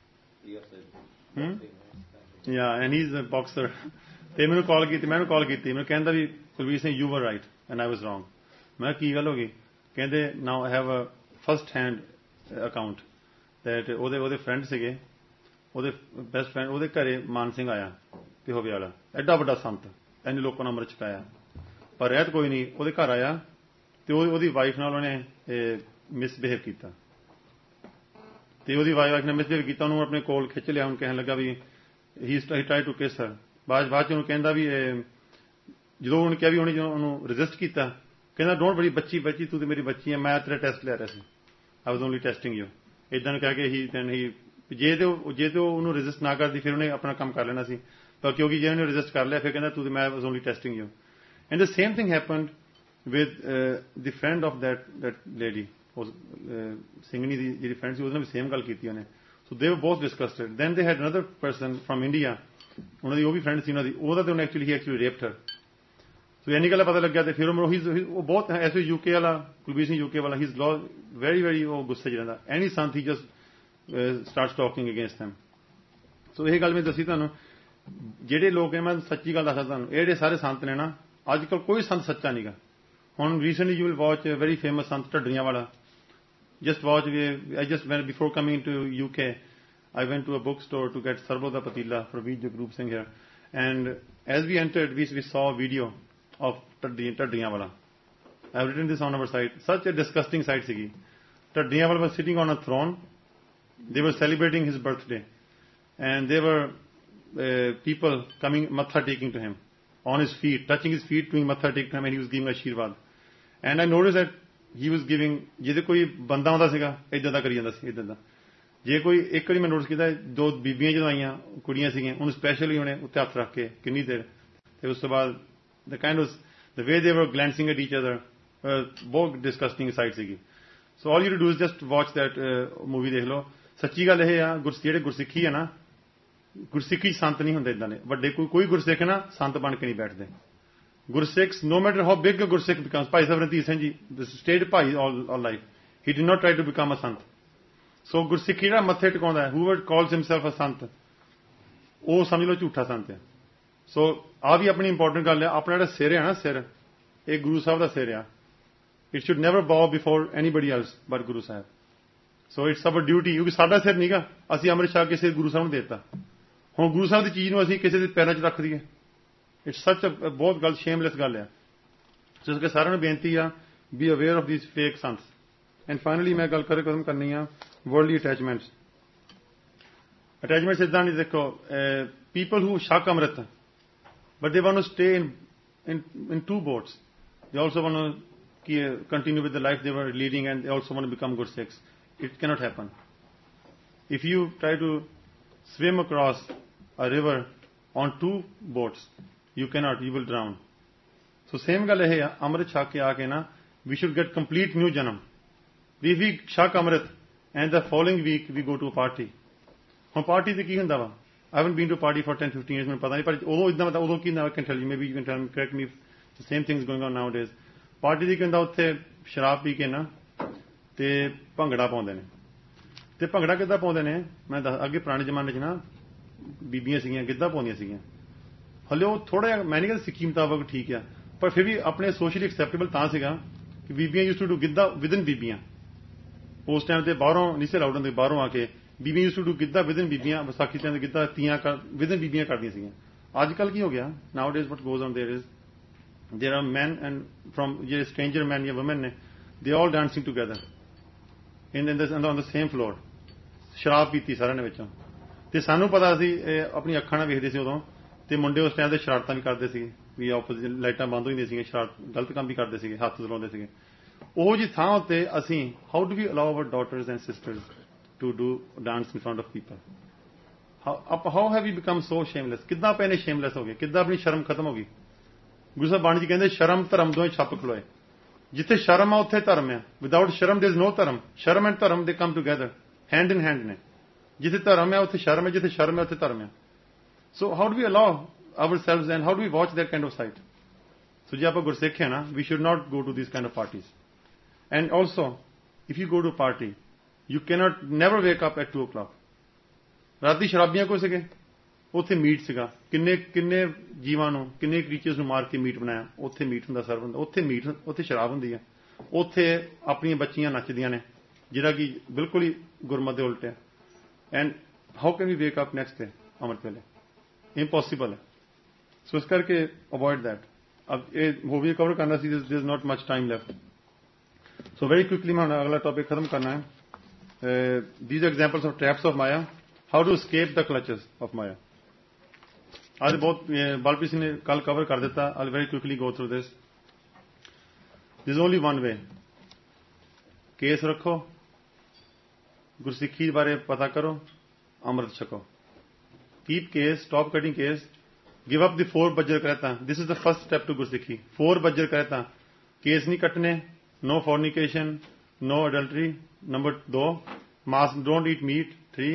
Yeah, and he's a boxer. ਤੇ ਮੈਨੂੰ ਕਾਲ ਕੀਤੀ ਮੈਨੂੰ ਕਹਿੰਦਾ ਵੀ Kulveer Singh you were right and I was wrong. ਮੈਂ ਕੀ ਗੱਲ ਹੋ ਗਈ? ਕਹਿੰਦੇ now I have a first hand account that ਉਹਦੇ ਫਰੈਂਡ ਸੀਗੇ, ਉਹਦੇ ਬੈਸਟ ਫਰੈਂਡ, ਉਹਦੇ ਘਰੇ ਮਾਨ ਸਿੰਘ ਆਇਆ ਪਿਹੋਵੇ ਵਾਲਾ, ਐਡਾ ਵੱਡਾ ਸੰਤ, ਇੰਨੇ ਲੋਕਾਂ ਨੂੰ ਅੰਮ੍ਰਿਤ ਛਕਾਇਆ, ਪਰ ਰਹਿਤ ਕੋਈ ਨਹੀਂ, ਉਹਦੇ ਘਰ ਆਇਆ ਤੇ ਉਹਦੀ ਵਾਈਫ ਨਾਲ ਉਹਨੇ ਮਿਸਬਿਹੇਵ ਕੀਤਾ ਤੇ ਉਹਦੀ ਵਾਈਫ ਨੇ ਮਿਸਬਿਹੇਵ ਕੀਤਾ, ਉਹਨੂੰ ਆਪਣੇ ਕੋਲ ਖਿੱਚ ਲਿਆ, ਉਹਨੂੰ ਕਹਿਣ ਲੱਗਾ ਵੀ he tried to kiss her. ਬਾਅਦ ਚ ਉਹਨੂੰ ਕਹਿੰਦਾ ਵੀ ਜਦੋਂ ਉਹਨੇ ਕਿਹਾ ਵੀ ਉਹਨੇ ਜਦੋਂ ਉਹਨੂੰ ਰੈਜ਼ਿਸਟ ਕੀਤਾ, ਕਹਿੰਦਾ ਡੋਂਟ ਵਰੀ ਬੱਚੀ ਤੂੰ ਤੇ ਮੇਰੀ ਬੱਚੀ ਹੈ, ਮੈਂ ਤੇਰਾ ਟੈਸਟ ਲੈ ਰਿਹਾ ਸੀ, I was only testing you. ਇੱਦਾਂ ਨੂੰ ਕਹਿ ਕੇ ਜੇ ਤੇ ਉਹਨੂੰ ਰੈਜ਼ਿਸਟ ਨਾ ਕਰਦੀ ਫਿਰ ਉਹਨੇ ਆਪਣਾ ਕੰਮ ਕਰ ਲੈਣਾ ਸੀ, ਪਰ ਕਿਉਂਕਿ ਜੇ ਉਹਨੇ ਰੈਜ਼ਿਸਟ ਕਰ ਲਿਆ ਫਿਰ ਕਹਿੰਦਾ ਤੂੰ ਤੇ ਮੈਂ was only testing you. And the same thing happened with the friend of that lady, ਸਿੰਘਣੀ ਦੀ ਜਿਹੜੀ ਫਰੈਂਡ ਸੀ, ਉਹਦੇ ਨਾਲ ਵੀ ਸੇਮ ਗੱਲ ਕੀਤੀ ਉਹਨੇ. So they were both disgusted. Then they had another person from India, ਉਹਨਾਂ ਦੀ ਉਹ ਵੀ ਫਰੈਂਡ ਸੀ ਉਹਨਾਂ ਦੀ, ਉਹਦਾ ਤੇ ਉਹਨੇ actually raped her. So ਇੰਨੀ ਗੱਲ ਪਤਾ ਲੱਗਿਆ ਤੇ ਫਿਰ ਉਹ ਬਹੁਤ ਐਸੇ UK ਵਾਲਾ, ਕੁਲਬੀਰ ਸਿੰਘ UK ਵਾਲਾ, he's very very ਉਹ ਗੁੱਸੇ 'ਚ ਰਹਿੰਦਾ. Any sant he just starts talking against them. So ਇਹ ਗੱਲ ਮੈਂ ਦੱਸੀ ਤੁਹਾਨੂੰ, ਜਿਹੜੇ ਲੋਕ ਮੈਂ ਸੱਚੀ ਗੱਲ ਦੱਸਦਾ ਤੁਹਾਨੂੰ, ਇਹ ਜਿਹੜੇ ਸਾਰੇ ਸੰਤ ਨੇ ਨਾ, ਅੱਜ ਕੱਲ੍ਹ ਕੋਈ ਸੰਤ ਸੱਚਾ ਨਹੀਂਗਾ. ਹੁਣ recently you will watch a very famous ਸੰਤ ਢੱਡਰੀਆਂ ਵਾਲਾ, just watch. I just went before coming to UK. I went to a bookstore to get Sarbo da Patila for Vij Group Singh here. And as we entered, we saw a video of Taddiyan Wala. I have written this on our site. Such a disgusting sight sigi. Taddiyan Wala was sitting on a throne. They were celebrating his birthday. And there were people coming, matha taking to him. On his feet, touching his feet, doing matha take to him, and he was giving Ashirwad. And I noticed that he was giving, ਜਿਹਦੇ ਕੋਈ ਬੰਦਾ ਆਉਂਦਾ ਸੀਗਾ ਇਦਾਂ ਦਾ ਕਰੀ ਜਾਂਦਾ ਸੀ ਇਦਾਂ ਦਾ ਜੇ ਕੋਈ ਇੱਕ ਵਾਰੀ ਮੈਂ ਨੋਟਿਸ ਕੀਤਾ ਦੋ ਬੀਬੀਆਂ ਜਦੋਂ ਆਈਆਂ ਕੁੜੀਆਂ ਸੀਗੀਆਂ ਉਹਨੂੰ ਸਪੈਸ਼ਲੀ ਉਹਨੇ ਉੱਤੇ ਹੱਥ ਰੱਖ ਕੇ ਕਿੰਨੀ ਦੇਰ ਤੇ ਉਸ ਤੋਂ ਬਾਅਦ ਦ ਕਾਈਂਡ ਆਫ ਦ ਵੇ ਦੇ ਵਰ ਗਲੈਂਸਿੰਗ ਐਟ ਈਚ ਅਦਰ ਬਹੁਤ ਡਿਸਕਸਟਿੰਗ ਸਾਈਟ ਸੀਗੀ so all you to do is just watch that movie ਦੇਖ ਲਓ ਸੱਚੀ ਗੱਲ ਇਹ ਆ ਜਿਹੜੇ ਗੁਰਸਿੱਖੀ ਆ ਨਾ ਗੁਰਸਿੱਖੀ ਸੰਤ ਨਹੀਂ ਹੁੰਦੇ ਇਦਾਂ ਦੇ ਵੱਡੇ ਕੋਈ ਗੁਰਸਿੱਖ ਨਾ ਸੰਤ ਬਣ ਕੇ ਨਹੀਂ ਬੈਠਦੇ Gursikhs, no matter how big a Gursikh becomes, Bhai Savranti Singh ji, this stayed Bhai all life. He did not try to become a Sant. So Gursikh ਜਿਹੜਾ ਮੱਥੇ ਟਿਕਾਉਂਦਾ ਹੈ, whoever calls himself a Sant, ਉਹ ਸਮਝ ਲਓ ਝੂਠਾ ਸੰਤ ਹੈ. ਸੋ ਆ ਵੀ ਆਪਣੀ ਇੰਪੋਰਟੈਂਟ ਗੱਲ ਹੈ, ਆਪਣਾ ਜਿਹੜਾ ਸਿਰ ਹੈ ਨਾ ਸਿਰ, ਇਹ ਗੁਰੂ ਸਾਹਿਬ ਦਾ ਸਿਰ ਆ. It should never bow before anybody else but Guru Sahib. So it's our duty, ਕਿਉਂਕਿ ਸਾਡਾ ਸਿਰ ਨਹੀਂਗਾ, ਅਸੀਂ ਅੰਮ੍ਰਿਤ ਛਕ ਕੇ ਸਿਰ ਗੁਰੂ ਸਾਹਿਬ ਨੂੰ ਦੇ ਦਿੱਤਾ. ਹੁਣ ਗੁਰੂ ਸਾਹਿਬ ਦੀ ਚੀਜ਼ ਨੂੰ ਅਸੀਂ ਕਿਸੇ ਦੇ ਪੈਰਾਂ 'ਚ ਰੱਖ ਦਈਏ. It's such a ਬਹੁਤ ਗੱਲ ਸ਼ੇਮਲੈਸ ਗੱਲ ਹੈ. ਸੋ ਇਸ ਕਰਕੇ ਸਾਰਿਆਂ ਨੂੰ ਬੇਨਤੀ ਆ be aware of these fake sants. And finally ਮੈਂ ਗੱਲ ਖਤਮ ਕਰਨੀ ਆ ਵਰਲਡਲੀ ਅਟੈਚਮੈਂਟਸ. ਅਟੈਚਮੈਂਟਸ ਇਦਾਂ ਨਹੀਂ ਦੇਖੋ people who chhak amrit but they want to stay in two boats. They also want to continue with the life they were leading and they also want to become good Sikhs. It cannot happen. If you try to swim across a river on two boats, you cannot, you will drown. So same ਗੱਲ ਇਹ ਆ ਅੰਮ੍ਰਿਤ ਛਕ ਕੇ ਆ ਕੇ ਨਾ we should get complete new janam. If we chhak amrit and the following week we go to a party. ਹੁਣ party ਤੇ ਕੀ ਹੁੰਦਾ ਵਾ I haven't been to a party for 10-15 years ਮੈਨੂੰ ਪਤਾ ਨਹੀਂ ਪਰ ਉਦੋਂ ਇਦਾਂ ਉਦੋਂ ਕੀ ਹੁੰਦਾ I can tell you maybe you can tell me correct me the same things going on nowadays. Party ਦੀ ਕੀ ਹੁੰਦਾ ਉੱਥੇ ਸ਼ਰਾਬ ਪੀ ਕੇ ਨਾ ਤੇ ਭੰਗੜਾ ਪਾਉਂਦੇ ਨੇ ਤੇ ਭੰਗੜਾ ਕਿੱਦਾਂ ਪਾਉਂਦੇ ਨੇ ਮੈਂ ਅੱਗੇ ਪੁਰਾਣੇ ਜ਼ਮਾਨੇ 'ਚ ਨਾ ਬੀਬੀਆਂ ਸੀਗੀਆਂ ਗਿੱਧਾ ਪਾਉਂਦੀਆਂ ਸੀਗੀਆਂ ਹਲੇ ਉਹ ਥੋੜਾ ਜਿਹਾ ਮੈਂ ਨਹੀਂ ਕਹਿੰਦਾ ਸਿੱਖੀ ਮੁਤਾਬਕ ਠੀਕ ਆ ਪਰ ਫਿਰ ਵੀ ਆਪਣੇ ਸੋਸ਼ਲੀ ਐਕਸੈਪਟੇਬਲ ਤਾਂ ਸੀਗਾ ਕਿ ਬੀਬੀਆਂ ਯੂਜ਼ ਟੂ ਡੂ ਗਿੱਧਾ ਵਿਦਨ ਬੀਬੀਆਂ ਉਸ ਟਾਈਮ ਤੇ ਬਾਹਰੋਂ ਨਹੀਂ ਸੀ ਅਲਾਊਡ ਹੁੰਦੇ ਬਾਹਰੋਂ ਆ ਕੇ ਬੀਬੀਆਂ ਯੂਜ਼ ਟੂ ਡੂ ਗਿੱਧਾ ਵਿਦਨ ਬੀਬੀਆਂ ਵਿਸਾਖੀ ਤੇ ਗਿੱਧਾ ਤੀਆਂ ਵਿਦਨ ਬੀਬੀਆਂ ਕਰਦੀਆਂ ਸੀਗੀਆਂ ਅੱਜ ਕੱਲ੍ਹ ਕੀ ਹੋ ਗਿਆ nowadays what goes on there are men and from ਜਿਹੜੇ stranger men ਜਾਂ women ਨੇ they all dancing together on the same floor ਸ਼ਰਾਬ ਪੀਤੀ ਸਾਰਿਆਂ ਨੇ ਵਿੱਚੋਂ ਤੇ ਸਾਨੂੰ ਪਤਾ ਸੀ ਆਪਣੀ ਅੱਖਾਂ ਨਾਲ ਵੇਖਦੇ ਸੀ ਉਦੋਂ ਤੇ ਮੁੰਡੇ ਉਸ ਟਾਈਮ ਤੇ ਸ਼ਰਾਰਤਾਂ ਵੀ ਕਰਦੇ ਸੀਗੇ ਵੀ ਆਪੋਜ਼ਿਟ ਲਾਈਟਾਂ ਬੰਦ ਹੋ ਜਾਂਦੀਆਂ ਸੀਗੀਆਂ ਸ਼ਰਾਰਤ ਗਲਤ ਕੰਮ ਵੀ ਕਰਦੇ ਸੀਗੇ ਹੱਥ ਚਲਾਉਂਦੇ ਸੀਗੇ ਉਹ ਜੀ ਥਾਂ ਉੱਤੇ ਅਸੀਂ how do we allow our daughters and sisters to do dance in front of people how have you become so shameless ਕਿੱਦਾਂ ਪਏ ਨੇ ਸ਼ੇਮਲੈਸ ਹੋ ਗਏ ਕਿੱਦਾਂ ਆਪਣੀ ਸ਼ਰਮ ਖਤਮ ਹੋ ਗਈ ਗੁਰੂ ਸਾਹਿਬ ਬਾਣੀ ਜੀ ਕਹਿੰਦੇ ਸ਼ਰਮ ਧਰਮ ਦੋਵੇਂ ਛੱਪ ਖਲੋਏ ਜਿੱਥੇ ਸ਼ਰਮ ਆ ਉੱਥੇ ਧਰਮ ਆ ਵਿਦਆਊਟ ਸ਼ਰਮ ਦੇਰ ਇਜ਼ ਨੋ ਧਰਮ ਸ਼ਰਮ ਐਂਡ ਧਰਮ ਦੇ come together hand in hand ਨੇ ਜਿੱਥੇ ਧਰਮ ਹੈ ਉੱਥੇ ਸ਼ਰਮ ਹੈ ਜਿੱਥੇ ਸ਼ਰਮ ਹੈ ਉੱਥੇ ਧਰਮ ਹੈ so how do we allow ourselves and how do we watch that kind of sight so ਜੇ ਆਪਾਂ ਗੁਰਸਿੱਖ ਹੈ ਨਾ we should not go to these kind of parties and also if you go to a party you cannot never wake up at 2 o'clock ਰਾਤੀ ਸ਼ਰਾਬੀਆਂ ਕੋ ਸੀਗੇ ਉੱਥੇ meat ਸੀਗਾ ਕਿੰਨੇ ਜੀਵਾਂ ਨੂੰ ਕਿੰਨੇ ਕ੍ਰੀਚਰਸ ਨੂੰ ਮਾਰ ਕੇ ਮੀਟ ਬਣਾਇਆ ਉੱਥੇ ਮੀਟ ਹੁੰਦਾ ਸਰਵ ਹੁੰਦਾ ਉੱਥੇ ਸ਼ਰਾਬ ਹੁੰਦੀ ਹੈ ਉੱਥੇ ਆਪਣੀਆਂ ਬੱਚੀਆਂ ਨੱਚਦੀਆਂ ਨੇ ਜਿਹੜਾ ਕਿ ਬਿਲਕੁਲ ਹੀ ਗੁਰਮਤਿ ਦੇ ਉਲਟ ਹੈ and how can we wake up next day ਅੰਮ੍ਰਿਤ ਵੇਲੇ ਇੰਪੋਸੀਬਲ ਹੈ ਸੋ ਇਸ ਕਰਕੇ ਅਵੋਇਡ ਦੈਟ ਅਬ ਇਹ ਮੂਵੀ ਕਵਰ ਕਰਨਾ ਸੀ there is not much time left so very quickly ਮੈਂ ਅਗਲਾ ਟੌਪਿਕ ਖਤਮ ਕਰਨਾ ਹੈ these are examples of traps of Maya how to escape the clutches of Maya आज बहुत बालप्रीत सिंह ने कल कवर कर देता I'll very quickly go through this there is only one way केस रखो गुरसिक्खी बारे पता करो अमृत छको keep case stop cutting case give up the 4 बज्जर कहता this is the first step to गुरसिक्खी 4 बज्जर कहता केस नहीं कटने no fornication no adultery number 2 don't eat meat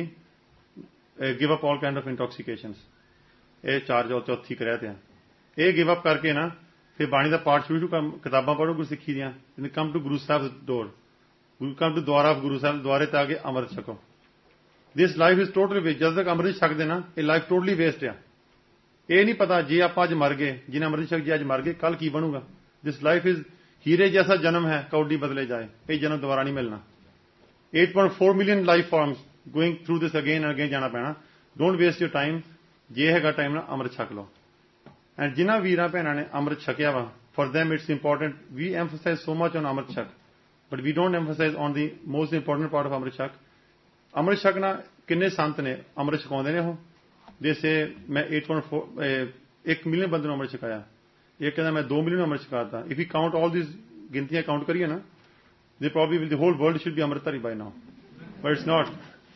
3 give up all kind of intoxications ਇਹ 4 ਜੋ ਚੌਥੀ ਕਰਿਆ ਤੇ ਇਹ ਗਿਵ ਅਪ ਕਰਕੇ ਨਾ ਫਿਰ ਬਾਣੀ ਦਾ ਪਾਠ ਸ਼ੁਰੂ ਕਿਤਾਬਾਂ ਪੜ੍ਹੋ ਗੁਰਸਿੱਖੀ ਦੀਆਂ come to Guru Sahib door come to ਦੁਆਰਾ ਆਫ ਗੁਰੂ ਸਾਹਿਬ ਦੁਆਰੇ ਤੇ ਆ ਕੇ ਅੰਮ੍ਰਿਤ ਛਕੋ this life is totally waste ਜਦ ਤੱਕ ਅੰਮ੍ਰਿਤ ਛਕਦੇ ਨਾ ਇਹ ਲਾਈਫ ਟੋਟਲੀ ਵੇਸਟ ਆ ਇਹ ਨਹੀਂ ਪਤਾ ਜੇ ਆਪਾਂ ਅੱਜ ਮਰ ਗਏ ਜਿਹਨੇ ਅੰਮ੍ਰਿਤ ਛਕ ਜੀ ਅੱਜ ਮਰ ਗਏ ਕੱਲ ਕੀ ਬਣੂਗਾ ਦਿਸ ਲਾਈਫ ਇਜ਼ ਹੀਰੇ ਜੈਸਾ ਜਨਮ ਹੈ ਕੌਡੀ ਬਦਲੇ ਜਾਏ ਇਹ ਜਨਮ ਦੁਬਾਰਾ ਨਹੀਂ ਮਿਲਣਾ 8.4 million life forms going through this again and again ਜਾਣਾ ਪੈਣਾ. Don't waste your time. ਜੇ ਹੈਗਾ ਟਾਈਮ ਨਾ ਅੰਮ੍ਰਿਤ ਛਕ ਲਓ. ਐਂਡ ਜਿਨ੍ਹਾਂ ਵੀਰਾਂ ਭੈਣਾਂ ਨੇ ਅੰਮ੍ਰਿਤ ਛਕਿਆ ਵਾ, for them it's important. We emphasize so much on Amrit Shak, but we don't emphasize on the most important part of Amrit Shak. Amrit Shak na ਕਿੰਨੇ ਸੰਤ ਨੇ ਅੰਮ੍ਰਿਤ ਛਕਾਉਂਦੇ ਨੇ ਉਹ. They say ਮੈਂ 1 million ਬੰਦੇ ਨੂੰ ਅੰਮ੍ਰਿਤ ਛਕਾਇਆ. ਇਹ ਕਹਿੰਦਾ ਮੈਂ 2 million ਨੂੰ ਅੰਮ੍ਰਿਤ ਛਕਾਤਾ. If we count all these ਗਿਣਤੀਆਂ ਕਾਊਂਟ ਕਰੀਏ ਨਾ, they probably will, the whole world should be Amritari by now, but it's not.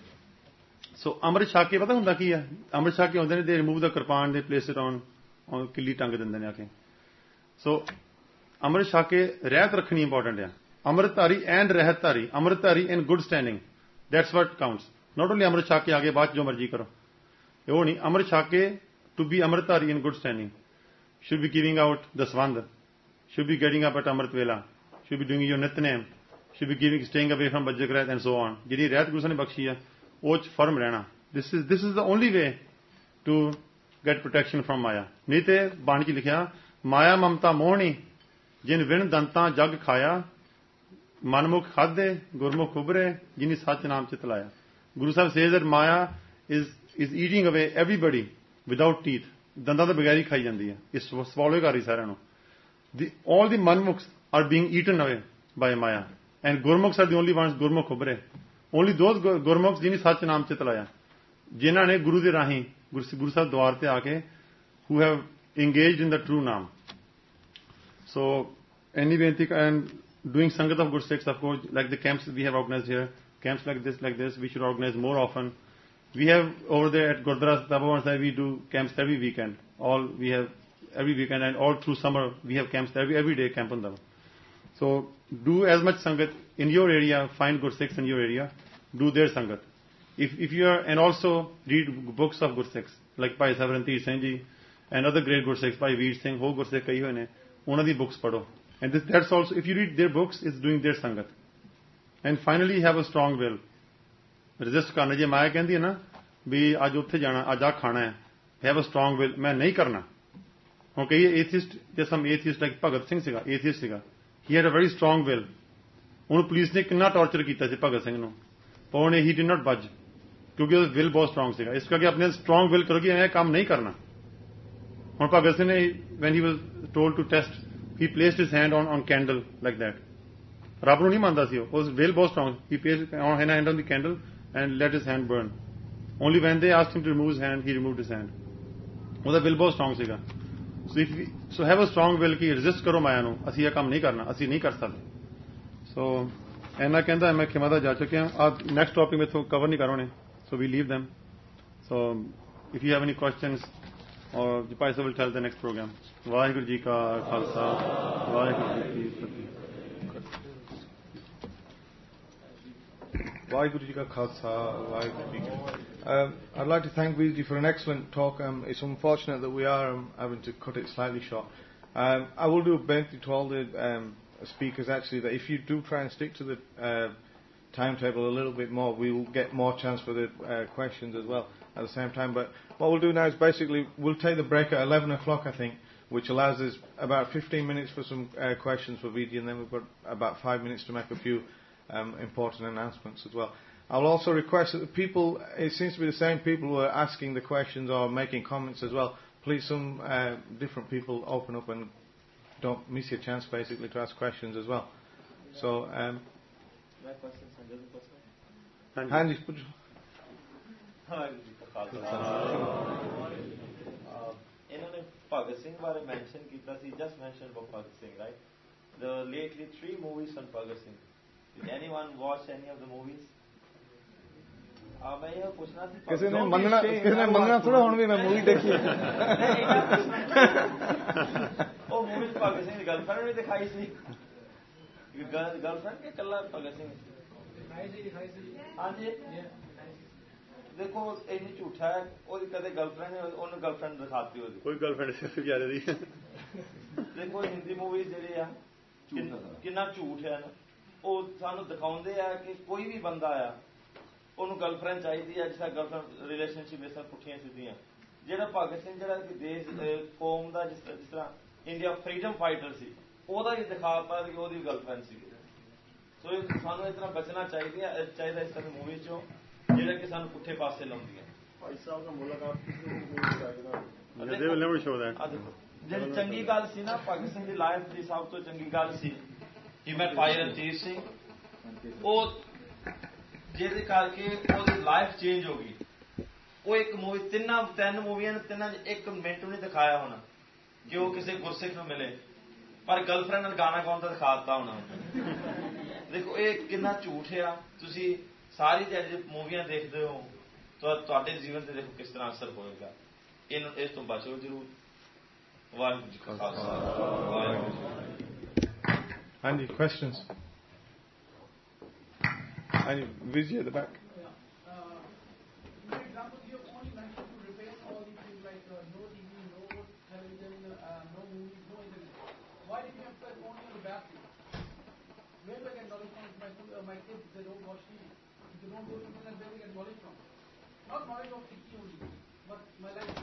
So ਅੰਮ੍ਰਿਤ ਛਕ ਕੇ ਪਤਾ ਹੁੰਦਾ ਕੀ ਹੈ? ਅੰਮ੍ਰਿਤ ਛਕ ਕੇ ਹੁੰਦੇ ਨੇ, they remove the kirpan, they place it on ਕਿੱਲੀ ਟੰਗ ਦਿੰਦੇ ਨੇ ਆ ਕੇ. ਸੋ ਅੰਮ੍ਰਿਤ ਛਕ ਕੇ ਰਹਿਤ ਰੱਖਣੀ ਇੰਪੋਰਟੈਂਟ ਆ. ਅੰਮ੍ਰਿਤਧਾਰੀ ਐਂਡ ਰਹਿਤਧਾਰੀ, ਅੰਮ੍ਰਿਤਧਾਰੀ in good standing, that's what counts. Not only ਅੰਮ੍ਰਿਤ ਛਕ ਕੇ ਆ ਕੇ ਬਾਅਦ ਜੋ ਮਰਜ਼ੀ ਕਰੋ, ਉਹ ਨਹੀਂ. ਅੰਮ੍ਰਿਤ ਛਕ ਕੇ ਟੂ ਬੀ ਅੰਮ੍ਰਿਤਧਾਰੀ in good standing, should be giving out daswand, should be getting up at Amrit Vela, should be doing your Nitnem, should be staying away from Bajjagrat and so on. ਜਿਹੜੀ ਰਹਿਤ ਗੁਰੂ ਸਾਹਿਬ ਨੇ ਬਖਸ਼ੀ ਆ ਉਹ ਚ firm ਰਹਿਣਾ. This is the only way to get protection from Maya. ਨਹੀਂ ਤੇ ਬਾਣੀ ਚ ਲਿਖਿਆ ਮਾਇਆ ਮਮਤਾ ਮੋਹਣੀ ਜਿਨ ਵਿਣ ਦੰਤਾਂ ਜਗ ਖਾਇਆ, ਮਨਮੁਖ ਖਾਧੇ ਗੁਰਮੁਖ ਉਭਰੇ ਜਿਨੀ ਸੱਚ ਨਾਮ ਚਿਤ ਲਾਇਆ. Guru Sahib says that Maya is eating away everybody without teeth. ਦੰਦਾਂ ਤੋਂ ਬਗੈਰ ਹੀ ਖਾਈ ਜਾਂਦੀ ਹੈ. ਇਹ ਸਵਾਲੋ ਕਰ ਰਹੀ ਸਾਰਿਆਂ ਨੂੰ. All the manmukhs are being eaten away by Maya, and Gurmukhs are the only ones Gurmukh ਉਭਰੇ. Only those Gurmukhs ਜਿਨੀ ਸੱਚ ਨਾਮ ਚਿਤ ਲਾਇਆ, ਜਿਨ੍ਹਾਂ ਨੇ ਗੁਰੂ ਦੇ ਰਾਹੀਂ ਗੁਰੂ ਸਾਹਿਬ ਦੁਆਰ ਤੇ ਆ ਕੇ who have engaged in the true naam. So any benti and doing sangat of good Sikhs, of course, like the camps we have organized here, camps like this we should organize more often. We have over there at Gurdwara Tapovan Sahib, we do camps every weekend. We have every weekend, and all through summer we have camps every day, camp on Dava. So do as much sangat in your area. Find good Sikhs in your area, do their sangat. If you are, and also read books of good Sikhs like Bhai Savarantir Singh ji and other great good Sikhs, Bhai Veer Singh, ho good Sikh kai hoye ne, ਉਹਨਾਂ ਦੀ books ਪੜੋ. And that's also, if you read their books, it's doing their sangat. And finally have a strong will. ਰਜਿਸਟ ਕਰਨਾ. ਜੇ ਮਾਇਆ ਕਹਿੰਦੀ ਹੈ ਨਾ ਵੀ ਅੱਜ ਉੱਥੇ ਜਾਣਾ, ਅੱਜ ਆ ਖਾਣਾ ਹੈ, ਹੈਵ ਅ ਸਟਰੋਂਗ ਵਿਲ, ਮੈਂ ਨਹੀਂ ਕਰਨਾ. ਹੁਣ ਕਹੀਏ ਏਥੀਸਟ, ਜੇ ਸਮ ਏਥੀਸਟ ਲਾਈਕ ਭਗਤ ਸਿੰਘ ਸੀਗਾ, ਏਥੀਸਟ ਸੀਗਾ, he had a very strong will. ਉਹਨੂੰ ਪੁਲਿਸ ਨੇ ਕਿੰਨਾ ਟਾਰਚਰ ਕੀਤਾ ਸੀ ਭਗਤ ਸਿੰਘ ਨੂੰ, ਪਰ ਉਹਨੇ ਹੀ ਡਿਡ ਨਾਟ ਬੱਜ, ਕਿਉਂਕਿ ਉਹਦਾ ਵਿਲ ਬਹੁਤ ਸਟਰੋਂਗ ਸੀਗਾ. ਇਸ ਕਰਕੇ ਆਪਣੇ ਸਟਰੋਂਗ ਵਿਲ ਕਰੋ ਕਿ ਮੈਂ ਇਹ ਕੰਮ ਨਹੀਂ ਕਰਨਾ. ਹੁਣ ਭਗਤ ਸਿੰਘ ਨੇ when he was told to test, he placed his hand on candle like that. ਰੱਬ ਨੂੰ ਨਹੀਂ ਮੰਨਦਾ ਸੀ ਉਹ ਵਿਲ ਬਹੁਤ strong. He placed hand on the candle and let his hand burn. Only when they asked him to remove his hand, he removed his hand. ਉਹਦਾ will ਬਹੁਤ strong ਸੀਗਾ. So have a strong will ਕਿ resist ਕਰੋ ਮਾਇਆ ਨੂੰ, ਅਸੀਂ ਇਹ ਕੰਮ ਨਹੀਂ ਕਰਨਾ, ਅਸੀਂ ਨਹੀਂ ਕਰ ਸਕਦੇ. So ਇੰਨਾ ਕਹਿੰਦਾ ਮੈਂ ਖਿਮਾ ਦਾ ਜਾ ਚੁੱਕਿਆ. ਆ ਨੈਕਸਟ ਟੌਪਿਕ ਮੇਥੋਂ ਕਵਰ ਨਹੀਂ ਕਰਵਾਉਣੇ, so we leave them. So if you have any questions, or the Paisa will tell the next program. Waheguru ji ਕਾ ਖਾਲਸਾ, ਵਾਹਿਗੁਰੂ ਜੀ ਕੀ ਫਤਿਹ. Vaheguru Ji Ka Khalsa, Vaheguru Ji Ki. I'd like to thank Veer Ji for an excellent talk. It's unfortunate that we are having to cut it slightly short. I will do a benefit to all the speakers actually, that if you do try and stick to the timetable a little bit more, we will get more chance for the questions as well at the same time. But what we'll do now is basically we'll take the break at 11 o'clock, I think, which allows us about 15 minutes for some questions for Veer Ji, and then we've got about 5 minutes to make a few important announcements as well. I'll also request that the people, it seems to be the same people who are asking the questions or making comments as well, please some different people open up and don't miss your chance basically to ask questions as well. So my question, Sanjay, the question. Hanji, ਇਹਨਾਂ ਨੇ ਭਗਤ ਸਿੰਘ ਬਾਰੇ mention ਕੀਤਾ ਸੀ, just mentioned about Bhagat Singh, right? The lately 3 movies on Bhagat Singh. Did anyone watch any of the movies? मैं यह पूछना थी, किसी ने मंगना थोड़ा ਹੁਣ ਵੀ ਮੈਂ मूवी देखी ਉਹ ਮੂਵੀ ਭਗਤ ਸਿੰਘ ਦੀ ਗਰਲਫ੍ਰੈਂਡ ਨੇ ਦਿਖਾਈ ਸੀ, ਗਰਲਫ੍ਰੈਂਡ ਕਿ ਕੱਲਾ ਭਗਤ ਸਿੰਘ ਦਿਖਾਈ ਸੀ. ਹਾਂਜੀ ਦੇਖੋ ਇੰਨੀ ਝੂਠਾ ਹੈ, ਉਹਦੀ ਕਦੇ ਗਰਲਫ੍ਰੈਂਡ ਨੇ ਉਹਨੂੰ ਗਰਲਫ੍ਰੈਂਡ ਦਿਖਾਤੀ, ਉਹਦੀ ਕੋਈ ਗਰਲਫ੍ਰੈਂਡ ਸਿਰਫ ਜਿਆਦਾ ਦੀ. ਦੇਖੋ ਹਿੰਦੀ ਮੂਵੀਜ਼ ਜਿਹੜੇ ਆ ਕਿੰਨਾ ਝੂਠ ਹੈ ਨਾ, ਉਹ ਸਾਨੂੰ ਦਿਖਾਉਂਦੇ ਆ ਕਿ ਕੋਈ ਵੀ ਬੰਦਾ ਆ ਉਹਨੂੰ ਗਰਲਫ੍ਰੈਂਡ ਚਾਹੀਦੀ ਹੈ, ਜਿਸ ਤਰ੍ਹਾਂ ਗਰਲਫ੍ਰੈਂਡ ਰਿਲੇਸ਼ਨਸ਼ਿਪ ਇਸ ਤਰ੍ਹਾਂ ਪੁੱਠੀਆਂ ਸਿੱਧੀਆਂ. ਜਿਹੜਾ ਭਗਤ ਸਿੰਘ ਜਿਹੜਾ ਕਿ ਦੇਸ਼ ਕੌਮ ਦਾ ਜਿਸ ਤਰ੍ਹਾਂ ਇੰਡੀਆ ਫਰੀडम फाइटर ਸੀ, ਉਹਦਾ ਹੀ ਦਿਖਾਤਾ ਕਿ ਉਹਦੀ ਗਰਲਫ੍ਰੈਂਡ ਸੀ. ਸੋ ਸਾਨੂੰ ਇਸ ਤਰ੍ਹਾਂ ਬਚਣਾ ਚਾਹੀਦਾ ਇਸ ਤਰ੍ਹਾਂ ਮੂਵੀ ਚੋਂ ਜਿਹੜਾ ਕਿ ਸਾਨੂੰ ਪੁੱਠੇ ਪਾਸੇ ਲਾਉਂਦੀਆਂ। ਭਾਈ ਸਾਹਿਬ ਨਾਲ ਮੁਲਾਕਾਤ ਕਿਸੇ ਨੂੰ ਨਹੀਂ ਕਰਾਏਗਾ। They will never show that. ਜਿਹੜੀ ਚੰਗੀ ਗੱਲ ਸੀ ਨਾ ਭਗਤ ਸਿੰਘ ਦੀ ਲਾਈਫ ਦੀ ਸਭ ਤੋਂ ਚੰਗੀ ਗੱਲ ਸੀ ਕਿ ਮੈਂ ਭਾਈ ਰਣਜੀਤ ਸਿੰਘ ਉਹ ਜਿਹਦੇ ਕਰਕੇ ਉਹਦੀ ਲਾਈਫ ਚੇਂਜ ਹੋ ਗਈ। ਉਹ ਇੱਕ ਮੂਵੀ ਤਿੰਨ ਮੂਵੀਆਂ ਨੇ ਤਿੰਨਾਂ 'ਚ 1 ਮਿੰਟ ਵੀ ਨਹੀਂ ਦਿਖਾਇਆ ਹੋਣਾ ਕਿ ਉਹ ਕਿਸੇ ਗੁਰਸਿੱਖ ਨੂੰ ਮਿਲੇ, ਪਰ ਗਰਲਫ੍ਰੈਂਡ ਨਾਲ ਗਾਣਾ ਗਾਉਣ ਦਾ ਦਿਖਾ ਦਿੱਤਾ ਹੋਣਾ। ਦੇਖੋ ਇਹ ਕਿੰਨਾ ਝੂਠ ਆ। ਤੁਸੀਂ ਸਾਰੀ ਜਿਹੜੀ ਮੂਵੀਆਂ ਦੇਖਦੇ ਹੋ ਤੁਹਾਡੇ ਜੀਵਨ ਤੇ ਦੇਖੋ ਕਿਸ ਤਰ੍ਹਾਂ ਅਸਰ ਹੋਏਗਾ। ਇਸ ਤੋਂ ਬਚੋ ਜ਼ਰੂਰ। ਵਾਹਿਗੁਰੂ ਜੀ ਕਾ Khalsa Waheguru ji. Andy, questions? Andy, Vijay at the back. For example, you only mentioned to replace all these things like no TV, no television, no movies, no internet. Why did you emphasize only on the bad things? Where do I get knowledge from? My kids, they don't watch TV. If they don't go to internet, where do they get knowledge from? Not knowledge of TV only, but my life.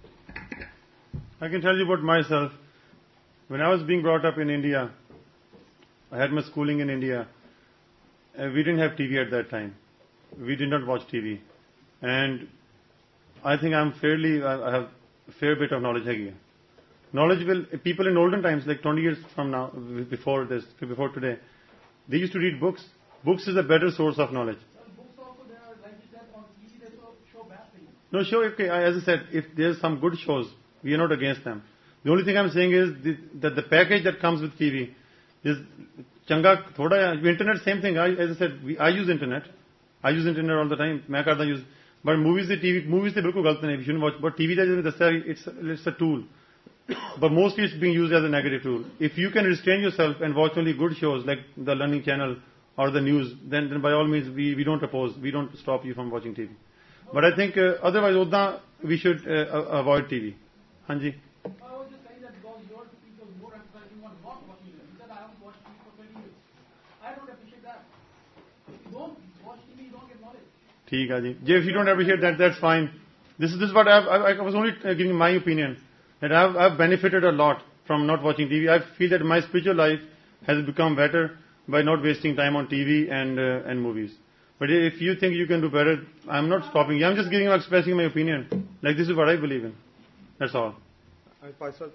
I can tell you about myself. When I was being brought up in India, I had my schooling in India. We didn't have TV at that time. We did not watch TV. And I think I have a fair bit of knowledge here. Knowledge people in olden times, like 20 years from now, before today, they used to read books. Books is a better source of knowledge. Books also, they are, like you said, on TV, they show bad things. No, sure, as I said, if there's some good shows, we are not against them. The only thing I'm saying is that the package that comes with TV is changa thoda. Internet, same thing. As I said, I use internet. I use internet all the time. मैं करता use. But movies से बिल्कुल गलत नहीं. We shouldn't watch. But TV it's a tool. But mostly it's being used as a negative tool. If you can restrain yourself and watch only good shows like the Learning Channel or the news, then by all means we don't oppose. We don't stop you from watching TV. But I think otherwise we should avoid TV. Hanji. I was just saying that because your people more emphasizing on not watching it. You said I haven't watched TV for 20 years. I don't appreciate that. If you don't watch TV, you don't get knowledge. ठीक है जी. If you don't appreciate that, that's fine. This is what I was only giving my opinion. That I've benefited a lot from not watching TV. I feel that my spiritual life has become better by not wasting time on TV and movies. But if you think you can do better, I'm not stopping you. I'm just expressing my opinion. Like this is what I believe in. That's all. Faisal,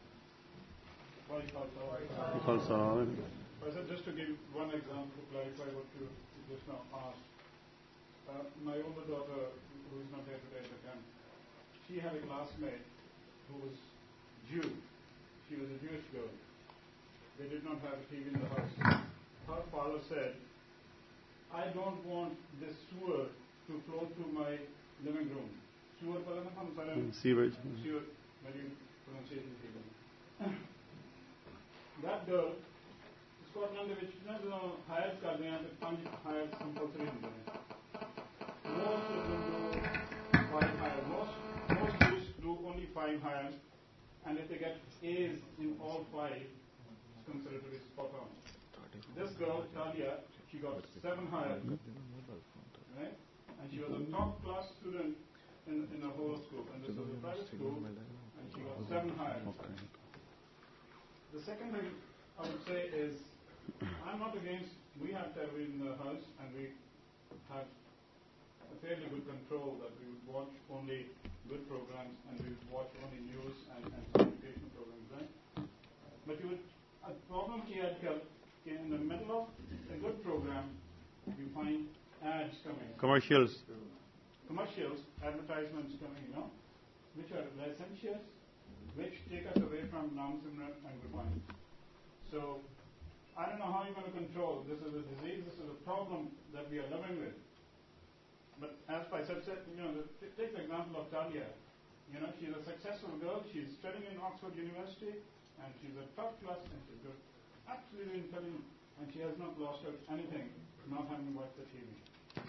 just to give one example to clarify what you just now asked. My older daughter, who is not here today at the camp, she had a classmate who was Jew. She was a Jewish girl. They did not have a TV in the house. Her father said, I don't want this sewer to flow through my living room. Sewer, sewage. Sewer, very pronunciation people. That girl, Scotland which hires ਕਰਦੇ ਆ ਤੇ 5 hires compulsory ਹੁੰਦੇ ਨੇ. Most of them do 5 hires. Most Jews do only 5 hires, and if they get A's in all 5, it's considered to be spot on. This girl, Talia, she got 7 hires, right? And she was a top class student in the whole school. And this was a private school, and she got 7 hires. The second thing I would say is, I'm not against, we have television in the house, and we have a fairly good control that we would watch only good programs, and we would watch only news and educational programs, right? But you would, a problem here in the middle of a good program, you find ads coming. Commercials, advertisements coming, which are licentious, which take us away from Nam-Simran and Gurmani. So, I don't know how you're going to control. This is a disease, this is a problem that we are living with. But as Faisal said, take the example of Talia. She's a successful girl, she's studying in Oxford University, and she's a top class, and she's good, absolutely intelligent, and she has not lost out anything not having watched the TV.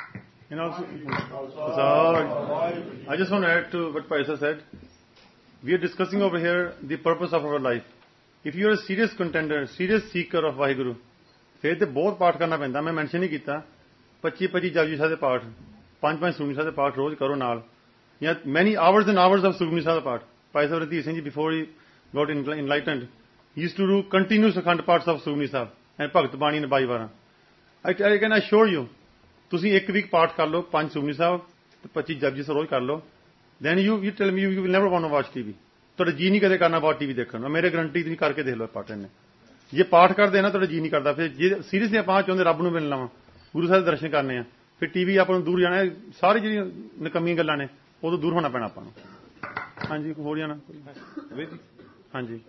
I just want to add to what Faisal said. We are discussing over here the purpose of our life. If you are a serious contender, serious seeker of Vaheguru, फिर तो बहुत पाठ करना पैंदा. मैं mention नहीं किया 25 जापजी साहब के पाठ 5 सुखमनी साहब के पाठ रोज करो नाल या many hours and hours of Sukhmani साहब के पाठ. Bhai Sahib Ranjit Singh ji, before he got enlightened, he used to do continuous akhand parts of Sukhmani साहब and Bhagat Bani and 22 12. I can assure you, ਤੁਸੀਂ ਇੱਕ ਵੀਕ ਪਾਠ ਕਰ ਲਓ 5 ਸੁਖਮਨੀ ਸਾਹਿਬ ਤੇ 25 ਜਪਜੀ ਸਾਹਿਬ ਰੋਜ਼ ਕਰ ਲਓ, then you tell me you will never want to watch TV. ਤੁਹਾਡਾ ਜੀ ਨਹੀਂ ਕਦੇ ਕਰਨਾ ਬਾਅਦ TV ਦੇਖਣ ਨੂੰ. ਮੇਰੇ ਗਰੰਟੀ ਤੁਸੀਂ ਕਰਕੇ ਦੇਖ ਲਓ ਪਾਠ ਨੇ. ਜੇ ਪਾਠ ਕਰਦੇ ਨਾ ਤੁਹਾਡਾ ਜੀ ਨਹੀਂ ਕਰਦਾ, ਫਿਰ ਜੇ ਸੀਰੀਅਸਲੀ ਆਪਾਂ ਚਾਹੁੰਦੇ ਰੱਬ ਨੂੰ ਮਿਲਣਾ ਵਾ, ਗੁਰੂ ਸਾਹਿਬ ਦੇ ਦਰਸ਼ਨ ਕਰਨੇ ਆ, ਫਿਰ TV ਆਪਾਂ ਨੂੰ ਦੂਰ ਜਾਣਾ, ਸਾਰੀ ਜਿਹੜੀਆਂ ਨਕਮੀਆਂ ਗੱਲਾਂ ਨੇ ਉਦੋਂ ਦੂਰ ਹੋਣਾ ਪੈਣਾ ਆਪਾਂ ਨੂੰ. ਹਾਂਜੀ ਹੋਰ ਜਾਣਾ ਹਾਂਜੀ.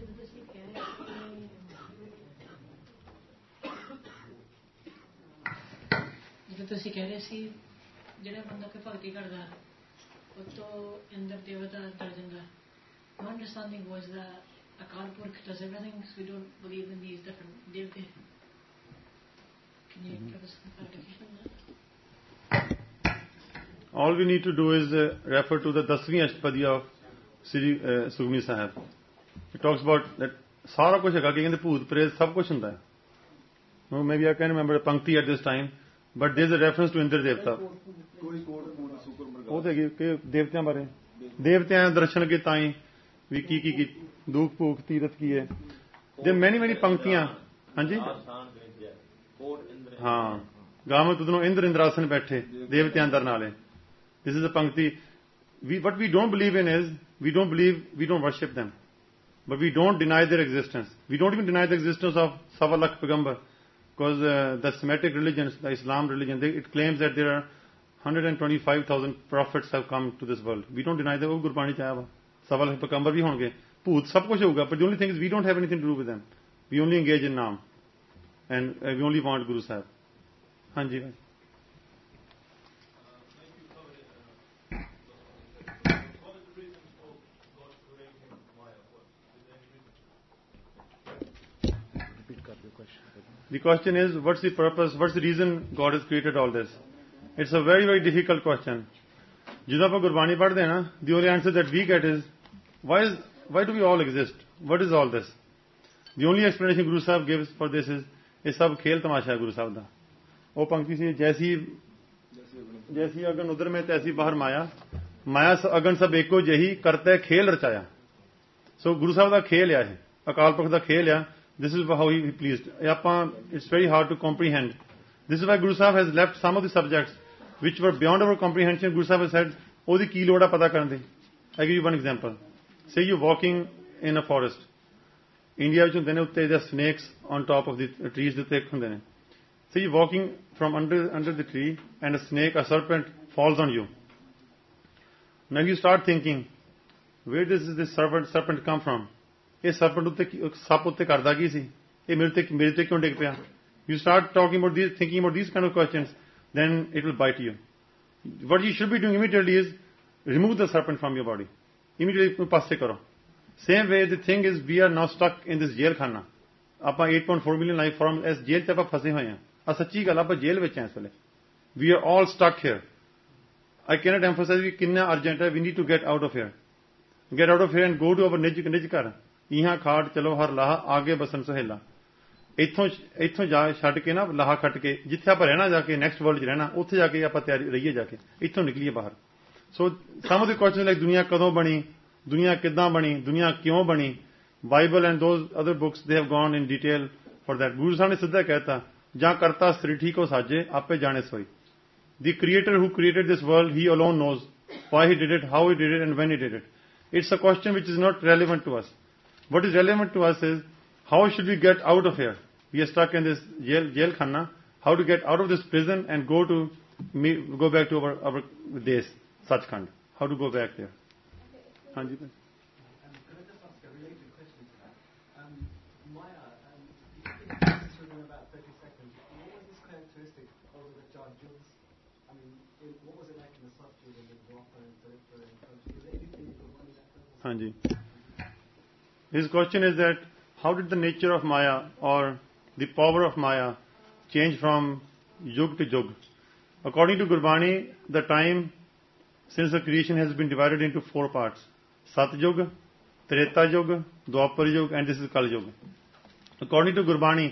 ਜਿਵੇਂ ਤੁਸੀਂ ਕਹਿ ਰਹੇ ਸੀ ਜਿਹੜਾ ਬੰਦਾ ਕੋਈ ਭਗਤੀ ਕਰਦਾ ਉਹ ਤੋਂ ਇੰਦਰ ਦੇਵਤਾ ਡਰ ਜਾਂਦਾ. My understanding was that Akal Purkh does everything, so we don't believe in these different devte. Can you give us some clarification on that? All we need to do is refer to the 10वीं Ashtapadi of Sri Sukhmani Sahib. It talks about that ਸਾਰਾ ਕੁਝ ਹੈਗਾ ਕਿ ਕਹਿੰਦੇ ਭੂਤ ਪ੍ਰੇਤ ਸਭ ਕੁਝ ਹੁੰਦਾ ਹੈ. Maybe I can't remember a pankti at this time, but there is a reference to Indra Devta. ਉਹ ਤੇ ਕਿ ਦੇਵਤਿਆਂ ਬਾਰੇ ਦੇਵਤਿਆਂ ਦੇ ਦਰਸ਼ਨ ਕੇ ਤਾਂ ਹੀ ਵੀ ਕੀ ਦੁੱਖ ਭੂਖ ਤੀਰਥ ਕੀ ਹੈ. ਦੇ ਮੈਨੀ ਪੰਕਤੀਆਂ. ਹਾਂਜੀ ਹਾਂ ਗਾਵਤ ਉਦੋਂ ਇੰਦਰ ਇੰਦਰਾਸਨ ਬੈਠੇ ਦੇਵਤਿਆਂ ਅੰਦਰ ਨਾਲੇ. This is a pankti. What we don't believe in is we don't worship them, but we don't deny their existence. We don't even deny the existence of Sawa Lakh Pagambar, because the Semitic religions, the Islam religion, it claims that there are 125,000 prophets have come to this world. We don't deny that. Oh, Gurbani chaya wa Sawa Lakh Pagambar bhi honge, bhoot sab kuch hoga, but the only thing is we don't have anything to do with them. We only engage in naam, and we only want Guru Sahib. Hanji. The question is, what's the purpose, what's the reason God has created all this? It's a very, very difficult question. ਜਦੋਂ ਆਪਾਂ ਗੁਰਬਾਣੀ ਪੜ੍ਹਦੇ ਨਾ, the only answer that we get is, why do we all exist? What is all this? The only explanation Guru Sahib gives for this is, ਇਹ ਸਭ ਖੇਲ ਤਮਾਸ਼ਾ ਹੈ ਗੁਰੂ ਸਾਹਿਬ ਦਾ. ਉਹ ਪੰਕਤੀ ਸੀ, जैसी अगन उधर में तैसी बाहर माया अगन सब एको जही करते खेल रचाया. So Guru Sahib ਦਾ ਖੇਲ ਆ, ਇਹ ਅਕਾਲ ਪੁਰਖ ਦਾ ਖੇਲ ਆ. This is how he pleased. It's very hard to comprehend. This is why Guru Sahib has left some of the subjects which were beyond our comprehension. Guru Sahib has said, "Odi ki loda pata karan de." I give you one example. Say you're walking in a forest. India vich hunde ne utte the snakes on top of the trees de tek hunde ne. Say you're walking from under the tree and a serpent falls on you. Now you start thinking, where does this serpent come from? ਇਹ ਸਰਪੰਟ ਉੱਤੇ ਸੱਪ ਉੱਤੇ ਕਰਦਾ ਕੀ ਸੀ, ਇਹ ਮੇਰੇ ਤੇ ਕਿਉਂ ਡਿੱਗ ਪਿਆ? You start thinking about these kind of questions, then it will bite you. What you should be doing immediately is remove the serpent from your body. Immediately passe karo. Same way the thing is, we are now stuck in this jail khana. ਆਪਾਂ 8.4 million life forms ਇਸ ਜੇਲ੍ਹ 'ਚ ਆਪਾਂ ਫਸੇ ਹੋਏ ਹਾਂ. ਆ ਸੱਚੀ ਗੱਲ, ਆਪਾਂ ਜੇਲ੍ਹ ਵਿੱਚ ਹਾਂ ਇਸ ਵੇਲੇ. We are all stuck here. I cannot emphasize ਵੀ ਕਿੰਨਾ urgent ਹੈ. We need to get out of here. Get out of here and go to our ਨਿਜ ਘਰ. ਇਹਾਂ ਖਾੜ ਚਲੋ ਹਰ ਲਾਹ ਆਗੇ ਬਸਨ ਸੁਹੇਲਾ. ਇੱਥੋਂ ਜਾ ਛੱਡ ਕੇ ਨਾ ਲਾਹਾ ਖੱਟ ਕੇ ਜਿੱਥੇ ਆਪਾਂ ਰਹਿਣਾ ਜਾ ਕੇ ਨੈਕਸਟ ਵਰਲਡ 'ਚ ਰਹਿਣਾ, ਉੱਥੇ ਜਾ ਕੇ ਆਪਾਂ ਤਿਆਰੀ ਰਹੀਏ ਜਾ ਕੇ, ਇੱਥੋਂ ਨਿਕਲੀਏ ਬਾਹਰ. So some of the question like ਦੁਨੀਆ ਕਦੋਂ ਬਣੀ, ਦੁਨੀਆ ਕਿੱਦਾਂ ਬਣੀ, ਦੁਨੀਆ ਕਿਉਂ ਬਣੀ, Bible and those other books they have gone in detail for that. Guru Sahib ਨੇ ਸਿੱਧਾ ਕਹਿਤਾ, ਜਾਂ ਕਰਤਾ ਸ੍ਰਿਠੀ ਕੋ ਸਾਜੇ ਆਪੇ ਜਾਣੇ ਸੋਈ. The creator who created this world, he alone knows why he did it, how he did it, and when he did it. It's a question which is not relevant to us. What is relevant to us is, how should we get out of here? We are stuck in this jail khana. How to get out of this prison and go back to our days, Sachkhand. How to go back there? Hanji. Can I just ask a related question to that? Maya, this is in about 30 seconds. What was this characteristic over the Jugs? I mean, what was it like in the Satjug and the Dwapar and Tripura and Kalki? Is there anything you could run in that process? Hanji. His question is that, how did the nature of Maya or the power of Maya change from Yug to Yug? According to Gurbani, the time since the creation has been divided into 4 parts. Satyug, Treta Yug, Dwapar Yug, and this is Kal Yug. According to Gurbani,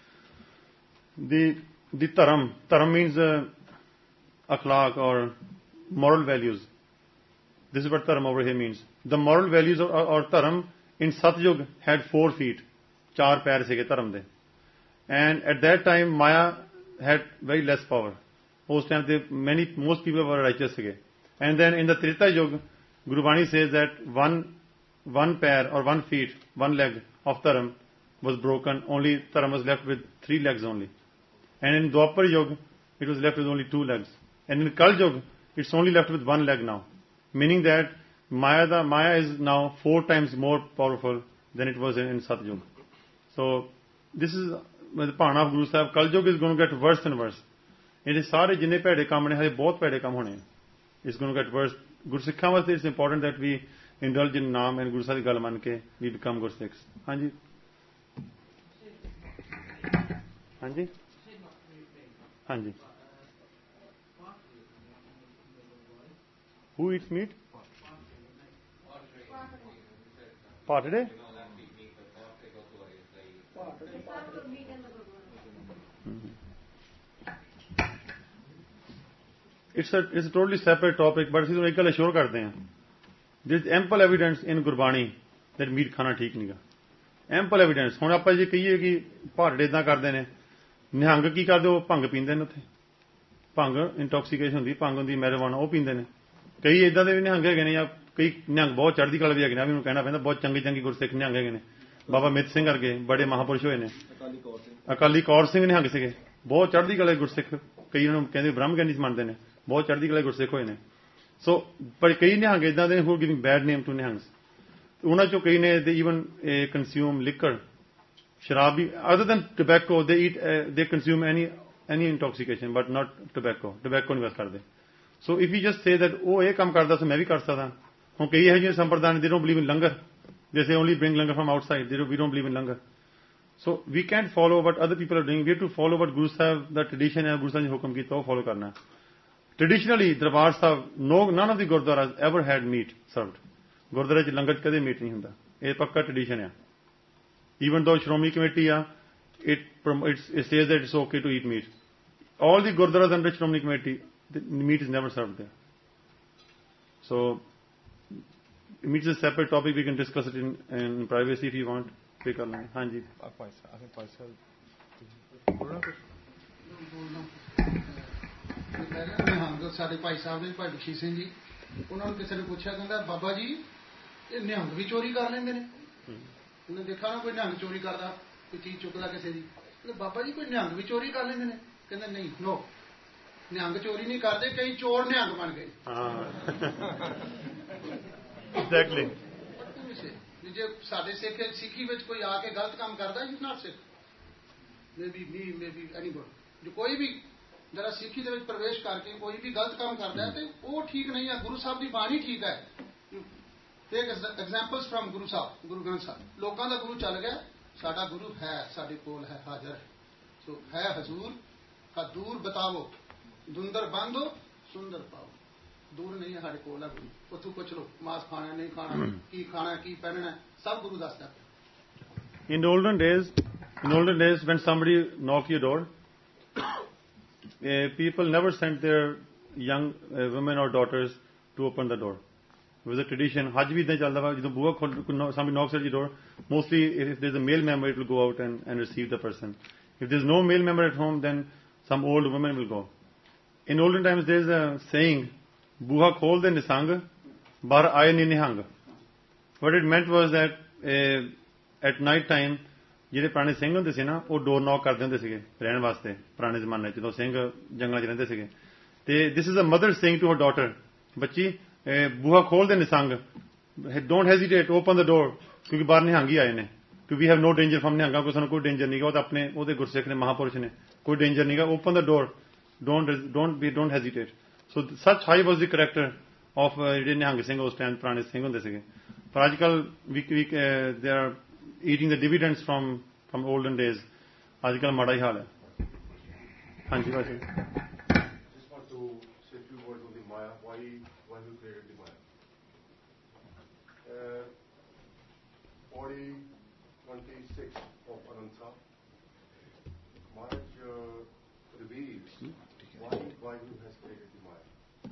the Dharam means akhlaq or moral values. This is what Dharam over here means. The moral values or Dharam in Satyug had 4 feet, 4 पैर से धर्म दे. And at that time Maya had very less power. Most times most people were righteous again. And then in the Treta Yuga, Guru Bani says that one pair or 1 feet, 1 leg of Dharam was broken. Only Dharam was left with 3 legs only. And in Dwapar Yuga, it was left with only 2 legs. And in Kal Yuga, it's only left with 1 leg now. Meaning that Maya is now 4 times more powerful than it was in Sat Yuga. So this is the Bhana of Guru Sahib. Kal Yuga is going to get worse and worse. It is सारे जिन्ने भैड़े काम ने हरे बहुत भैड़े काम होने. It's going to get worse. Gursikha वास्ते it's important that we indulge in naam and Guru Sahib की गल मान के we become Gursikhs. हाँ जी. हाँ जी. हाँ जी. Who eats meat? Potted? It's a totally separate topic, but ਅਸੀਂ ਇੱਕ ਗੱਲ ਅਸ਼ੋਰ ਕਰਦੇ ਹਾਂ. There is ample evidence in Gurbani that meat ਖਾਣਾ ਠੀਕ ਨਹੀਂਗਾ. Ample evidence. ਹੁਣ ਆਪਾਂ ਜੇ ਕਹੀਏ ਕਿ ਭਾਰੜੇ ਇਦਾਂ ਕਰਦੇ ਨੇ, ਨਿਹੰਗ ਕੀ ਕਰਦੇ, ਉਹ ਭੰਗ ਪੀਂਦੇ ਨੇ ਉੱਥੇ. ਭੰਗ ਇੰਟੌਕਸੀਕੇਸ਼ਨ ਹੁੰਦੀ, ਭੰਗ ਹੁੰਦੀ, ਮੈਰੀਜੁਆਨਾ, ਉਹ ਪੀਂਦੇ ਨੇ. ਕਈ ਇਦਾਂ ਦੇ ਵੀ ਨਿਹੰਗ ਹੈਗੇ ਨੇ, ਜਾਂ ਕਈ ਨਿਹੰਗ ਬਹੁਤ ਚੜ੍ਹਦੀ ਕਲਾ ਵੀ ਹੈਗੇ ਨੇ, ਵੀ ਉਹਨੂੰ ਕਹਿਣਾ ਪੈਂਦਾ, ਬਹੁਤ ਚੰਗੇ ਗੁਰਸਿੱਖ ਨਿਹੰਗ ਹੈਗੇ ਨੇ. ਬਾਬਾ ਮਿੱਤ ਸਿੰਘ ਵਰਗੇ ਬੜੇ ਮਹਾਪੁਰਸ਼ ਹੋਏ ਨੇ. ਅਕਾਲੀ ਕੌਰ ਸਿੰਘ ਨਿਹੰਗ ਸੀਗੇ, ਬਹੁਤ ਚੜ੍ਹਦੀ ਕਲਾ ਗੁਰਸਿੱਖ. ਕਈ ਉਹਨਾਂ ਨੂੰ ਕਹਿੰਦੇ ਬ੍ਰਹਮ ਗਿਆਨੀ ਮੰਨਦੇ ਨੇ, ਬਹੁਤ ਚੜ੍ਹਦੀ ਕਲਾ ਗੁਰਸਿੱਖ ਹੋਏ ਨੇ. ਸੋ ਪਰ ਕਈ ਨਿਹੰਗ ਇਦਾਂ ਦੇ who giving bad name to Nihangs. ਉਹਨਾਂ ਚੋਂ ਕਈ ਨੇ ਦੇ ਈਵਨ ਕੰਜ਼ਿਊਮ ਲਿਕਰ, ਸ਼ਰਾਬ ਵੀ, other than tobacco they eat, they consume any intoxication but not tobacco ਨਹੀਂ ਬਸ ਕਰਦੇ. So if you just say that ਉਹ ਇਹ ਕੰਮ ਕਰਦਾ ਸੋ ਮੈਂ ਵੀ ਕਰ ਸਕਦਾ. ਹੁਣ ਕਈ ਇਹੋ ਜਿਹੇ ਸੰਪਰਦਾਇ ਦੇ don't believe in langar, they say only bring langar from outside, we don't believe in langar. So we can't follow what other people are doing, we have to follow what Guru Sahib, the tradition hai, Guru Sahib ne hukum kita, wo follow karna hai. Traditionally Darbar Sahib, none of the Gurdwaras ever had meat served. Gurdwara ch langar kade meat nahi hunda, ਇਹ ਪੱਕਾ tradition hai. Even though Shromani committee it says that it's okay to eat meat, all the Gurdwaras under Shromani committee, the meat is never served there. So meat is a separate topic, we can discuss it in privacy if you want. हाँ जी. ਸਾਡੇ ਭਾਈ ਸਾਹਿਬ ਨੇ, ਭਾਈ ਬਖਸ਼ੀ ਸਿੰਘ ਜੀ, ਉਹਨਾਂ ਨੂੰ ਕਿਸੇ ਨੇ ਪੁੱਛਿਆ, ਕਹਿੰਦਾ ਬਾਬਾ ਜੀ ਇਹ ਨਿਹੰਗ ਵੀ ਚੋਰੀ ਕਰ ਲੈਂਦੇ ਨੇ? ਉਹਨੇ ਦੇਖਿਆ ਨਾ ਕੋਈ ਨਿਹੰਗ ਚੋਰੀ ਕਰਦਾ, ਕੋਈ ਚੀਜ਼ ਚੁੱਕਦਾ ਕਿਸੇ ਦੀ, ਕਹਿੰਦਾ ਬਾਬਾ ਜੀ ਕੋਈ ਨਿਹੰਗ ਵੀ ਚੋਰੀ ਕਰ ਲੈਂਦੇ ਨੇ? ਕਹਿੰਦਾ ਨਹੀਂ, ਨੋ, ਨਿਹੰਗ ਚੋਰੀ ਨਹੀਂ ਕਰਦੇ, ਕਈ ਚੋਰ ਨਿਹੰਗ ਬਣ ਗਏ. Exactly. ਜੇ ਸਾਡੇ ਸਿੱਖੀ ਵਿੱਚ ਕੋਈ ਆ ਕੇ ਗਲਤ ਕੰਮ ਕਰਦਾ, you not Sikh, maybe anybody, ਜੋ ਕੋਈ ਵੀ ਜਰਾ ਸਿੱਖੀ ਦੇ ਵਿੱਚ ਪ੍ਰਵੇਸ਼ ਕਰਕੇ ਕੋਈ ਵੀ ਗਲਤ ਕੰਮ ਕਰਦਾ ਤੇ ਉਹ ਠੀਕ ਨਹੀਂ ਹੈ. ਗੁਰੂ ਸਾਹਿਬ ਦੀ ਬਾਣੀ ਠੀਕ ਹੈ. Take examples from Guru Sahib, Guru Granth Sahib. ਲੋਕਾਂ ਦਾ ਗੁਰੂ ਚੱਲ ਗਿਆ, ਸਾਡਾ ਗੁਰੂ ਹੈ, ਸਾਡੇ ਕੋਲ ਹੈ, ਹਾਜ਼ਰ ਹੈ. ਸੋ ਹੈ ਹਜ਼ੂਰ, ਦੂਰ ਬਤਾਵੋ, ਦੁੰਦਰ ਬੰਦੋ ਸੁੰਦਰ ਪਾਓ. ਦੂਰ ਨਹੀਂ ਹੈ, ਸਾਡੇ ਕੋਲ ਹੈ ਗੁਰੂ. ਉੱਥੋਂ ਪੁੱਛ ਲਓ, ਮਾਸ ਖਾਣਾ ਨਹੀਂ ਖਾਣਾ, ਕੀ ਖਾਣਾ, ਕੀ ਪਹਿਨਣਾ, ਸਭ ਗੁਰੂ ਦੱਸਦਾ. In olden days when somebody knocked your door, people never sent their young women or daughters to open the door. It was a tradition. Haj bhi idhan chalda ਵਾ, ਜਦੋਂ ਬੂਹਾ ਖੋਲ, somebody knocks at your door, mostly if there's a male member it will go out and receive the person. If there's no male member at home, then some old woman will go. In olden times there's a saying, ਬੂਹਾ ਖੋਲ ਦੇ ਨਿਸੰਗ, ਬਾਹਰ ਆਏ ਨਹੀਂ Nihang. What it meant was that at night time ਜਿਹੜੇ ਪੁਰਾਣੇ ਸਿੰਘ ਹੁੰਦੇ ਸੀ ਨਾ, ਉਹ ਡੋਰ ਨੌਕ ਕਰਦੇ ਹੁੰਦੇ ਸੀਗੇ ਰਹਿਣ ਵਾਸਤੇ, ਪੁਰਾਣੇ ਜ਼ਮਾਨੇ 'ਚ ਜਦੋਂ ਸਿੰਘ ਜੰਗਲਾਂ 'ਚ ਰਹਿੰਦੇ ਸੀਗੇ. ਤੇ this is a mother saying to her daughter, ਬੱਚੀ ਬੂਹਾ ਖੋਲ ਦੇ ਨਿਸੰਗ, ਡੋਂਟ ਹੈਜ਼ੀਟੇਟ, ਓਪਨ ਦ ਡੋਰ, ਕਿਉਂਕਿ ਬਾਹਰ ਨਿਹੰਗ ਹੀ ਆਏ ਨੇ. ਕਿ we have no danger from ਨਿਹੰਗਾਂ, ਕੋਈ ਸਾਨੂੰ ਕੋਈ ਡੇਂਜਰ ਨਹੀਂਗਾ, ਉਹ ਤਾਂ ਆਪਣੇ ਉਹਦੇ ਗੁਰਸਿੱਖ ਨੇ, ਮਹਾਪੁਰਸ਼ ਨੇ, ਕੋਈ ਡੇਂਜਰ ਨਹੀਂਗਾ. Open the door, don't hesitate. So such high was the character of ਜਿਹੜੇ ਨਿਹੰਗ ਸਿੰਘ ਉਸ ਟਾਈਮ ਪੁਰਾਣੇ ਸਿੰਘ ਹੁੰਦੇ ਸੀਗੇ. ਪਰ ਅੱਜ ਕੱਲ they are eating the dividends from olden days. ਅੱਜ ਕੱਲ ਮਾੜਾ ਹੀ ਹਾਲ ਹੈ. ਹਾਂਜੀ ਭਾਜੀ. Just want to say a few words on the Maya. Why we created the Maya? 40:26 of Ananta, Maharaj reveals why he has created the Maya.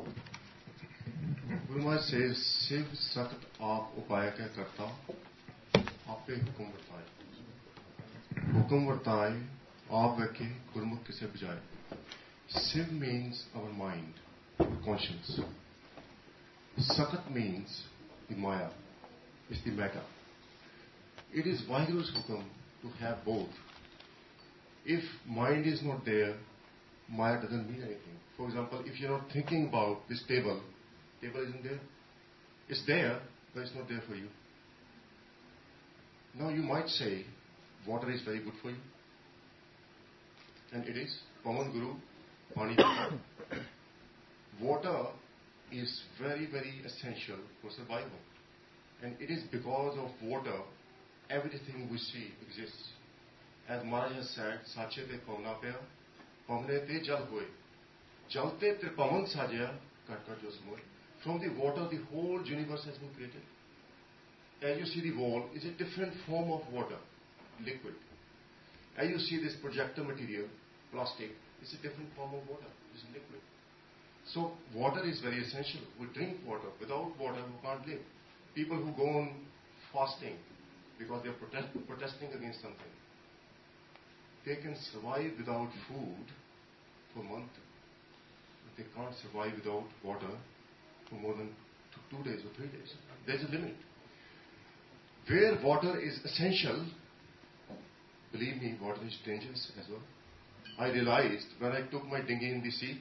Guru Maharaj says, Shiv सतत आप उपाय क्या करता, आपे हुक्म वर्ताए आप वके गुरमुख किसे बजाए. Siv means our mind, our conscience. Sakat means the Maya, is the matter. It is Vaheguru's hukum to have both. If mind is not there, Maya doesn't mean anything. For example, if you're not thinking about this table isn't there. It's there, but it's not there for you. Now you might say, water is very good for you. And it is. Pawan Guru, Pani Pita. Water is very, very essential for survival. And it is because of water, everything we see exists. As Maharaj has said, Sache te pavna paya, pavne te jal hoye. Jalte te pavan sajya, kat kat jos moy. From the water, the whole universe has been created. As you see the wall, is a different form of water, liquid. As you see this projector material, plastic, it's a different form of water, it's liquid. So water is very essential. We drink water. Without water, we can't live. People who go on fasting because they're protesting against something, they can survive without food for a month, but they can't survive without water for more than 2 days or 3 days. There's a limit. Where water is essential, believe me, water is dangerous as well. I realized when I took my dinghy in the sea,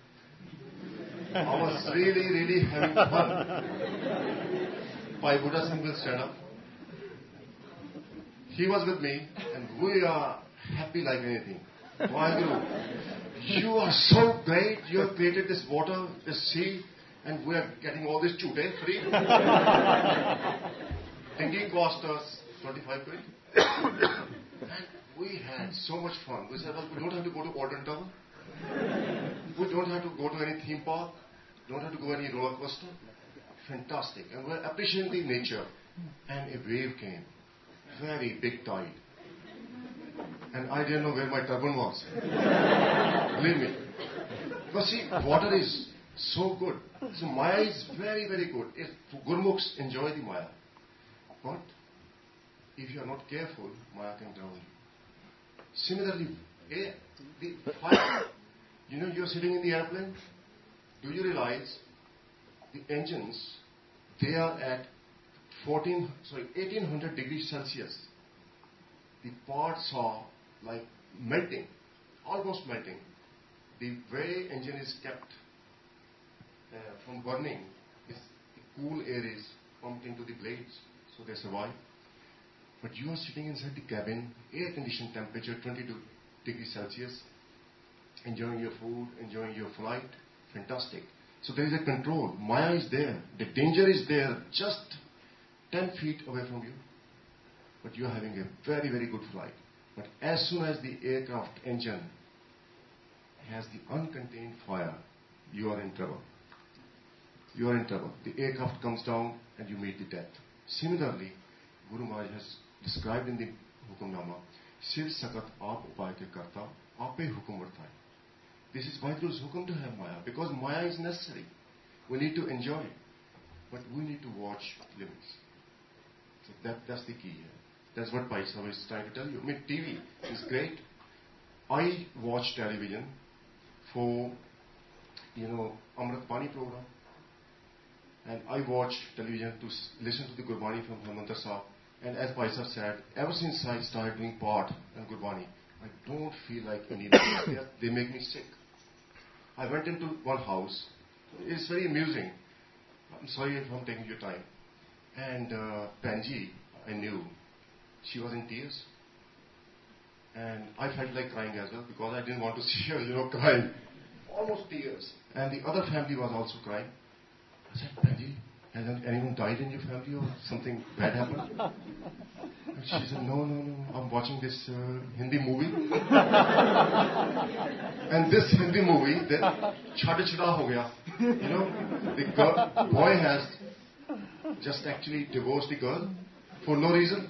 I was really, really having fun. Bhai Buddha Singh will stand up. He was with me, and we are happy like anything. Vaheguru, you are so great. You have created this water, this sea, and we are getting all this chute free. Dinghy cost us 25 quid. And we had so much fun. We said, well, we don't have to go to Alton Tower. We don't have to go to any theme park. Don't have to go any roller coaster. Fantastic. And we're appreciating the nature. And a wave came. Very big tide. And I didn't know where my turban was. Believe me. Because see, water is so good. So Maya is very, very good. If Gurmukhs enjoy the Maya. But if you are not careful, Maya can drown you. Similarly, air, the fire. You know, you're sitting in the airplane. Do you realize the engines, they are at 1800 degrees Celsius. The parts are like melting, almost melting. The way engine is kept from burning is the cool air is pumped into the blades, so they survive. But you are sitting inside the cabin, air-conditioned temperature, 22 degrees Celsius, enjoying your food, enjoying your flight. Fantastic. So there is a control. Maya is there. The danger is there, just 10 feet away from you. But you are having a very, very good flight. But as soon as the aircraft engine has the uncontained fire, you are in trouble. You are in trouble. The aircraft comes down and you meet the death. Similarly, Guru Maharaj has described in the Hukumnama, Siv Sakat Aap Upay Ke Karta, Aape Hukum Vartai. This is Vaheguru's hukum to have Maya, because Maya is necessary. We need to enjoy it. But we need to watch limits. So that's the key here. That's what Paisa is trying to tell you. I mean, TV is great. I watch television for, Amrit Pani program. And I watch television to listen to the Gurbani from Harmandir Sahib. And as Paisa said, ever since I started doing part in Gurbani, I don't feel like any they make me sick. I went into one house. It's very amusing. I'm sorry if I'm taking your time. And Panji, I knew, she was in tears. And I felt like crying as well, because I didn't want to see her, crying. Almost tears. And the other family was also crying. I said, Panji, has anyone died in your family or something bad happened? And she said, no, I'm watching this Hindi movie. And this Hindi movie, the chhada chhada ho gaya. The boy has just actually divorced the girl for no reason.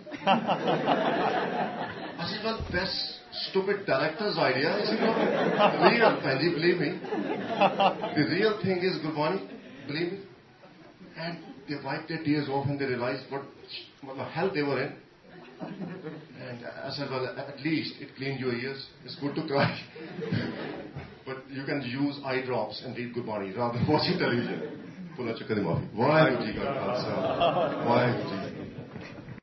I said, well, that's stupid director's idea. Is it not real, Panji, believe me. The real thing is Gurbani, believe me. And they wiped their tears off and they realized what the hell they were in. And I said, well, at least it cleaned your ears. It's good to cry. But you can use eye drops and read Gurbani rather than watching television. Why would you go? Why would you?